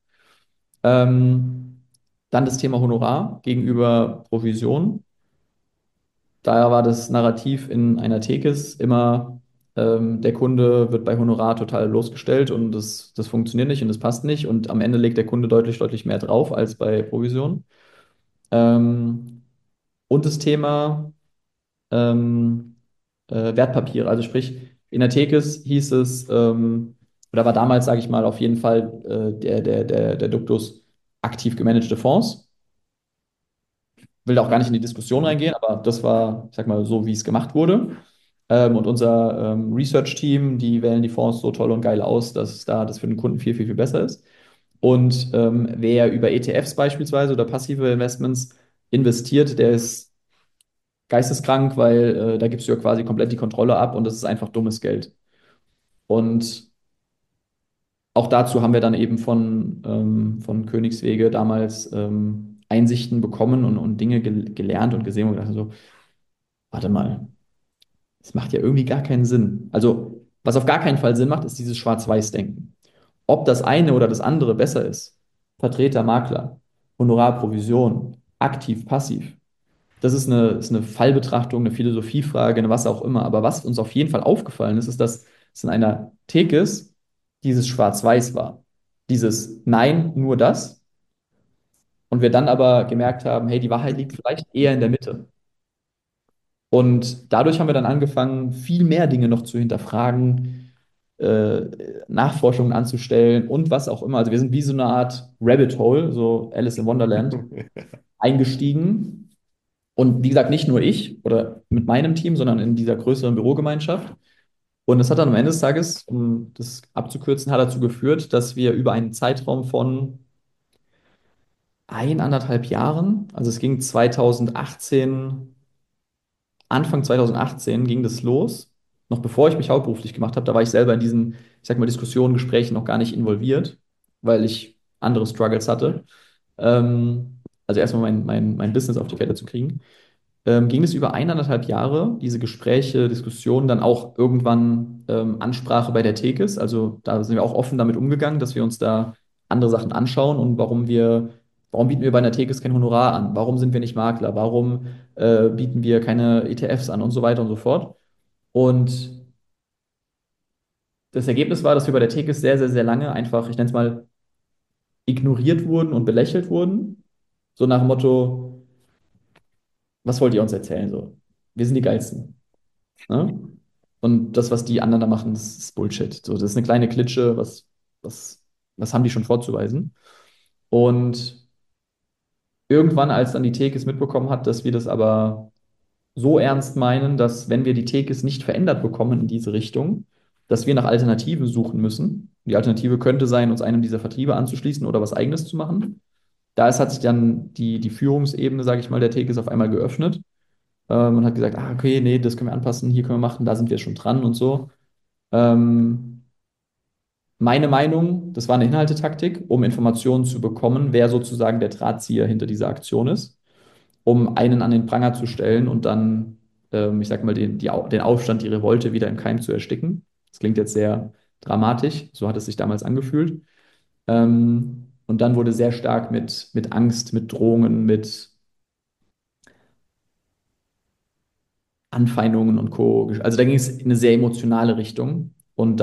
Dann das Thema Honorar gegenüber Provision. Daher war das Narrativ in einer Tekes immer, der Kunde wird bei Honorar total losgestellt und das funktioniert nicht und das passt nicht und am Ende legt der Kunde deutlich, deutlich mehr drauf als bei Provision. Ähm, und das Thema ähm, Wertpapiere, also sprich, in der Tekes hieß es, oder war damals, sage ich mal, auf jeden Fall der Duktus aktiv gemanagte Fonds. Will da auch gar nicht in die Diskussion reingehen, aber das war, ich sag mal, so, wie es gemacht wurde. Und unser Research-Team, die wählen die Fonds so toll und geil aus, dass da das für den Kunden viel, viel, viel besser ist. Und wer über ETFs beispielsweise oder passive Investments investiert, der ist geisteskrank, weil da gibst du ja quasi komplett die Kontrolle ab und das ist einfach dummes Geld. Und auch dazu haben wir dann eben von Königswege damals Einsichten bekommen und Dinge gelernt und gesehen und gedacht, so, warte mal, das macht ja irgendwie gar keinen Sinn. Also, was auf gar keinen Fall Sinn macht, ist dieses Schwarz-Weiß-Denken. Ob das eine oder das andere besser ist, Vertreter, Makler, Honorar, Provision, aktiv, passiv, das ist eine Fallbetrachtung, eine Philosophiefrage, eine was auch immer. Aber was uns auf jeden Fall aufgefallen ist, ist, dass es in einer Thekes dieses Schwarz-Weiß war. Dieses Nein, nur das. Und wir dann aber gemerkt haben, hey, die Wahrheit liegt vielleicht eher in der Mitte. Und dadurch haben wir dann angefangen, viel mehr Dinge noch zu hinterfragen, äh, Nachforschungen anzustellen und was auch immer. Also wir sind wie so eine Art Rabbit Hole, so Alice in Wonderland, eingestiegen. Und wie gesagt, nicht nur ich oder mit meinem Team, sondern in dieser größeren Bürogemeinschaft. Und das hat dann am Ende des Tages, um das abzukürzen, hat dazu geführt, dass wir über einen Zeitraum von 1,5 Jahren, also es ging 2018, Anfang 2018 ging das los, noch bevor ich mich hauptberuflich gemacht habe. Da war ich selber in diesen, ich sag mal, Diskussionen, Gesprächen noch gar nicht involviert, weil ich andere Struggles hatte. Also erstmal mein Business auf die Kette zu kriegen. Ging es über 1,5 Jahre, diese Gespräche, Diskussionen, dann auch irgendwann Ansprache bei der Tekes. Also da sind wir auch offen damit umgegangen, dass wir uns da andere Sachen anschauen und warum bieten wir bei einer Tekes kein Honorar an? Warum sind wir nicht Makler? Warum bieten wir keine ETFs an und so weiter und so fort? Und das Ergebnis war, dass wir bei der Tekes sehr, sehr, sehr lange einfach, ich nenne es mal, ignoriert wurden und belächelt wurden. So nach dem Motto, was wollt ihr uns erzählen? So, wir sind die Geilsten. Ne? Und das, was die anderen da machen, das ist Bullshit. So, das ist eine kleine Klitsche, was, was haben die schon vorzuweisen? Und irgendwann, als dann die Tekes mitbekommen hat, dass wir das aber so ernst meinen, dass wenn wir die Tekes nicht verändert bekommen in diese Richtung, dass wir nach Alternativen suchen müssen. Die Alternative könnte sein, uns einem dieser Vertriebe anzuschließen oder was Eigenes zu machen. Hat sich dann die Führungsebene, sage ich mal, der Tekes auf einmal geöffnet und hat gesagt, ah, okay, nee, das können wir anpassen, hier können wir machen, da sind wir schon dran und so. Ähm, Meine Meinung, das war eine Inhaltetaktik, um Informationen zu bekommen, wer sozusagen der Drahtzieher hinter dieser Aktion ist, um einen an den Pranger zu stellen und dann, ich sag mal, den Aufstand, die Revolte wieder im Keim zu ersticken. Das klingt jetzt sehr dramatisch, so hat es sich damals angefühlt. Und dann wurde sehr stark mit Angst, mit Drohungen, mit Anfeindungen und Co. Also da ging es in eine sehr emotionale Richtung. Und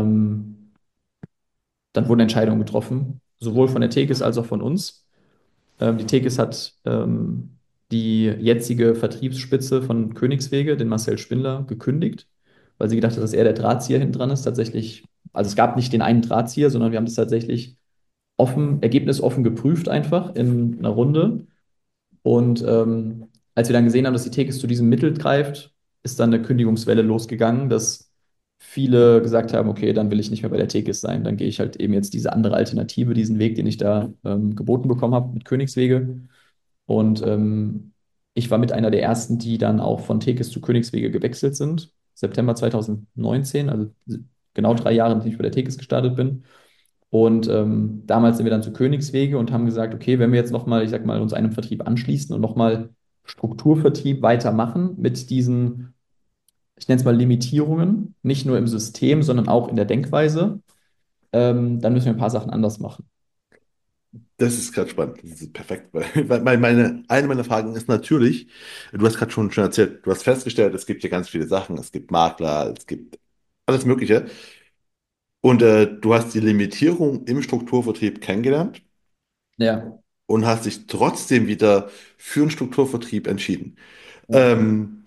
dann wurden Entscheidungen getroffen, sowohl von der Tekes als auch von uns. Die Tekes hat die jetzige Vertriebsspitze von Königswege, den Marcel Spindler, gekündigt, weil sie gedacht hat, dass er der Drahtzieher hinten dran ist. Tatsächlich, also es gab nicht den einen Drahtzieher, sondern wir haben das tatsächlich ergebnisoffen geprüft einfach in einer Runde. Und als wir dann gesehen haben, dass die Tekes zu diesem Mittel greift, ist dann eine Kündigungswelle losgegangen, dass viele gesagt haben, okay, dann will ich nicht mehr bei der Tekes sein, dann gehe ich halt eben jetzt diese andere Alternative, diesen Weg, den ich da geboten bekommen habe mit Königswege. Und ich war mit einer der ersten, die dann auch von Tekes zu Königswege gewechselt sind. September 2019, also genau 3 Jahre, nachdem ich bei der Tekes gestartet bin. Und damals sind wir dann zu Königswege und haben gesagt, okay, wenn wir jetzt nochmal, ich sag mal, uns einem Vertrieb anschließen und nochmal Strukturvertrieb weitermachen mit diesen, ich nenne es mal Limitierungen, nicht nur im System, sondern auch in der Denkweise, dann müssen wir ein paar Sachen anders machen. Das ist gerade spannend. Das ist perfekt. Eine meiner Fragen ist natürlich, du hast gerade schon erzählt, du hast festgestellt, es gibt hier ganz viele Sachen. Es gibt Makler, es gibt alles Mögliche. Und du hast die Limitierung im Strukturvertrieb kennengelernt Ja, und hast dich trotzdem wieder für einen Strukturvertrieb entschieden. ja, Ähm,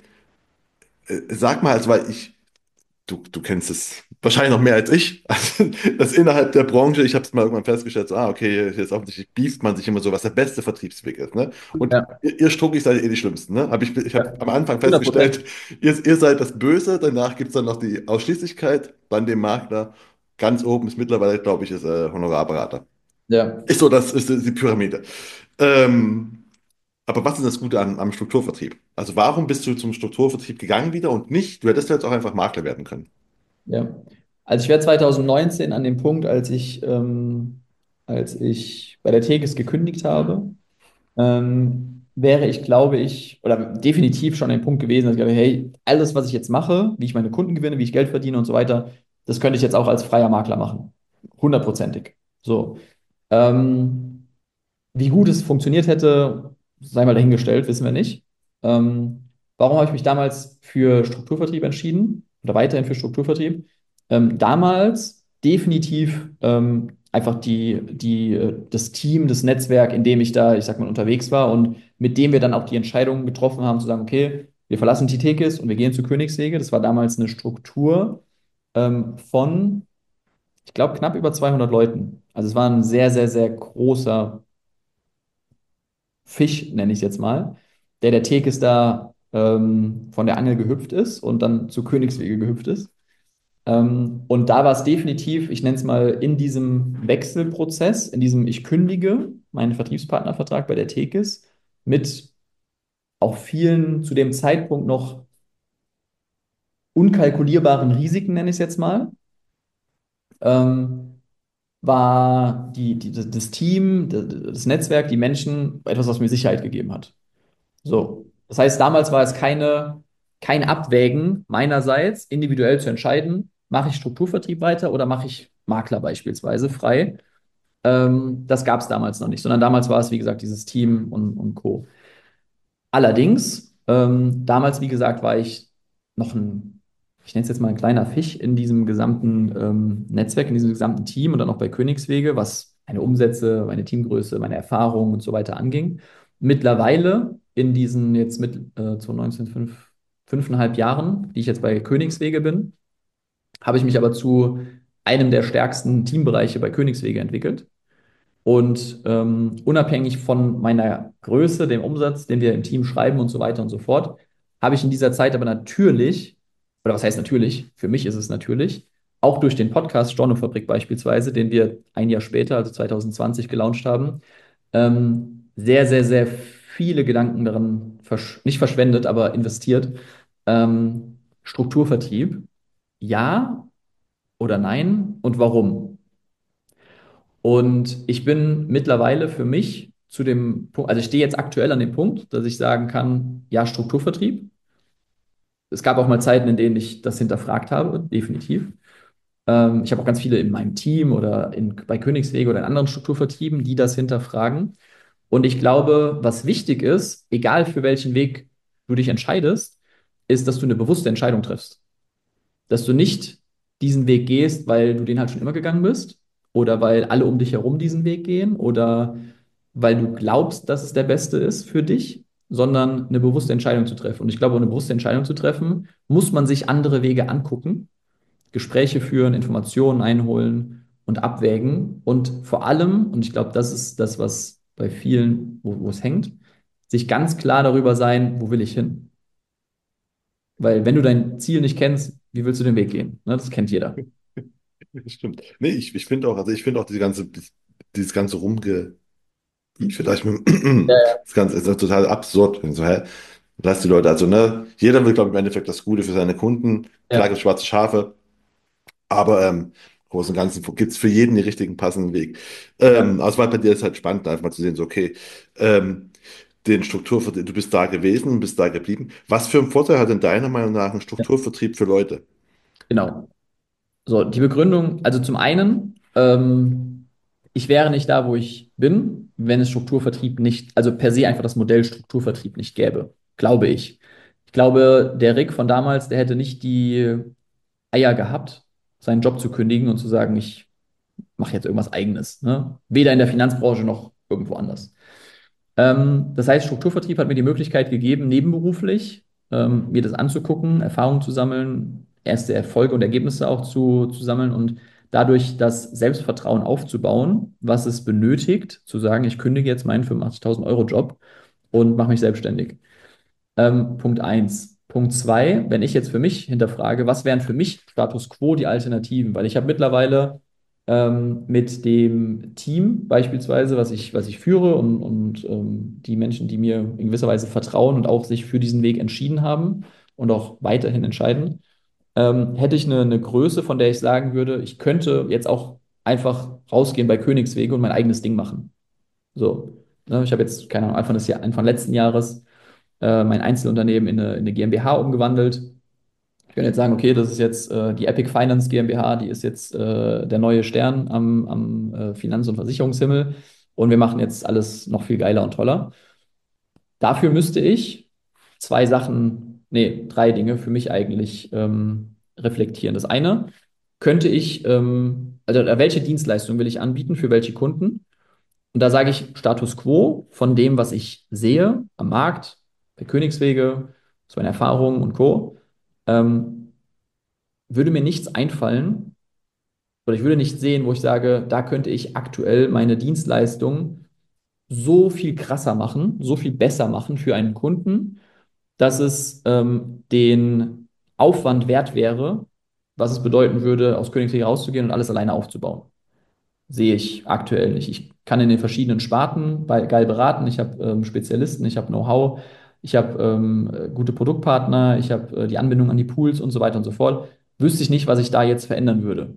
Sag mal, also weil du kennst es wahrscheinlich noch mehr als ich, also, dass innerhalb der Branche, ich habe es mal irgendwann festgestellt, so, okay, hier ist offensichtlich bieft man sich immer so, was der beste Vertriebsweg ist, ne? Und ja, ihr Struggis seid eh die Schlimmsten, ne? Ich hab ja, am Anfang 100%. festgestellt, ihr seid das Böse, danach gibt es dann noch die Ausschließlichkeit, dann den Makler, ganz oben ist mittlerweile, glaube ich, ist Honorarberater. Ja, Ist so, das ist die Pyramide. Ähm, aber was ist das Gute am Strukturvertrieb? Also warum bist du zum Strukturvertrieb gegangen wieder und nicht, du hättest jetzt auch einfach Makler werden können. ja. Also ich war 2019 an dem Punkt, als ich bei der Tekes gekündigt habe, wäre ich, glaube ich, oder definitiv schon ein Punkt gewesen, dass ich glaube, hey, alles, was ich jetzt mache, wie ich meine Kunden gewinne, wie ich Geld verdiene und so weiter, das könnte ich jetzt auch als freier Makler machen. Hundertprozentig. So. Ähm, Wie gut es funktioniert hätte, sei mal dahingestellt, wissen wir nicht. Warum habe ich mich damals für Strukturvertrieb entschieden oder weiterhin für Strukturvertrieb? Damals definitiv einfach das Team, das Netzwerk, in dem ich da, ich sag mal, unterwegs war und mit dem wir dann auch die Entscheidung getroffen haben, zu sagen, okay, wir verlassen Titekis und wir gehen zu Königswege. Das war damals eine Struktur von, ich glaube, knapp über 200 Leuten. Also es war ein sehr, sehr, sehr großer Fisch, nenne ich es jetzt mal, der Tekes da von der Angel gehüpft ist und dann zu Königswege gehüpft ist. Und da war es definitiv, ich nenne es mal, in diesem Wechselprozess, in diesem ich kündige meinen Vertriebspartnervertrag bei der Tekes mit auch vielen zu dem Zeitpunkt noch unkalkulierbaren Risiken, nenne ich es jetzt mal, ähm, war das Team, das Netzwerk, die Menschen etwas, was mir Sicherheit gegeben hat. So. Das heißt, damals war es kein Abwägen meinerseits, individuell zu entscheiden, mache ich Strukturvertrieb weiter oder mache ich Makler beispielsweise frei. Das gab es damals noch nicht, sondern damals war es, wie gesagt, dieses Team und Co. Allerdings, damals, wie gesagt, war ich noch ich nenne es jetzt mal ein kleiner Fisch in diesem gesamten Netzwerk, in diesem gesamten Team und dann auch bei Königswege, was meine Umsätze, meine Teamgröße, meine Erfahrungen und so weiter anging. Mittlerweile in diesen jetzt mit 2019, 5,5 Jahren, die ich jetzt bei Königswege bin, habe ich mich aber zu einem der stärksten Teambereiche bei Königswege entwickelt. Und unabhängig von meiner Größe, dem Umsatz, den wir im Team schreiben und so weiter und so fort, habe ich in dieser Zeit aber natürlich, oder was heißt natürlich, für mich ist es natürlich, auch durch den Podcast Stornofabrik beispielsweise, den wir ein Jahr später, also 2020, gelauncht haben, sehr, sehr, sehr viele Gedanken daran, nicht verschwendet, aber investiert. Strukturvertrieb, ja oder nein und warum? Und ich bin mittlerweile für mich zu dem Punkt, also ich stehe jetzt aktuell an dem Punkt, dass ich sagen kann, ja, Strukturvertrieb. Es gab auch mal Zeiten, in denen ich das hinterfragt habe, definitiv. Ich habe auch ganz viele in meinem Team oder bei Königswege oder in anderen Strukturvertrieben, die das hinterfragen. Und ich glaube, was wichtig ist, egal für welchen Weg du dich entscheidest, ist, dass du eine bewusste Entscheidung triffst. Dass du nicht diesen Weg gehst, weil du den halt schon immer gegangen bist oder weil alle um dich herum diesen Weg gehen oder weil du glaubst, dass es der beste ist für dich, sondern eine bewusste Entscheidung zu treffen. Und ich glaube, um eine bewusste Entscheidung zu treffen, muss man sich andere Wege angucken, Gespräche führen, Informationen einholen und abwägen. Und vor allem, und ich glaube, das ist das, was bei vielen, wo es hängt, sich ganz klar darüber sein, wo will ich hin? Weil wenn du dein Ziel nicht kennst, wie willst du den Weg gehen? Ne, das kennt jeder. Stimmt. Nee, ich finde auch, also ich finde auch dieses ganze ich finde Ja, das Ganze ist total absurd. Wenn so, hä? Lass die Leute, also, ne, jeder will, glaube ich, im Endeffekt das Gute für seine Kunden. Klar ja, gibt es schwarze Schafe, aber im Großen und Ganzen gibt es für jeden den richtigen passenden Weg. ja, Aber es war bei dir ist halt spannend, einfach mal zu sehen, so, okay, ähm, du bist da gewesen und bist da geblieben. Was für einen Vorteil hat in deiner Meinung nach ein ja, Strukturvertrieb für Leute? genau. So, die Begründung, also zum einen, ich wäre nicht da, wo ich bin, wenn es Strukturvertrieb nicht, also per se einfach das Modell Strukturvertrieb nicht gäbe, glaube ich. Ich glaube, der Rick von damals, der hätte nicht die Eier gehabt, seinen Job zu kündigen und zu sagen, ich mache jetzt irgendwas Eigenes. Ne? Weder in der Finanzbranche noch irgendwo anders. Das heißt, Strukturvertrieb hat mir die Möglichkeit gegeben, nebenberuflich mir das anzugucken, Erfahrungen zu sammeln, erste Erfolge und Ergebnisse auch zu sammeln und dadurch das Selbstvertrauen aufzubauen, was es benötigt, zu sagen, ich kündige jetzt meinen 85.000 € Job und mache mich selbstständig. Punkt eins. Punkt zwei, wenn ich jetzt für mich hinterfrage, was wären für mich Status quo die Alternativen? Weil ich habe mittlerweile mit dem Team beispielsweise, was ich führe und die Menschen, die mir in gewisser Weise vertrauen und auch sich für diesen Weg entschieden haben und auch weiterhin entscheiden, hätte ich eine Größe, von der ich sagen würde, ich könnte jetzt auch einfach rausgehen bei Königswege und mein eigenes Ding machen. So. Ne, ich habe jetzt, keine Ahnung, Anfang letzten Jahres mein Einzelunternehmen in eine GmbH umgewandelt. Ich könnte jetzt sagen, okay, das ist jetzt die Epic Finance GmbH, die ist jetzt der neue Stern am Finanz- und Versicherungshimmel und wir machen jetzt alles noch viel geiler und toller. Dafür müsste ich zwei Sachen, nee, drei Dinge für mich eigentlich reflektieren. Das eine, könnte ich, also welche Dienstleistung will ich anbieten für welche Kunden? Und da sage ich Status quo von dem, was ich sehe am Markt, bei Königswege, aus meinen Erfahrungen und Co. Ähm, würde mir nichts einfallen oder ich würde nicht sehen, wo ich sage, da könnte ich aktuell meine Dienstleistung so viel krasser machen, so viel besser machen für einen Kunden, dass es den Aufwand wert wäre, was es bedeuten würde, aus Königswege rauszugehen und alles alleine aufzubauen. Sehe ich aktuell nicht. Ich kann in den verschiedenen Sparten geil beraten. Ich habe Spezialisten, ich habe Know-how, ich habe gute Produktpartner, ich habe die Anbindung an die Pools und so weiter und so fort. Wüsste ich nicht, was ich da jetzt verändern würde.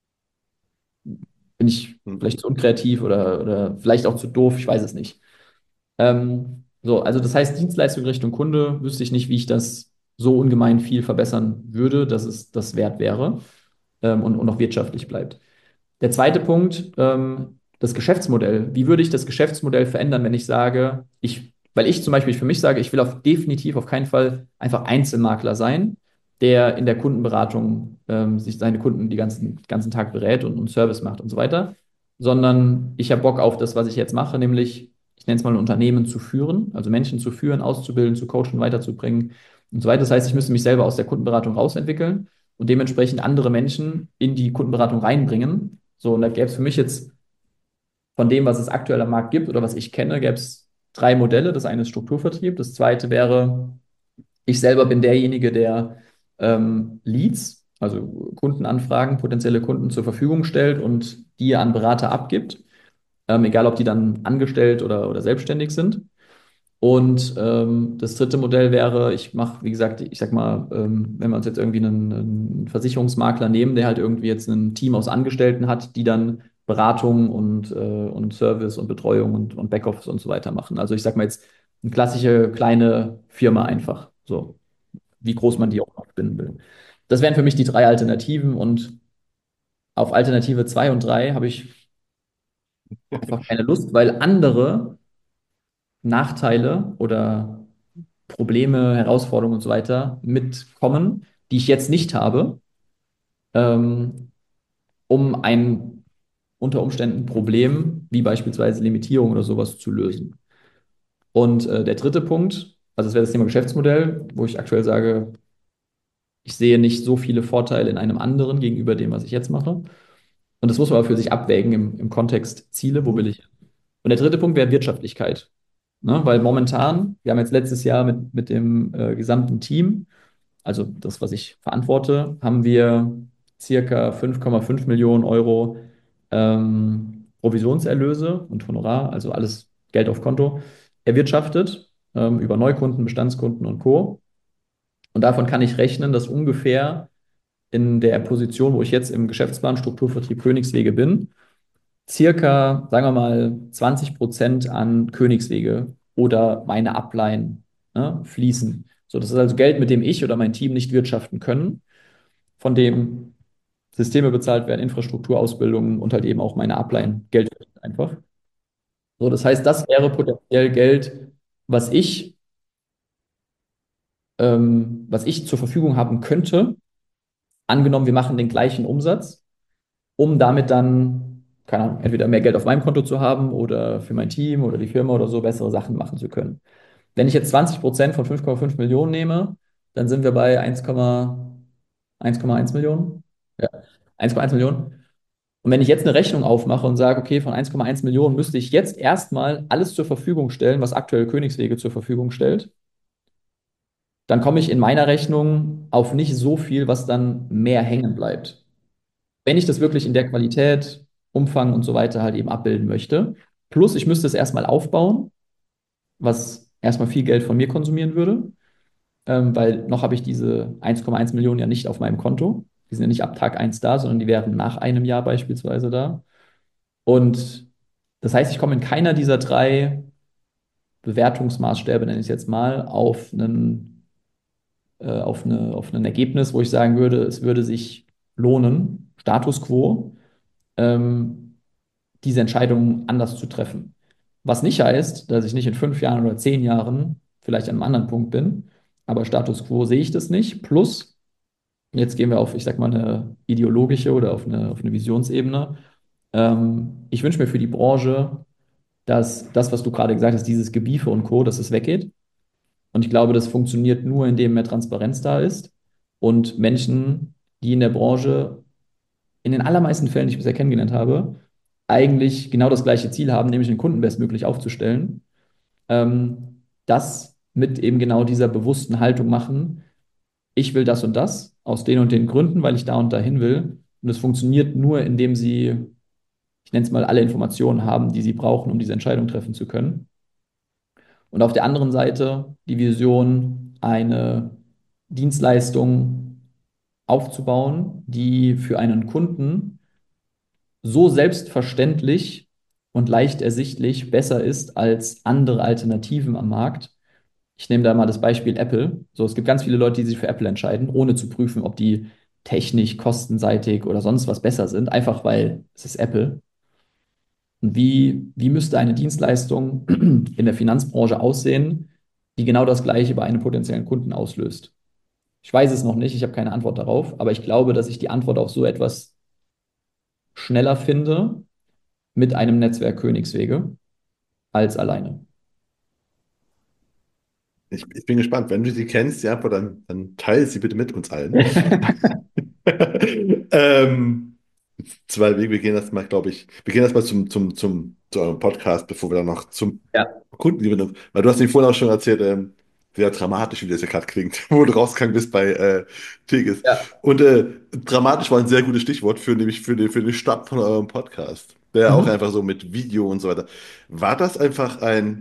Bin ich Hm. vielleicht zu unkreativ oder vielleicht auch zu doof, ich weiß es nicht. So, also das heißt, Dienstleistung Richtung Kunde wüsste ich nicht, wie ich das so ungemein viel verbessern würde, dass es das wert wäre und auch wirtschaftlich bleibt. Der zweite Punkt, das Geschäftsmodell. Wie würde ich das Geschäftsmodell verändern, wenn ich sage, weil ich zum Beispiel für mich sage, ich will definitiv auf keinen Fall einfach Einzelmakler sein, der in der Kundenberatung sich seine Kunden die ganzen Tag berät und Service macht und so weiter, sondern ich habe Bock auf das, was ich jetzt mache, nämlich, ich nenne es mal ein Unternehmen zu führen, also Menschen zu führen, auszubilden, zu coachen, weiterzubringen und so weiter. Das heißt, ich müsste mich selber aus der Kundenberatung rausentwickeln und dementsprechend andere Menschen in die Kundenberatung reinbringen. So, und da gäbe es für mich jetzt von dem, was es aktuell am Markt gibt oder was ich kenne, gäbe es drei Modelle. Das eine ist Strukturvertrieb, das zweite wäre, ich selber bin derjenige, der Leads, also Kundenanfragen, potenzielle Kunden zur Verfügung stellt und die an Berater abgibt, egal ob die dann angestellt oder selbstständig sind. Und das dritte Modell wäre, ich mache, wie gesagt, ich sag mal, wenn wir uns jetzt irgendwie einen Versicherungsmakler nehmen, der halt irgendwie jetzt ein Team aus Angestellten hat, die dann Beratung und Service und Betreuung und Backoffice und so weiter machen. Also ich sag mal jetzt eine klassische kleine Firma einfach, so wie groß man die auch noch spinnen will. Das wären für mich die drei Alternativen und auf Alternative 2 und 3 habe ich einfach keine Lust, weil andere Nachteile oder Probleme, Herausforderungen und so weiter mitkommen, die ich jetzt nicht habe, ähm, um ein unter Umständen Problem, wie beispielsweise Limitierung oder sowas, zu lösen. Und der dritte Punkt, also das wäre das Thema Geschäftsmodell, wo ich aktuell sage, ich sehe nicht so viele Vorteile in einem anderen gegenüber dem, was ich jetzt mache. Und das muss man aber für sich abwägen im Kontext Ziele, wo will ich hin? Und der dritte Punkt wäre Wirtschaftlichkeit. Ne? Weil momentan, wir haben jetzt letztes Jahr mit dem gesamten Team, also das, was ich verantworte, haben wir circa 5,5 Millionen Euro Provisionserlöse und Honorar, also alles Geld auf Konto, erwirtschaftet über Neukunden, Bestandskunden und Co. Und davon kann ich rechnen, dass ungefähr in der Position, wo ich jetzt im Geschäftsplan Strukturvertrieb Königswege bin, circa, sagen wir mal, 20% an Königswege oder meine Upline, ne, fließen. So, das ist also Geld, mit dem ich oder mein Team nicht wirtschaften können, von dem Systeme bezahlt werden, Infrastruktur, Ausbildung und halt eben auch meine Upline Geld verdient einfach. So, das heißt, das wäre potenziell Geld, was ich, was ich zur Verfügung haben könnte, angenommen, wir machen den gleichen Umsatz, um damit dann, keine Ahnung, entweder mehr Geld auf meinem Konto zu haben oder für mein Team oder die Firma oder so bessere Sachen machen zu können. Wenn ich jetzt 20% von 5,5 Millionen nehme, dann sind wir bei 1,1 Millionen. Ja, 1,1 Millionen. Und wenn ich jetzt eine Rechnung aufmache und sage, okay, von 1,1 Millionen müsste ich jetzt erstmal alles zur Verfügung stellen, was aktuell Königswege zur Verfügung stellt, dann komme ich in meiner Rechnung auf nicht so viel, was dann mehr hängen bleibt. Wenn ich das wirklich in der Qualität, Umfang und so weiter halt eben abbilden möchte. Plus, ich müsste es erstmal aufbauen, was erstmal viel Geld von mir konsumieren würde, weil noch habe ich diese 1,1 Millionen ja nicht auf meinem Konto. Die sind ja nicht ab Tag eins da, sondern die wären nach einem Jahr beispielsweise da. Und das heißt, ich komme in keiner dieser drei Bewertungsmaßstäbe, nenne ich es jetzt mal, auf ein Ergebnis, wo ich sagen würde, es würde sich lohnen, Status quo, ähm, diese Entscheidung anders zu treffen. Was nicht heißt, dass ich nicht in 5 Jahren oder 10 Jahren vielleicht an einem anderen Punkt bin, aber Status quo sehe ich das nicht. Plus, jetzt gehen wir auf, ich sag mal, eine ideologische oder auf eine Visionsebene. Ich wünsche mir für die Branche, dass das, was du gerade gesagt hast, dieses Gebiefe und Co., dass es weggeht. Und ich glaube, das funktioniert nur, indem mehr Transparenz da ist und Menschen, die in der Branche in den allermeisten Fällen, die ich bisher kennengelernt habe, eigentlich genau das gleiche Ziel haben, nämlich den Kunden bestmöglich aufzustellen, das mit eben genau dieser bewussten Haltung machen. Ich will das und das aus den und den Gründen, weil ich da und dahin will. Und es funktioniert nur, indem sie, ich nenne es mal, alle Informationen haben, die sie brauchen, um diese Entscheidung treffen zu können. Und auf der anderen Seite die Vision, eine Dienstleistung aufzubauen, die für einen Kunden so selbstverständlich und leicht ersichtlich besser ist als andere Alternativen am Markt. Ich nehme da mal das Beispiel Apple. So, es gibt ganz viele Leute, die sich für Apple entscheiden, ohne zu prüfen, ob die technisch, kostenseitig oder sonst was besser sind, einfach weil es ist Apple. Und wie müsste eine Dienstleistung in der Finanzbranche aussehen, die genau das Gleiche bei einem potenziellen Kunden auslöst? Ich weiß es noch nicht, ich habe keine Antwort darauf, aber ich glaube, dass ich die Antwort auf so etwas schneller finde mit einem Netzwerk Königswege als alleine. Ich bin gespannt. Wenn du sie kennst, ja, dann teile sie bitte mit uns allen. ähm, Zwei Wege. Wir gehen erstmal, glaube ich, wir gehen erstmal zu eurem Podcast, bevor wir dann noch zum Ja, Kundengewinnung. Weil du hast mir vorhin auch schon erzählt, sehr dramatisch, wie das ja gerade klingt, wo du rausgegangen bist bei Tigges. ja. Und dramatisch war ein sehr gutes Stichwort für nämlich für den Start von eurem Podcast. Der ja auch Mhm. einfach so mit Video und so weiter. War das einfach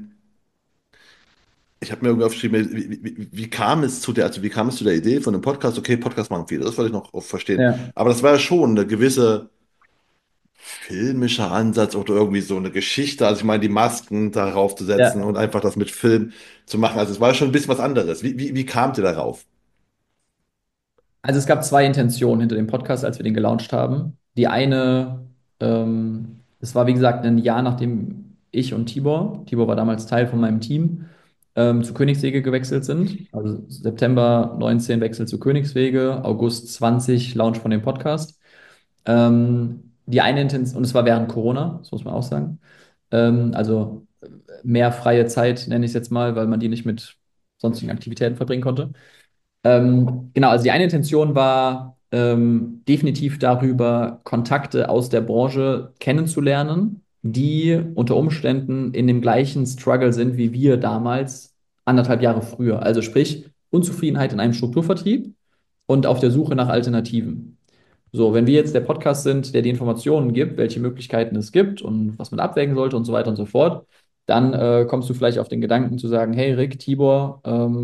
ich habe mir irgendwie aufgeschrieben, wie kam es zu also wie kam es zu der Idee von einem Podcast? Okay, Podcast machen viele, das wollte ich noch verstehen. Ja, Aber das war ja schon eine gewisse filmischer Ansatz oder irgendwie so eine Geschichte. Also ich meine, die Masken darauf zu setzen ja. und einfach das mit Film zu machen. Also es war schon ein bisschen was anderes. Wie kamt ihr darauf? Also es gab zwei Intentionen hinter dem Podcast, als wir den gelauncht haben. Die eine, es war wie gesagt ein Jahr, nachdem ich und Tibor war damals Teil von meinem Team, zu Königswege gewechselt sind. Also September 19 Wechsel zu Königswege, August 20 Launch von dem Podcast. Die eine Intention, und es war während Corona, das muss man auch sagen. Also mehr freie Zeit, nenne ich es jetzt mal, weil man die nicht mit sonstigen Aktivitäten verbringen konnte. Genau, also die eine Intention war definitiv darüber, Kontakte aus der Branche kennenzulernen, die unter Umständen in dem gleichen Struggle sind wie wir damals, 1,5 Jahre früher. Also sprich, Unzufriedenheit in einem Strukturvertrieb und auf der Suche nach Alternativen. So, wenn wir jetzt der Podcast sind, der die Informationen gibt, welche Möglichkeiten es gibt und was man abwägen sollte und so weiter und so fort, dann kommst du vielleicht auf den Gedanken zu sagen, hey Rick, Tibor,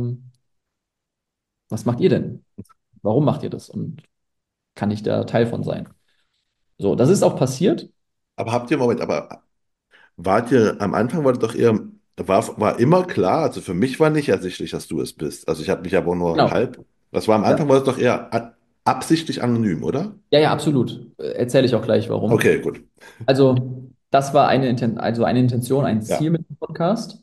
was macht ihr denn? Warum macht ihr das? Und kann ich da Teil von sein? So, das ist auch passiert. Aber Moment, aber wart ihr, am Anfang war das doch eher, war immer klar, also für mich war nicht ersichtlich, dass du es bist. Also ich habe mich aber nur Genau. halb, das war am Ja, Anfang war das doch eher absichtlich anonym, oder? ja, ja, absolut. Erzähle ich auch gleich, warum. Okay, gut. Also, das war also eine Intention, ein Ja, Ziel mit dem Podcast.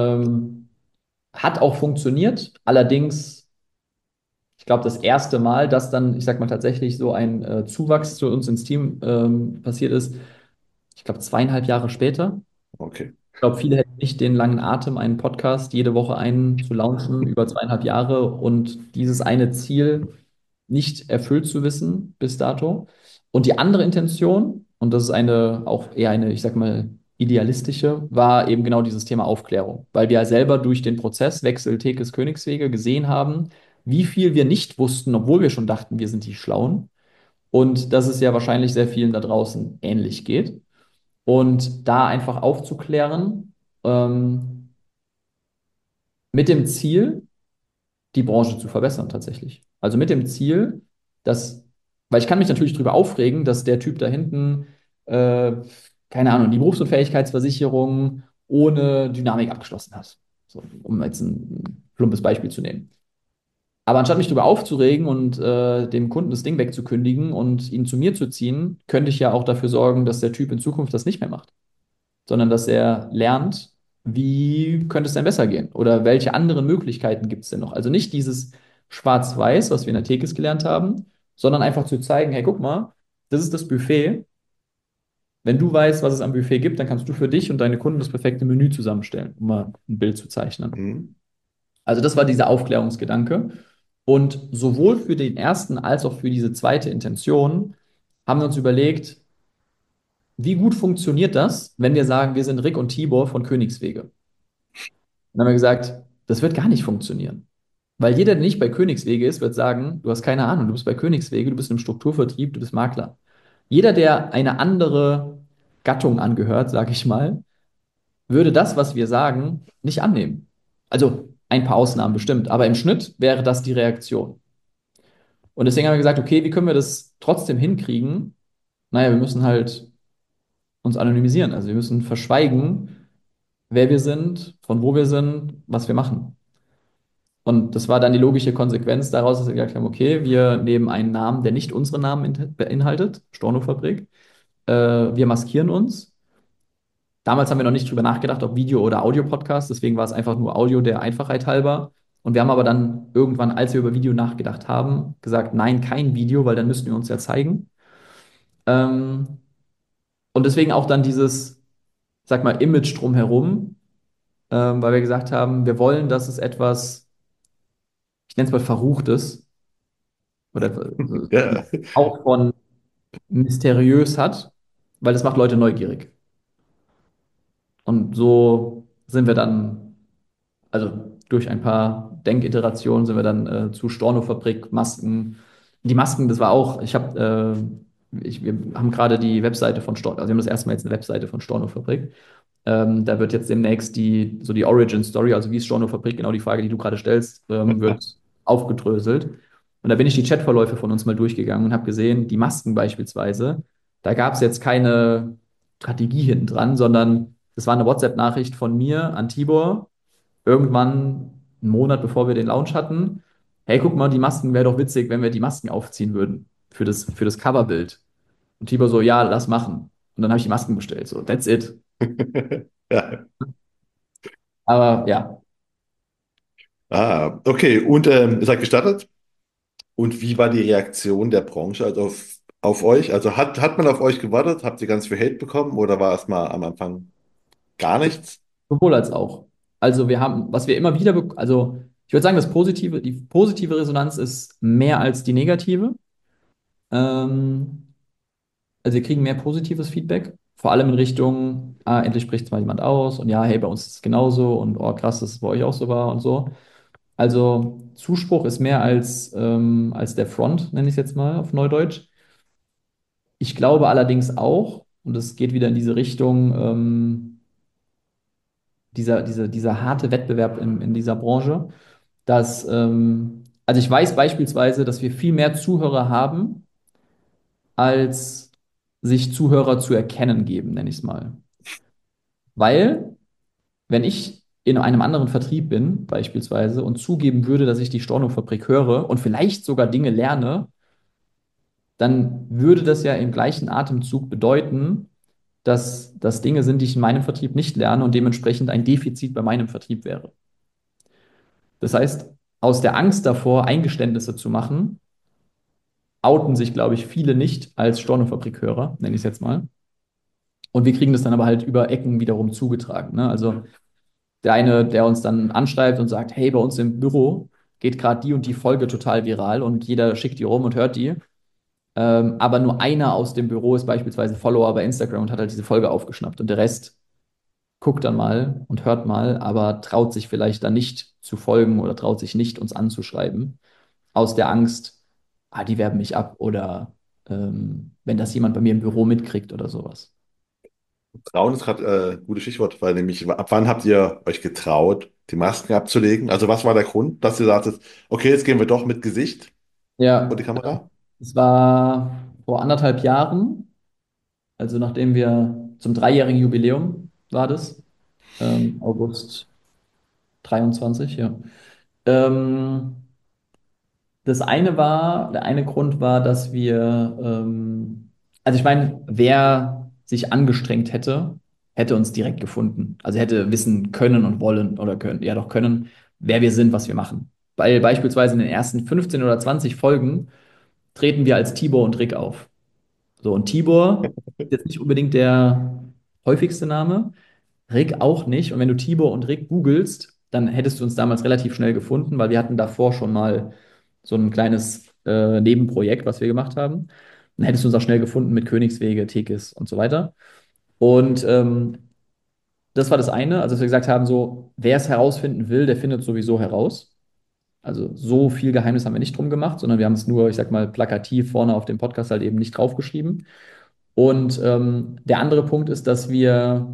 Hat auch funktioniert. Allerdings, ich glaube, das erste Mal, dass dann, ich sag mal, tatsächlich so ein Zuwachs zu uns ins Team passiert ist, ich glaube, 2,5 Jahre später. okay. Ich glaube, viele hätten nicht den langen Atem, einen Podcast jede Woche einen zu launchen über 2,5 Jahre und dieses eine Ziel nicht erfüllt zu wissen bis dato. Und die andere Intention, und das ist eine auch eher eine, ich sag mal, idealistische, war eben genau dieses Thema Aufklärung, weil wir ja selber durch den Prozess Wechsel Tekes Königswege gesehen haben, wie viel wir nicht wussten, obwohl wir schon dachten, wir sind die Schlauen. Und dass es ja wahrscheinlich sehr vielen da draußen ähnlich geht. Und da einfach aufzuklären, ähm, mit dem Ziel, die Branche zu verbessern tatsächlich. Also mit dem Ziel, dass, weil ich kann mich natürlich darüber aufregen, dass der Typ da hinten, äh, keine Ahnung, die Berufsunfähigkeitsversicherung ohne Dynamik abgeschlossen hat. So, um jetzt ein plumpes Beispiel zu nehmen. Aber anstatt mich darüber aufzuregen und dem Kunden das Ding wegzukündigen und ihn zu mir zu ziehen, könnte ich ja auch dafür sorgen, dass der Typ in Zukunft das nicht mehr macht, sondern dass er lernt, wie könnte es denn besser gehen oder welche anderen Möglichkeiten gibt es denn noch. Also nicht dieses Schwarz-Weiß, was wir in der Tekes gelernt haben, sondern einfach zu zeigen, hey, guck mal, das ist das Buffet. Wenn du weißt, was es am Buffet gibt, dann kannst du für dich und deine Kunden das perfekte Menü zusammenstellen, um mal ein Bild zu zeichnen. Mhm. Also das war dieser Aufklärungsgedanke. Und sowohl für den ersten als auch für diese zweite Intention haben wir uns überlegt, wie gut funktioniert das, wenn wir sagen, wir sind Rick und Tibor von Königswege? Dann haben wir gesagt, das wird gar nicht funktionieren. Weil jeder, der nicht bei Königswege ist, wird sagen, du hast keine Ahnung, du bist bei Königswege, du bist im Strukturvertrieb, du bist Makler. Jeder, der eine andere Gattung angehört, sage ich mal, würde das, was wir sagen, nicht annehmen. Also ein paar Ausnahmen bestimmt, aber im Schnitt wäre das die Reaktion. Und deswegen haben wir gesagt, okay, wie können wir das trotzdem hinkriegen? Naja, wir müssen halt uns anonymisieren. Also wir müssen verschweigen, wer wir sind, von wo wir sind, was wir machen. Und das war dann die logische Konsequenz daraus, dass wir gesagt haben, okay, wir nehmen einen Namen, der nicht unsere Namen beinhaltet, Stornofabrik. Wir maskieren uns. Damals haben wir noch nicht drüber nachgedacht, ob Video- oder Audio-Podcast, deswegen war es einfach nur Audio der Einfachheit halber. Und wir haben aber dann irgendwann, als wir über Video nachgedacht haben, gesagt, nein, kein Video, weil dann müssten wir uns ja zeigen. Ähm, und deswegen auch dann dieses, sag mal, Image drumherum, weil wir gesagt haben, wir wollen, dass es etwas, ich nenne es mal Verruchtes oder Ja. auch von mysteriös hat, weil das macht Leute neugierig. Und so sind wir dann, also durch ein paar Denkiterationen sind wir dann zu Stornofabrik, Masken. Die Masken, das war auch, wir haben gerade die Webseite von Storno, also wir haben das erste Mal jetzt eine Webseite von Stornofabrik. Da wird jetzt demnächst so die Origin Story, also wie ist Stornofabrik, genau die Frage, die du gerade stellst, wird aufgedröselt. Und da bin ich die Chatverläufe von uns mal durchgegangen und habe gesehen, die Masken beispielsweise, da gab es jetzt keine Strategie hinten dran, sondern das war eine WhatsApp-Nachricht von mir an Tibor, irgendwann einen Monat bevor wir den Launch hatten. Hey, guck mal, die Masken wäre doch witzig, wenn wir die Masken aufziehen würden für das Coverbild. Und Tibor so, ja, lass machen. Und dann habe ich die Masken bestellt. So, that's it. Ja. Aber ja, Okay. Und ihr seid gestartet? Und wie war die Reaktion der Branche also auf euch? Also hat man auf euch gewartet? Habt ihr ganz viel Hate bekommen oder war es mal am Anfang gar nichts? sowohl als auch. Also wir haben, was wir immer wieder, also ich würde sagen, die positive Resonanz ist mehr als die negative. Ähm, also wir kriegen mehr positives Feedback, vor allem in Richtung, ah, endlich spricht es mal jemand aus und ja, hey, bei uns ist es genauso und oh, krass, dass es bei euch auch so war und so. Also Zuspruch ist mehr als der Front, nenne ich es jetzt mal auf Neudeutsch. Ich glaube allerdings auch, und es geht wieder in diese Richtung, dieser harte Wettbewerb in dieser Branche, dass, also ich weiß beispielsweise, dass wir viel mehr Zuhörer haben, als sich Zuhörer zu erkennen geben, nenne ich es mal. Weil, wenn ich in einem anderen Vertrieb bin, beispielsweise, und zugeben würde, dass ich die Stornofabrik höre und vielleicht sogar Dinge lerne, dann würde das ja im gleichen Atemzug bedeuten, dass das Dinge sind, die ich in meinem Vertrieb nicht lerne und dementsprechend ein Defizit bei meinem Vertrieb wäre. Das heißt, aus der Angst davor, Eingeständnisse zu machen, outen sich, glaube ich, viele nicht als Stornofabrikhörer, nenne ich es jetzt mal. Und wir kriegen das dann aber halt über Ecken wiederum zugetragen. Ne? Also der eine, der uns dann anschreibt und sagt, hey, bei uns im Büro geht gerade die und die Folge total viral und jeder schickt die rum und hört die. Aber nur einer aus dem Büro ist beispielsweise Follower bei Instagram und hat halt diese Folge aufgeschnappt. Und der Rest guckt dann mal und hört mal, aber traut sich vielleicht dann nicht zu folgen oder traut sich nicht, uns anzuschreiben, aus der Angst, ah, die werben mich ab oder wenn das jemand bei mir im Büro mitkriegt oder sowas. Trauen ist gerade ein gutes Stichwort, weil nämlich ab wann habt ihr euch getraut, die Masken abzulegen? Also was war der Grund, dass ihr sagtet, okay, jetzt gehen wir doch mit Gesicht vor die Ja, Kamera? es war vor 1,5 Jahren, also nachdem wir zum dreijährigen Jubiläum war das, August 23, ja. Ähm, der eine Grund war, dass wir, also ich meine, wer sich angestrengt hätte, hätte uns direkt gefunden. Also hätte wissen können und wollen oder können, ja doch können, wer wir sind, was wir machen. Weil beispielsweise in den ersten 15 oder 20 Folgen treten wir als Tibor und Rick auf. So, und Tibor ist jetzt nicht unbedingt der häufigste Name, Rick auch nicht. Und wenn du Tibor und Rick googelst, dann hättest du uns damals relativ schnell gefunden, weil wir hatten davor schon mal so ein kleines Nebenprojekt, was wir gemacht haben. Dann hättest du uns auch schnell gefunden mit Königswege, Tekis und so weiter. Und das war das eine, also dass wir gesagt haben, so, wer es herausfinden will, der findet sowieso heraus. Also so viel Geheimnis haben wir nicht drum gemacht, sondern wir haben es nur, ich sag mal, plakativ vorne auf dem Podcast halt eben nicht draufgeschrieben. Und der andere Punkt ist, dass wir,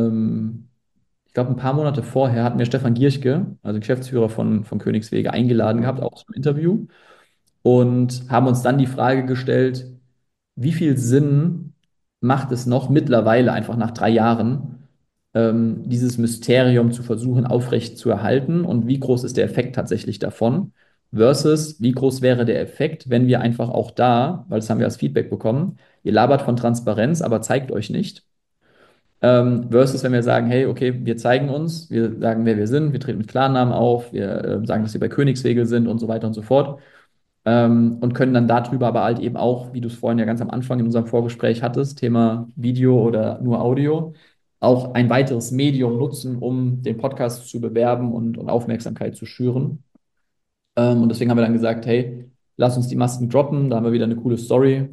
ich glaube, ein paar Monate vorher hatten wir Stefan Gierchke, also Geschäftsführer von Königswege, eingeladen gehabt, auch zum Interview. Und haben uns dann die Frage gestellt, wie viel Sinn macht es noch mittlerweile, einfach nach 3 Jahren, dieses Mysterium zu versuchen, aufrecht zu erhalten und wie groß ist der Effekt tatsächlich davon? Versus, wie groß wäre der Effekt, wenn wir einfach auch da, weil das haben wir als Feedback bekommen, ihr labert von Transparenz, aber zeigt euch nicht. Versus, wenn wir sagen, hey, okay, wir zeigen uns, wir sagen, wer wir sind, wir treten mit Klarnamen auf, wir sagen, dass wir bei Königswege sind und so weiter und so fort. Und können dann darüber aber halt eben auch, wie du es vorhin ja ganz am Anfang in unserem Vorgespräch hattest, Thema Video oder nur Audio, auch ein weiteres Medium nutzen, um den Podcast zu bewerben und Aufmerksamkeit zu schüren. Und deswegen haben wir dann gesagt, hey, lass uns die Masken droppen. Da haben wir wieder eine coole Story,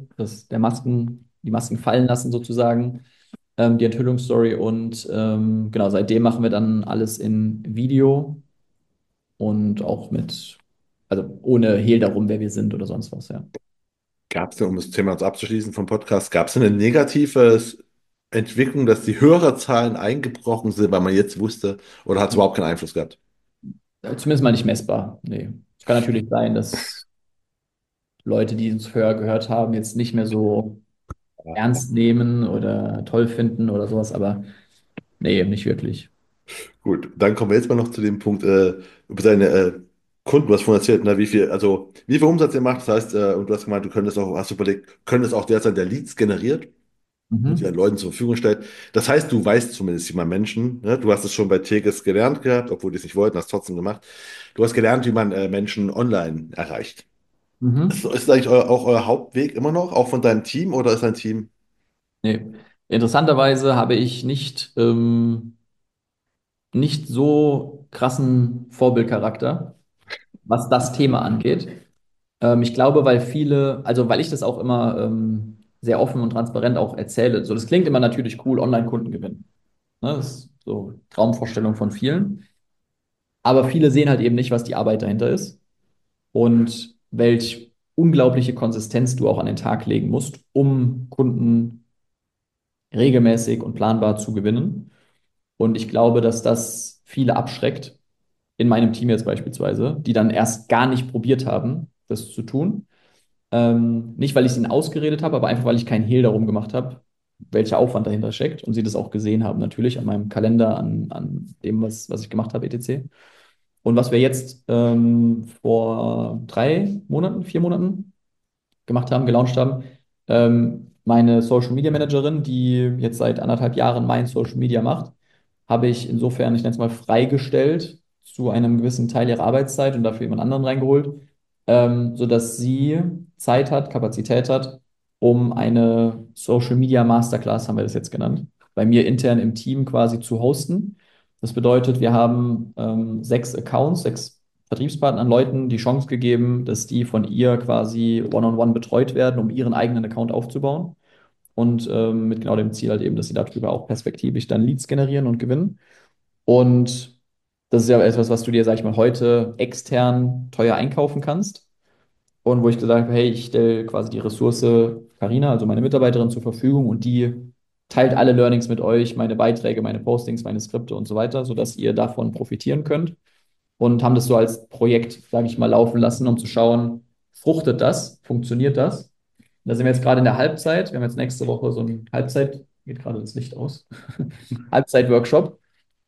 die Masken fallen lassen sozusagen, die Enthüllungsstory. Und genau, seitdem machen wir dann alles in Video und auch also ohne Hehl darum, wer wir sind oder sonst was, ja. Gab es denn, um das Thema jetzt abzuschließen vom Podcast, gab es denn eine negative Entwicklung, dass die Hörerzahlen eingebrochen sind, weil man jetzt wusste, oder hat es überhaupt keinen Einfluss gehabt? Zumindest mal nicht messbar. Nee. Es kann natürlich sein, dass Leute, die uns vorher gehört haben, jetzt nicht mehr so ernst nehmen oder toll finden oder sowas, aber nee, nicht wirklich. Gut, dann kommen wir jetzt mal noch zu dem Punkt über seine Kunden, du hast vorhin erzählt, ne, wie viel Umsatz ihr macht. Das heißt, und du hast gemeint, du könntest auch, hast du überlegt, könntest auch der sein, der Leads generiert und sie an Mhm. Leuten zur Verfügung stellt. Das heißt, du weißt zumindest, wie man Menschen, ne, du hast es schon bei Teges gelernt gehabt, obwohl die es nicht wollten, hast trotzdem gemacht. Du hast gelernt, wie man Menschen online erreicht. Mhm. Ist das eigentlich auch euer Hauptweg immer noch, auch von deinem Team oder ist dein Team? Nee. Interessanterweise habe ich nicht so krassen Vorbildcharakter, was das Thema angeht. Ich glaube, weil viele, also weil ich das auch immer sehr offen und transparent auch erzähle. So, das klingt immer natürlich cool, Online-Kunden gewinnen. Ne? Das ist so Traumvorstellung von vielen. Aber viele sehen halt eben nicht, was die Arbeit dahinter ist und welch unglaubliche Konsistenz du auch an den Tag legen musst, um Kunden regelmäßig und planbar zu gewinnen. Und ich glaube, dass das viele abschreckt, in meinem Team jetzt beispielsweise, die dann erst gar nicht probiert haben, das zu tun. Nicht, weil ich es ihnen ausgeredet habe, aber einfach, weil ich keinen Hehl darum gemacht habe, welcher Aufwand dahinter steckt und sie das auch gesehen haben, natürlich an meinem Kalender, an dem, was ich gemacht habe, etc. Und was wir jetzt vor 3 Monaten, 4 Monaten gemacht haben, gelauncht haben, meine Social Media Managerin, die jetzt seit 1,5 Jahren mein Social Media macht, habe ich insofern, ich nenne es mal, freigestellt zu einem gewissen Teil ihrer Arbeitszeit und dafür jemand anderen reingeholt, sodass sie Zeit hat, Kapazität hat, um eine Social Media Masterclass, haben wir das jetzt genannt, bei mir intern im Team quasi zu hosten. Das bedeutet, wir haben 6 Accounts, 6 Vertriebspartnern, Leuten die Chance gegeben, dass die von ihr quasi one-on-one betreut werden, um ihren eigenen Account aufzubauen. Und mit genau dem Ziel halt eben, dass sie darüber auch perspektivisch dann Leads generieren und gewinnen. Und das ist ja etwas, was du dir, sag ich mal, heute extern teuer einkaufen kannst. Und wo ich gesagt habe, hey, ich stelle quasi die Ressource Carina, also meine Mitarbeiterin, zur Verfügung und die teilt alle Learnings mit euch, meine Beiträge, meine Postings, meine Skripte und so weiter, sodass ihr davon profitieren könnt. Und haben das so als Projekt, sage ich mal, laufen lassen, um zu schauen, fruchtet das, funktioniert das? Da sind wir jetzt gerade in der Halbzeit. Wir haben jetzt nächste Woche so ein Halbzeit, geht gerade das Licht aus, Halbzeit-Workshop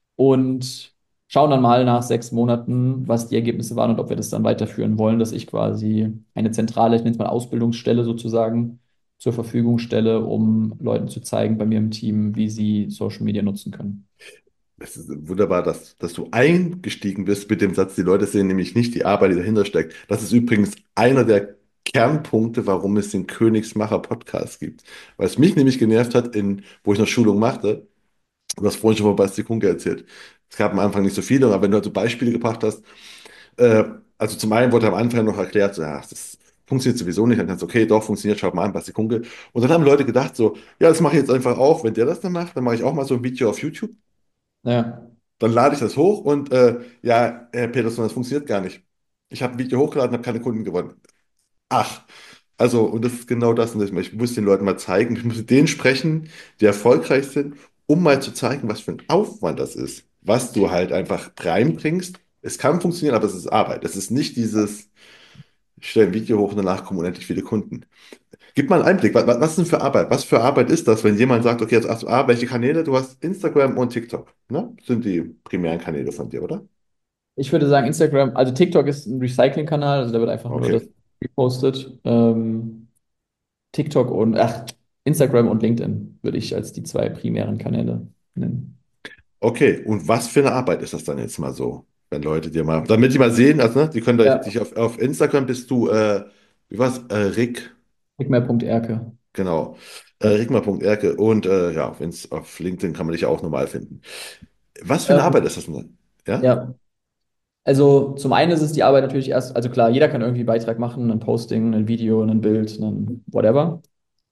und schauen dann mal nach 6 Monaten, was die Ergebnisse waren und ob wir das dann weiterführen wollen, dass ich quasi eine zentrale, ich nenne es mal Ausbildungsstelle sozusagen, zur Verfügung stelle, um Leuten zu zeigen bei mir im Team, wie sie Social Media nutzen können. Es ist wunderbar, dass du eingestiegen bist mit dem Satz, die Leute sehen nämlich nicht die Arbeit, die dahinter steckt. Das ist übrigens einer der Kernpunkte, warum es den Königsmacher Podcast gibt. Weil es mich nämlich genervt hat, wo ich noch Schulung machte, du hast vorhin schon von Basti Kunke erzählt. Es gab am Anfang nicht so viele, aber wenn du halt so Beispiele gebracht hast, äh, also zum einen wurde am Anfang noch erklärt, so, ja, das funktioniert sowieso nicht. Dann kannst du, okay, doch, funktioniert, schaut mal an, Basti Kunke. Und dann haben Leute gedacht, so, ja, das mache ich jetzt einfach auch. Wenn der das dann macht, dann mache ich auch mal so ein Video auf YouTube. Ja, Dann lade ich das hoch und ja, Herr Peterson, das funktioniert gar nicht. Ich habe ein Video hochgeladen, habe keine Kunden gewonnen. Ach, also, und das ist genau das. Und ich muss den Leuten mal zeigen, ich muss mit denen sprechen, die erfolgreich sind, um mal zu zeigen, was für ein Aufwand das ist, was du halt einfach reinbringst. Es kann funktionieren, aber es ist Arbeit. Es ist nicht dieses, ich stelle ein Video hoch und danach kommen unendlich viele Kunden. Gib mal einen Einblick, was ist denn für Arbeit? Was für Arbeit ist das, wenn jemand sagt, okay, jetzt hast du welche Kanäle? Du hast Instagram und TikTok, ne? Sind die primären Kanäle von dir, oder? ich würde sagen, Instagram, also TikTok ist ein Recycling-Kanal, also da wird einfach nur das Okay. gepostet. TikTok und, Instagram und LinkedIn würde ich als die 2 primären Kanäle nennen. Okay, und was für eine Arbeit ist das dann jetzt mal so? Wenn Leute dir mal, damit die mal sehen, also, ne, die können Ja, dich auf Instagram bist du, wie war's, Rick, Sigmar.erke. genau, Ja. Rigmar.erke und ja, auf LinkedIn kann man dich ja auch normal finden. Was für eine Ähm, Arbeit ist das denn? Ja? ja, also zum einen ist es die Arbeit natürlich erst, also klar, jeder kann irgendwie einen Beitrag machen, ein Posting, ein Video, ein Bild, ein whatever.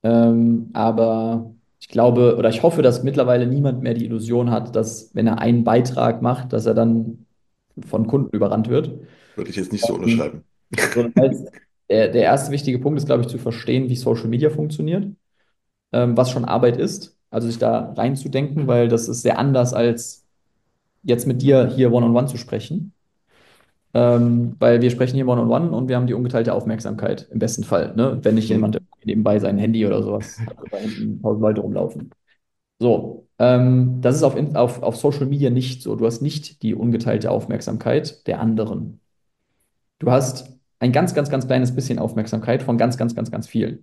Aber ich glaube oder ich hoffe, dass mittlerweile niemand mehr die Illusion hat, dass wenn er einen Beitrag macht, dass er dann von Kunden überrannt wird. Würde ich jetzt nicht so Ähm, unterschreiben. So, das heißt, der erste wichtige Punkt ist, glaube ich, zu verstehen, wie Social Media funktioniert, was schon Arbeit ist, also sich da reinzudenken, weil das ist sehr anders als jetzt mit dir hier one-on-one zu sprechen. Weil wir sprechen hier one-on-one und wir haben die ungeteilte Aufmerksamkeit, im besten Fall, ne? Wenn nicht Hm. jemand nebenbei sein Handy oder sowas hat, da hinten 1000 Leute rumlaufen. So, das ist auf Social Media nicht so. Du hast nicht die ungeteilte Aufmerksamkeit der anderen. du hast ein ganz, ganz, ganz kleines bisschen Aufmerksamkeit von ganz, ganz, ganz, ganz vielen.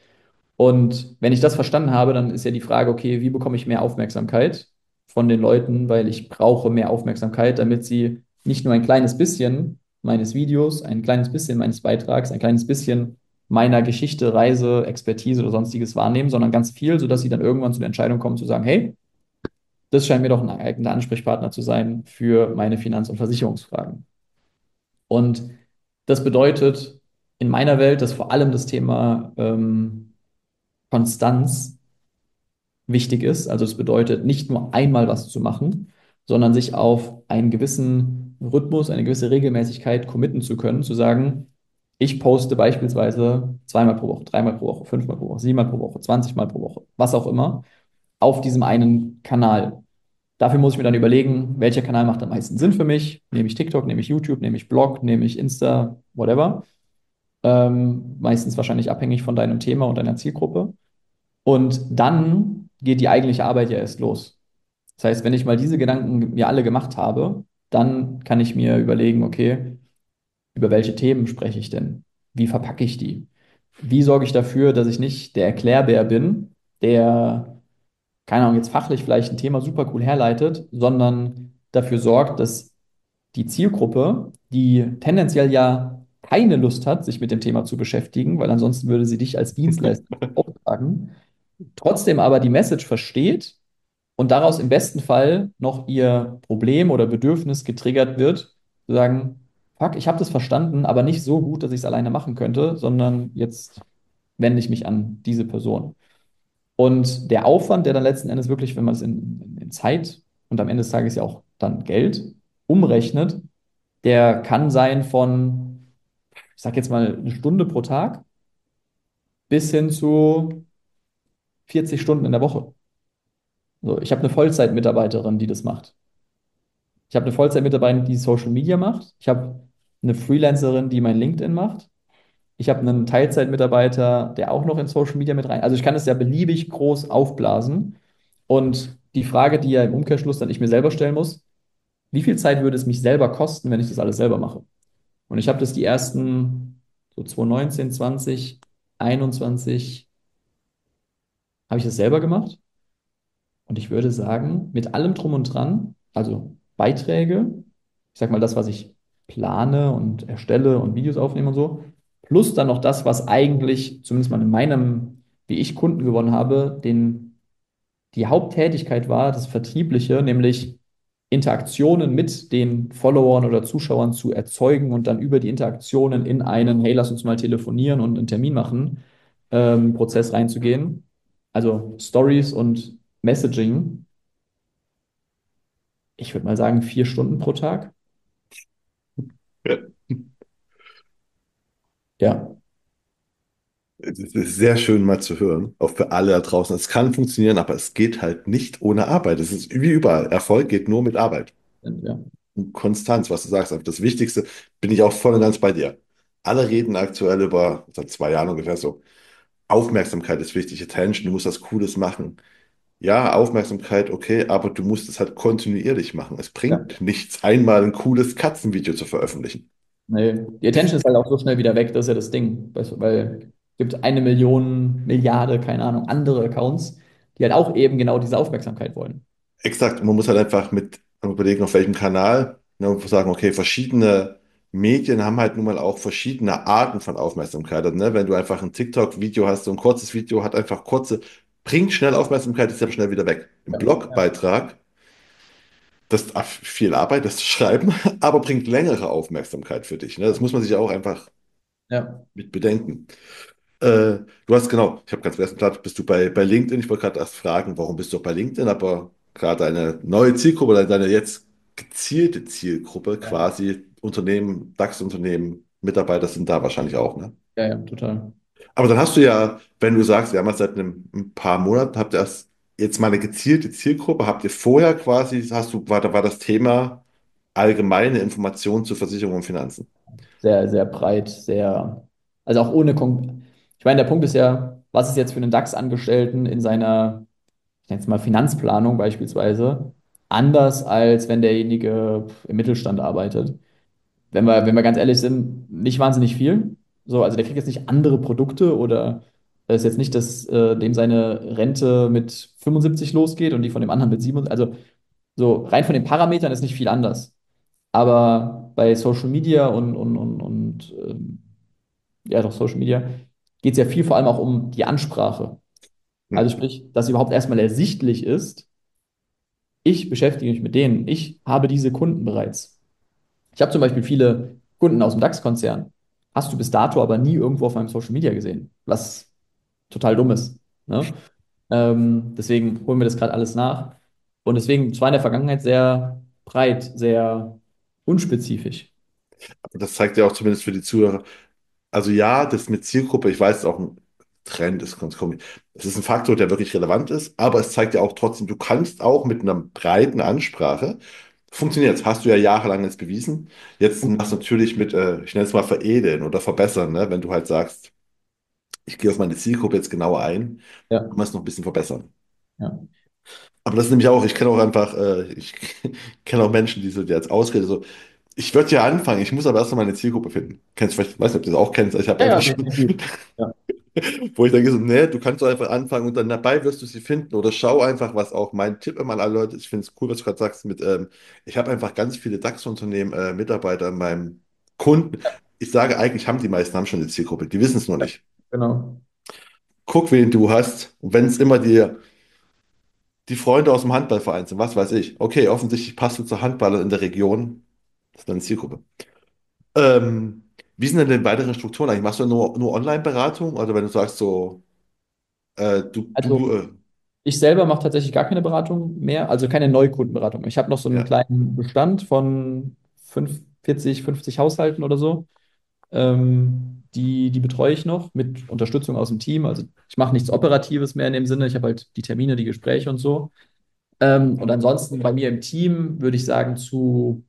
Und wenn ich das verstanden habe, dann ist ja die Frage, okay, wie bekomme ich mehr Aufmerksamkeit von den Leuten, weil ich brauche mehr Aufmerksamkeit, damit sie nicht nur ein kleines bisschen meines Videos, ein kleines bisschen meines Beitrags, ein kleines bisschen meiner Geschichte, Reise, Expertise oder sonstiges wahrnehmen, sondern ganz viel, sodass sie dann irgendwann zu der Entscheidung kommen zu sagen, hey, das scheint mir doch ein eigener Ansprechpartner zu sein für meine Finanz- und Versicherungsfragen. Und das bedeutet in meiner Welt, dass vor allem das Thema Konstanz wichtig ist. Also es bedeutet nicht nur einmal was zu machen, sondern sich auf einen gewissen Rhythmus, eine gewisse Regelmäßigkeit committen zu können, zu sagen, ich poste beispielsweise zweimal pro Woche, dreimal pro Woche, fünfmal pro Woche, siebenmal pro Woche, 20 Mal pro Woche, was auch immer, auf diesem einen Kanal. Dafür muss ich mir dann überlegen, welcher Kanal macht am meisten Sinn für mich. Nehme ich TikTok, nehme ich YouTube, nehme ich Blog, nehme ich Insta, whatever. Meistens wahrscheinlich abhängig von deinem Thema und deiner Zielgruppe. Und dann geht die eigentliche Arbeit ja erst los. Das heißt, wenn ich mal diese Gedanken mir alle gemacht habe, dann kann ich mir überlegen, okay, über welche Themen spreche ich denn? Wie verpacke ich die? Wie sorge ich dafür, dass ich nicht der Erklärbär bin, der, keine Ahnung, jetzt fachlich vielleicht ein Thema super cool herleitet, sondern dafür sorgt, dass die Zielgruppe, die tendenziell ja keine Lust hat, sich mit dem Thema zu beschäftigen, weil ansonsten würde sie dich als Dienstleister auftragen, trotzdem aber die Message versteht und daraus im besten Fall noch ihr Problem oder Bedürfnis getriggert wird, zu sagen, fuck, ich habe das verstanden, aber nicht so gut, dass ich es alleine machen könnte, sondern jetzt wende ich mich an diese Person. Und der Aufwand, der dann letzten Endes wirklich, wenn man es in Zeit und am Ende des Tages ja auch dann Geld umrechnet, der kann sein von, ich sag jetzt mal, eine Stunde pro Tag bis hin zu 40 Stunden in der Woche. So, ich habe eine Vollzeitmitarbeiterin, die das macht. Ich habe eine Vollzeitmitarbeiterin, die Social Media macht. Ich habe eine Freelancerin, die mein LinkedIn macht. Ich habe einen Teilzeitmitarbeiter, der auch noch in Social Media mit rein. Also ich kann es ja beliebig groß aufblasen. Und die Frage, die ja im Umkehrschluss dann ich mir selber stellen muss, wie viel Zeit würde es mich selber kosten, wenn ich das alles selber mache? Und ich habe das die ersten, so 2019, 20, 21, habe ich das selber gemacht. Und ich würde sagen, mit allem drum und dran, also Beiträge, ich sag mal das, was ich plane und erstelle und Videos aufnehme und so, plus dann noch das, was eigentlich, zumindest mal in meinem, wie ich Kunden gewonnen habe, die Haupttätigkeit war, das Vertriebliche, nämlich Interaktionen mit den Followern oder Zuschauern zu erzeugen und dann über die Interaktionen in einen, hey, lass uns mal telefonieren und einen Termin machen, Prozess reinzugehen. Also Stories und Messaging, ich würde mal sagen, 4 Stunden pro Tag. Ja. Ja, Es ist sehr schön mal zu hören, auch für alle da draußen. Es kann funktionieren, aber es geht halt nicht ohne Arbeit. Es ist wie überall. Erfolg geht nur mit Arbeit. ja, Und Konstanz, was du sagst, einfach das Wichtigste, bin ich auch voll und ganz bei dir. Alle reden aktuell über, seit 2 Jahren ungefähr so, Aufmerksamkeit ist wichtig, Attention, du musst was Cooles machen. Ja, Aufmerksamkeit, okay, aber du musst es halt kontinuierlich machen. Es ja. bringt nichts, einmal ein cooles Katzenvideo zu veröffentlichen. Nee. Die Attention ist halt auch so schnell wieder weg, das ist ja das Ding. Weißt du, weil es gibt 1 Million, Milliarde, keine Ahnung, andere Accounts, die halt auch eben genau diese Aufmerksamkeit wollen. Exakt, man muss halt einfach mit überlegen, auf welchem Kanal, ne, und sagen, okay, verschiedene Medien haben halt nun mal auch verschiedene Arten von Aufmerksamkeit. Also, ne, wenn du einfach ein TikTok-Video hast, so ein kurzes Video hat einfach bringt schnell Aufmerksamkeit, ist aber schnell wieder weg. Im Ja, ja, Blogbeitrag, das ist viel Arbeit, das zu schreiben, aber bringt längere Aufmerksamkeit für dich. Ne? Das muss man sich auch einfach ja. mit bedenken. Du hast genau, ich habe ganz vergessen, klar, bist du bei LinkedIn. Ich wollte gerade erst fragen, warum bist du auch bei LinkedIn, aber gerade eine neue Zielgruppe, oder deine jetzt gezielte Zielgruppe, Ja, quasi Unternehmen, DAX-Unternehmen, Mitarbeiter sind da wahrscheinlich auch, ne? ja, ja, total. Aber dann hast du ja, wenn du sagst, wir haben jetzt seit ein paar Monaten, habt ihr erst jetzt mal eine gezielte Zielgruppe, habt ihr vorher quasi, war das Thema allgemeine Informationen zur Versicherung und Finanzen? Sehr, sehr breit, sehr, also auch ohne Ich meine, der Punkt ist ja, was ist jetzt für einen DAX-Angestellten in seiner, ich nenne es mal Finanzplanung beispielsweise, anders als wenn derjenige im Mittelstand arbeitet. wenn wir ganz ehrlich sind, nicht wahnsinnig viel. So, also der kriegt jetzt nicht andere Produkte oder es ist jetzt nicht, dass dem seine Rente mit 75 losgeht und die von dem anderen mit 77. Also so rein von den Parametern ist nicht viel anders. Aber bei Social Media und ja doch Social Media geht es ja viel vor allem auch um die Ansprache. Hm. Also sprich, dass überhaupt erstmal ersichtlich ist, ich beschäftige mich mit denen, ich habe diese Kunden bereits. Ich habe zum Beispiel viele Kunden aus dem DAX-Konzern. Hast du bis dato aber nie irgendwo auf meinem Social Media gesehen, was total dumm ist. Ne? Deswegen holen wir das gerade alles nach. Und deswegen, es war in der Vergangenheit sehr breit, sehr unspezifisch. Aber das zeigt ja auch zumindest für die Zuhörer. Also ja, das mit Zielgruppe, ich weiß, es ist auch ein Trend, ist ganz komisch. Es ist ein Faktor, der wirklich relevant ist, aber es zeigt ja auch trotzdem, du kannst auch mit einer breiten Ansprache, funktioniert, hast du ja jahrelang jetzt bewiesen. Jetzt machst du natürlich mit, ich nenne es mal veredeln oder verbessern, ne? Wenn du halt sagst, ich gehe auf meine Zielgruppe jetzt genauer ein, Ja, kann man es noch ein bisschen verbessern. ja. Aber das ist nämlich auch, ich kenne auch einfach, ich kenne auch Menschen, die so die als Ausrede so, ich würde ja anfangen, ich muss aber erst mal meine Zielgruppe finden. Kennst du vielleicht, weiß nicht, ob du das auch kennst, ich habe Ja, einfach ja, schon, definitiv. Ja, wo ich denke so, nee, du kannst doch einfach anfangen und dann dabei wirst du sie finden oder schau einfach, was auch mein Tipp immer an alle Leute ist. Ich finde es cool, was du gerade sagst mit, ich habe einfach ganz viele DAX-Unternehmen, Mitarbeiter in meinem Kunden. Ich sage eigentlich, haben die meisten haben schon eine Zielgruppe, die wissen es nur nicht. genau. Guck, wen du hast und wenn es immer die Freunde aus dem Handballverein sind, was weiß ich. Okay, offensichtlich passt du zur Handballer in der Region. Das ist deine Zielgruppe. Wie sind denn die weiteren Strukturen eigentlich? Machst du nur Online-Beratung? Oder wenn du sagst so, Also ich selber mache tatsächlich gar keine Beratung mehr, also keine Neukundenberatung. Ich habe noch so einen ja, kleinen Bestand von 40, 50 Haushalten oder so. Die betreue ich noch mit Unterstützung aus dem Team. Also ich mache nichts Operatives mehr in dem Sinne. Ich habe halt die Termine, die Gespräche und so. Und ansonsten bei mir im Team würde ich sagen zu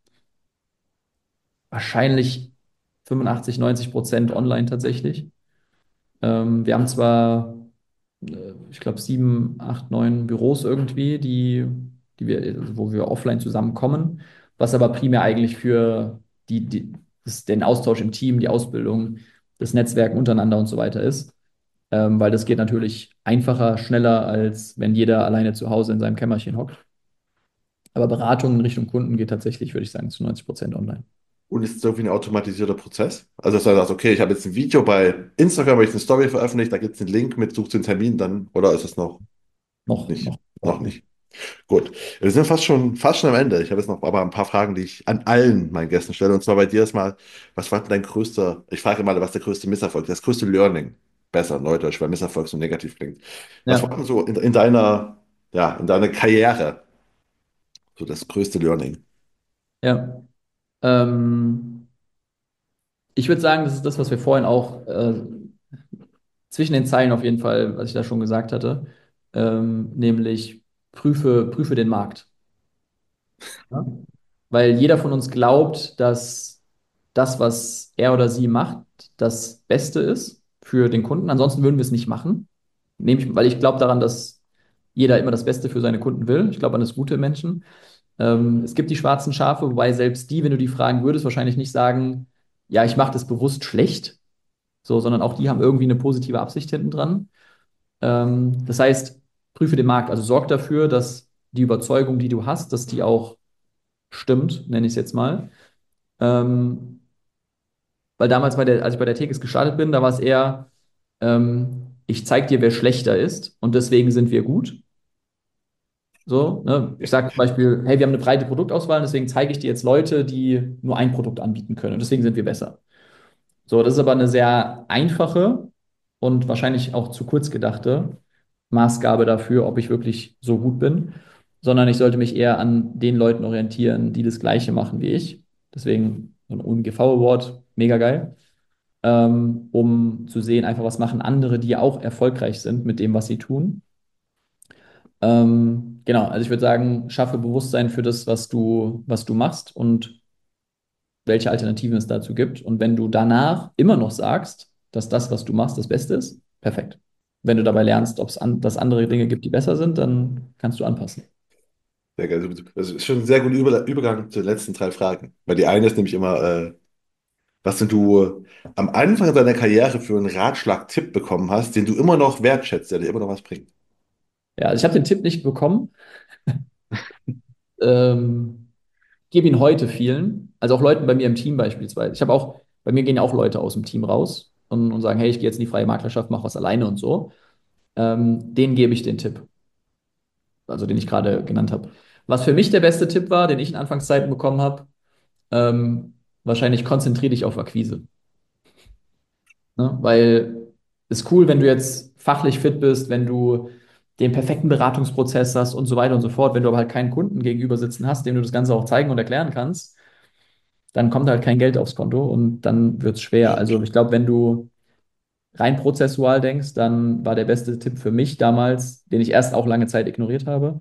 wahrscheinlich 85, 90% online tatsächlich. Wir haben zwar, ich glaube, 7, 8, 9 Büros irgendwie, also wo wir offline zusammenkommen, was aber primär eigentlich für den Austausch im Team, die Ausbildung, das Netzwerken untereinander und so weiter ist. Weil das geht natürlich einfacher, schneller, als wenn jeder alleine zu Hause in seinem Kämmerchen hockt. Aber Beratung in Richtung Kunden geht tatsächlich, würde ich sagen, zu 90% online. und ist es irgendwie ein automatisierter Prozess? Also, dass du sagst, okay, ich habe jetzt ein Video bei Instagram, habe ich eine Story veröffentlicht, da gibt es einen Link mit, such den Termin dann, oder ist es noch Noch, nicht? noch Noch überhaupt nicht. nicht. Gut. Wir sind fast schon am Ende. Ich habe jetzt noch aber ein paar Fragen, die ich an allen meinen Gästen stelle. Und zwar bei dir erstmal, was war denn dein größter, ich frage immer, was der größte Misserfolg, das größte Learning? Besser, Neudeutsch, weil Misserfolg so negativ klingt. Was war Ja, denn so in deiner, ja, in deiner Karriere so das größte Learning? ja. Ähm, Ich würde sagen, das ist das, was wir vorhin auch zwischen den Zeilen auf jeden Fall, was ich da schon gesagt hatte, nämlich prüfe den Markt. Ja? Weil jeder von uns glaubt, dass das, was er oder sie macht, das Beste ist für den Kunden. Ansonsten würden wir es nicht machen. Weil ich glaube daran, dass jeder immer das Beste für seine Kunden will. Ich glaube an das gute Menschen. Es gibt die schwarzen Schafe, wobei selbst die, wenn du die fragen würdest, wahrscheinlich nicht sagen, ja, ich mache das bewusst schlecht, so, sondern auch die haben irgendwie eine positive Absicht hinten dran. Das heißt, prüfe den Markt, also sorg dafür, dass die Überzeugung, die du hast, dass die auch stimmt, nenne ich es jetzt mal. Ähm, Weil damals, als ich bei der Tekes gestartet bin, da war es eher, ich zeige dir, wer schlechter ist und deswegen sind wir gut. So, ne? Ich sage zum Beispiel, hey, wir haben eine breite Produktauswahl, deswegen zeige ich dir jetzt Leute, die nur ein Produkt anbieten können und deswegen sind wir besser. So, das ist aber eine sehr einfache und wahrscheinlich auch zu kurz gedachte Maßgabe dafür, ob ich wirklich so gut bin, sondern ich sollte mich eher an den Leuten orientieren, die das Gleiche machen wie ich. Deswegen so ein OMGV Award, mega geil, um zu sehen, einfach was machen andere, die auch erfolgreich sind mit dem, was sie tun. Genau, also ich würde sagen, schaffe Bewusstsein für das, was du machst und welche Alternativen es dazu gibt. Und wenn du danach immer noch sagst, dass das, was du machst, das Beste ist, perfekt. Wenn du dabei lernst, dass andere Dinge gibt, die besser sind, dann kannst du anpassen. Sehr geil. Das ist schon ein sehr guter Übergang zu den letzten drei Fragen. Weil die eine ist nämlich immer, was denn du am Anfang deiner Karriere für einen Ratschlag-Tipp bekommen hast, den du immer noch wertschätzt, der dir immer noch was bringt. Ja, also ich habe den Tipp nicht bekommen. Ähm, Gebe ihn heute vielen, also auch Leuten bei mir im Team beispielsweise. Bei mir gehen ja auch Leute aus dem Team raus und sagen, hey, ich gehe jetzt in die freie Maklerschaft, mach was alleine und so. Denen gebe ich den Tipp, also den ich gerade genannt habe. Was für mich der beste Tipp war, den ich in Anfangszeiten bekommen habe, wahrscheinlich konzentriere dich auf Akquise. Ne? Weil es ist cool, wenn du jetzt fachlich fit bist, wenn du den perfekten Beratungsprozess hast und so weiter und so fort. Wenn du aber halt keinen Kunden gegenüber sitzen hast, dem du das Ganze auch zeigen und erklären kannst, dann kommt halt kein Geld aufs Konto und dann wird es schwer. Also ich glaube, wenn du rein prozessual denkst, dann war der beste Tipp für mich damals, den ich erst auch lange Zeit ignoriert habe,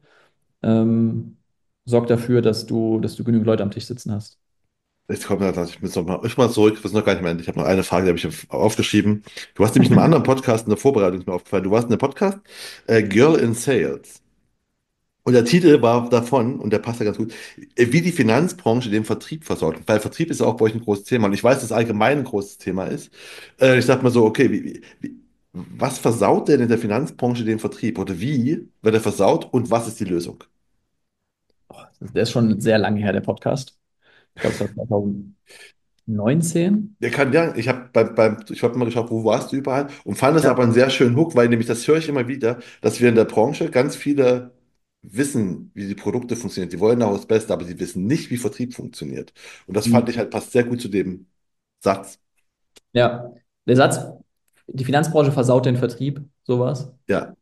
sorg dafür, dass du genügend Leute am Tisch sitzen hast. Ich komme da, ich mal zurück, wir sind noch gar nicht mehr Ende. Ich habe noch eine Frage, die habe ich aufgeschrieben. Du hast nämlich in einem anderen Podcast in der Vorbereitung ist mir aufgefallen. Du warst in einem Podcast, Girl in Sales. Und der Titel war davon, und der passt ja ganz gut, wie die Finanzbranche den Vertrieb versorgt. Weil Vertrieb ist ja auch bei euch ein großes Thema. Und ich weiß, dass es allgemein ein großes Thema ist. Ich sag mal so, okay, was versaut denn in der Finanzbranche den Vertrieb? Oder wie wird er versaut und was ist die Lösung? Der ist schon sehr lange her, der Podcast. Ich glaube, es war 2019. Der kann ja, ich habe mal geschaut, wo warst du überall und fand das Ja. aber einen sehr schönen Hook, weil nämlich das höre ich immer wieder, dass wir in der Branche ganz viele wissen, wie die Produkte funktionieren. Die wollen auch das Beste, aber sie wissen nicht, wie Vertrieb funktioniert. Und das fand ich Mhm. halt passt sehr gut zu dem Satz. Ja. Der Satz, die Finanzbranche versaut den Vertrieb, sowas. Ja,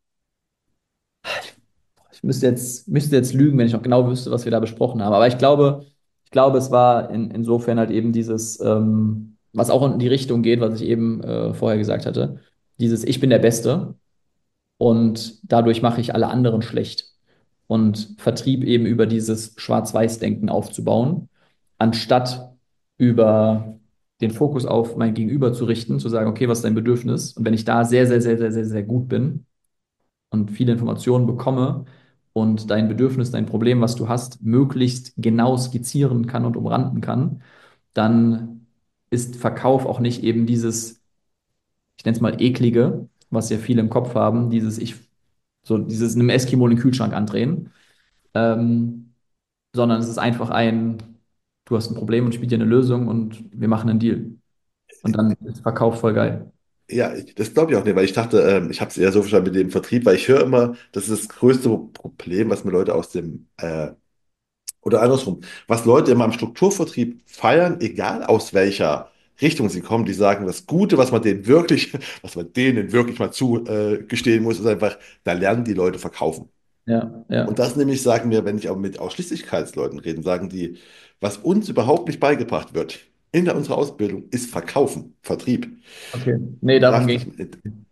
Ich müsste jetzt lügen, wenn ich noch genau wüsste, was wir da besprochen haben. Aber ich glaube, es war insofern halt eben dieses, was auch in die Richtung geht, was ich eben vorher gesagt hatte. Dieses Ich bin der Beste und dadurch mache ich alle anderen schlecht. Und Vertrieb eben über dieses Schwarz-Weiß-Denken aufzubauen, anstatt über den Fokus auf mein Gegenüber zu richten, zu sagen, okay, was ist dein Bedürfnis? Und wenn ich da sehr, sehr, sehr, sehr, sehr, sehr gut bin, und viele Informationen bekomme und dein Bedürfnis, dein Problem, was du hast, möglichst genau skizzieren kann und umranden kann, dann ist Verkauf auch nicht eben dieses, ich nenne es mal eklige, was ja viele im Kopf haben, dieses einem Eskimo den Kühlschrank andrehen, ähm, sondern es ist einfach du hast ein Problem und ich biete dir eine Lösung und wir machen einen Deal. Und dann ist Verkauf voll geil. ja, das glaube ich auch nicht, weil ich dachte, ich habe es eher so verstanden mit dem Vertrieb, weil ich höre immer, das ist das größte Problem, was mir Leute aus dem oder andersrum, was Leute immer am Strukturvertrieb feiern, egal aus welcher Richtung sie kommen, die sagen, das Gute, was man denen wirklich mal zugestehen muss, ist einfach, da lernen die Leute verkaufen. Ja, Und ja. das nämlich sagen wir, wenn ich auch mit Ausschließlichkeitsleuten rede, sagen die, was uns überhaupt nicht beigebracht wird in unserer Ausbildung, ist Verkaufen, Vertrieb. Okay. Nee, darum Das, ging das, es.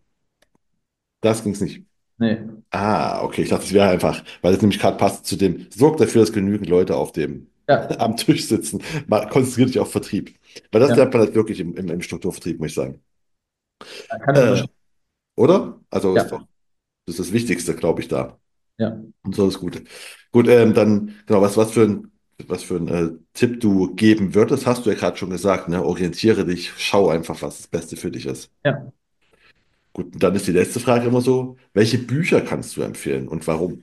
das ging es nicht. Nee. Ah, okay, ich dachte, es wäre einfach, weil es nämlich gerade passt zu dem, sorgt dafür, dass genügend Leute Ja, am Tisch sitzen. Mal konzentriert dich auf Vertrieb. Weil das lernt ja. man halt wirklich im Strukturvertrieb, muss ich sagen. Kann ich Äh, unterschreiben. oder? Also ist Ja, doch, das ist das Wichtigste, glaube ich, da. ja. Und so das Gute. Gut, dann, genau, was für ein Tipp du geben würdest, hast du ja gerade schon gesagt, ne? Orientiere dich, schau einfach, was das Beste für dich ist. Ja. Gut, und dann ist die letzte Frage immer so, welche Bücher kannst du empfehlen und warum?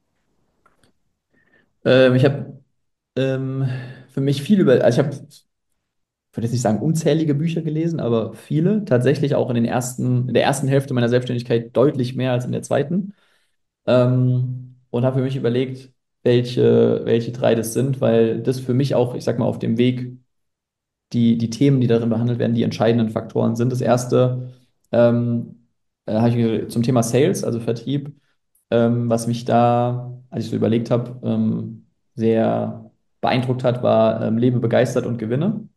Ich habe für mich also ich würde jetzt nicht sagen unzählige Bücher gelesen, aber viele. Tatsächlich auch in der ersten Hälfte meiner Selbstständigkeit deutlich mehr als in der zweiten. Und habe für mich überlegt, welche drei das sind, weil das für mich auch, ich sag mal, auf dem Weg die Themen, die darin behandelt werden, die entscheidenden Faktoren sind. Das erste habe ich mir zum Thema Sales, also Vertrieb, was mich da, als ich so überlegt habe, sehr beeindruckt hat, war Lebe begeistert und gewinne.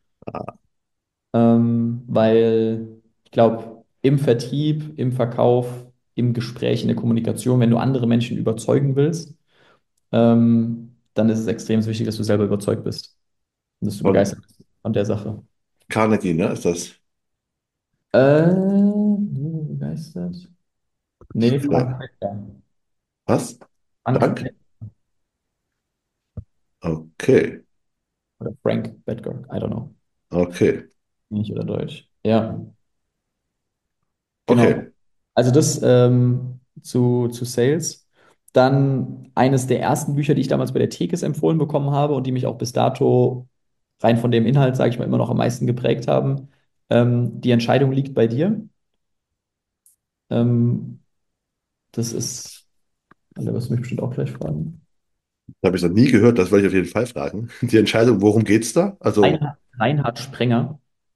Weil ich glaube, im Vertrieb, im Verkauf, im Gespräch, in der Kommunikation, wenn du andere Menschen überzeugen willst, dann ist es extrem wichtig, dass du selber überzeugt bist und dass du Von begeistert bist von der Sache. Carnegie, ne? Ist das? Begeistert? Nee, Frank Ja. Bettger. Was? Frank Dank? Okay, oder Frank Bettger, I don't know. okay. Englisch oder Deutsch. Ja, genau. Okay. Also das zu Sales. Dann eines der ersten Bücher, die ich damals bei der Tekes empfohlen bekommen habe und die mich auch bis dato rein von dem Inhalt, sage ich mal, immer noch am meisten geprägt haben. Die Entscheidung liegt bei dir. Ähm, das ist, alle wirst du mich bestimmt auch gleich fragen. Das habe ich noch nie gehört, das wollte ich auf jeden Fall fragen. Die Entscheidung, worum geht's da? Also, Reinhard Sprenger.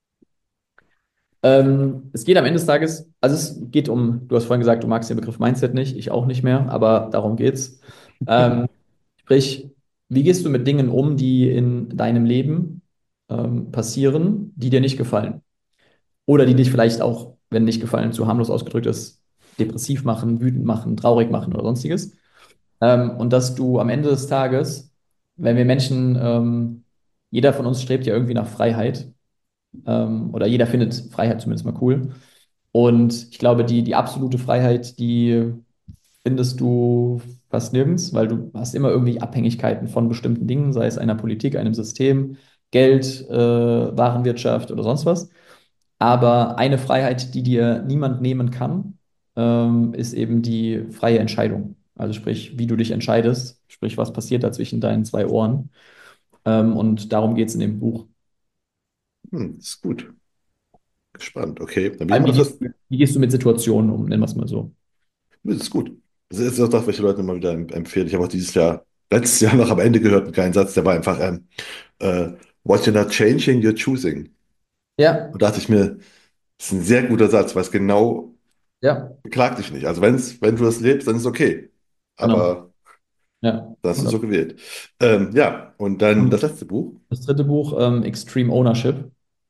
Es geht am Ende des Tages, also es geht um, du hast vorhin gesagt, du magst den Begriff Mindset nicht, ich auch nicht mehr, aber darum geht's. Ähm, sprich, wie gehst du mit Dingen um, die in deinem Leben passieren, die dir nicht gefallen? Oder die dich vielleicht auch, wenn nicht gefallen zu harmlos ausgedrückt ist, depressiv machen, wütend machen, traurig machen oder sonstiges. Und dass du am Ende des Tages, wenn wir Menschen, jeder von uns strebt ja irgendwie nach Freiheit, oder jeder findet Freiheit zumindest mal cool. Und ich glaube, die absolute Freiheit, die findest du fast nirgends, weil du hast immer irgendwie Abhängigkeiten von bestimmten Dingen, sei es einer Politik, einem System, Geld, Warenwirtschaft oder sonst was. Aber eine Freiheit, die dir niemand nehmen kann, ist eben die freie Entscheidung. Also sprich, wie du dich entscheidest, sprich, was passiert da zwischen deinen zwei Ohren. Und darum geht es in dem Buch. das ist gut. Gespannt. Okay, dann bin Vor ich allem, mal das. wie gehst du mit Situationen um, nennen wir es mal so. Das ist gut. Das ist auch das, was ich den Leuten immer wieder empfehle. Ich habe auch dieses Jahr, letztes Jahr noch am Ende gehört, einen kleinen Satz, der war einfach, what you're not changing, you're choosing. Ja, Und da dachte ich mir, das ist ein sehr guter Satz, weil es genau ja, beklagt dich nicht. Also wenn du das lebst, dann ist es okay. genau. Aber Ja. das hast du so gewählt. Ja, und dann das Und letzte Buch. das dritte Buch, Extreme Ownership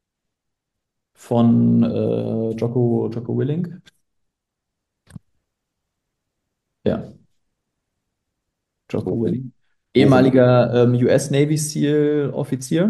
von Jocko Willink. Ja, Jocko Worum, Willink. worum, Ehemaliger US Navy SEAL Offizier.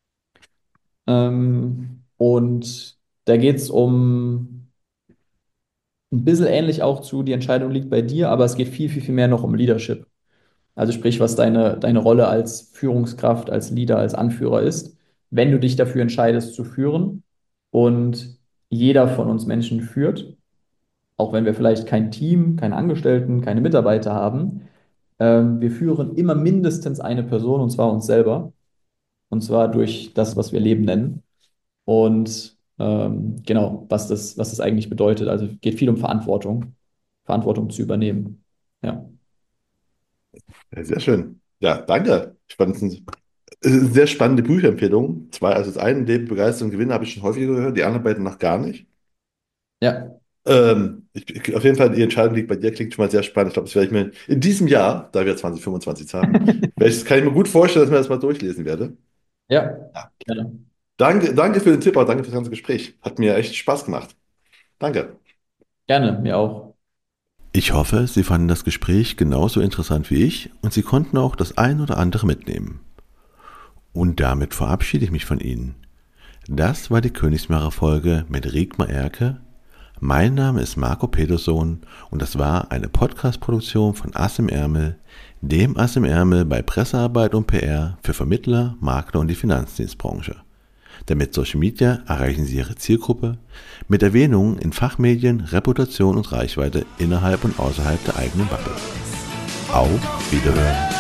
Und da geht es um ein bisschen ähnlich auch zu, die Entscheidung liegt bei dir, aber es geht viel, viel, viel mehr noch um Leadership. Also sprich, was deine Rolle als Führungskraft, als Leader, als Anführer ist, wenn du dich dafür entscheidest zu führen. Und jeder von uns Menschen führt, auch wenn wir vielleicht kein Team, keine Angestellten, keine Mitarbeiter haben. Wir führen immer mindestens eine Person, und zwar uns selber. Und zwar durch das, was wir Leben nennen. Und genau, was das eigentlich bedeutet. Also geht viel um Verantwortung, Verantwortung zu übernehmen. Ja, ja, sehr schön. Ja, danke. Ich fand es eine sehr spannende Bücherempfehlung. Zwei, also das eine, Leben, Begeisterung, Gewinn, habe ich schon häufiger gehört, die anderen beiden noch gar nicht. ja, Auf jeden Fall, die Entscheidung liegt bei dir, klingt schon mal sehr spannend. Ich glaube, das werde ich mir in diesem Jahr, da wir 2025 haben, kann ich mir gut vorstellen, dass ich mir das mal durchlesen werde. ja, Ja. gerne. Danke für den Tipp, aber danke für das ganze Gespräch. Hat mir echt Spaß gemacht. Danke. Gerne, mir auch. Ich hoffe, Sie fanden das Gespräch genauso interessant wie ich und Sie konnten auch das ein oder andere mitnehmen. Und damit verabschiede ich mich von Ihnen. Das war die Königsmacher Folge mit Riekmar Erke. Mein Name ist Marco Petersohn und das war eine Podcast-Produktion von Ass im Ärmel, dem Ass im Ärmel bei Pressearbeit und PR für Vermittler, Makler und die Finanzdienstbranche. Denn mit Social Media erreichen Sie Ihre Zielgruppe mit Erwähnungen in Fachmedien, Reputation und Reichweite innerhalb und außerhalb der eigenen Bubble. Auf Wiederhören!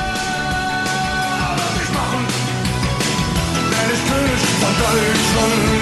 Ich machen, denn ich König von Deutschland.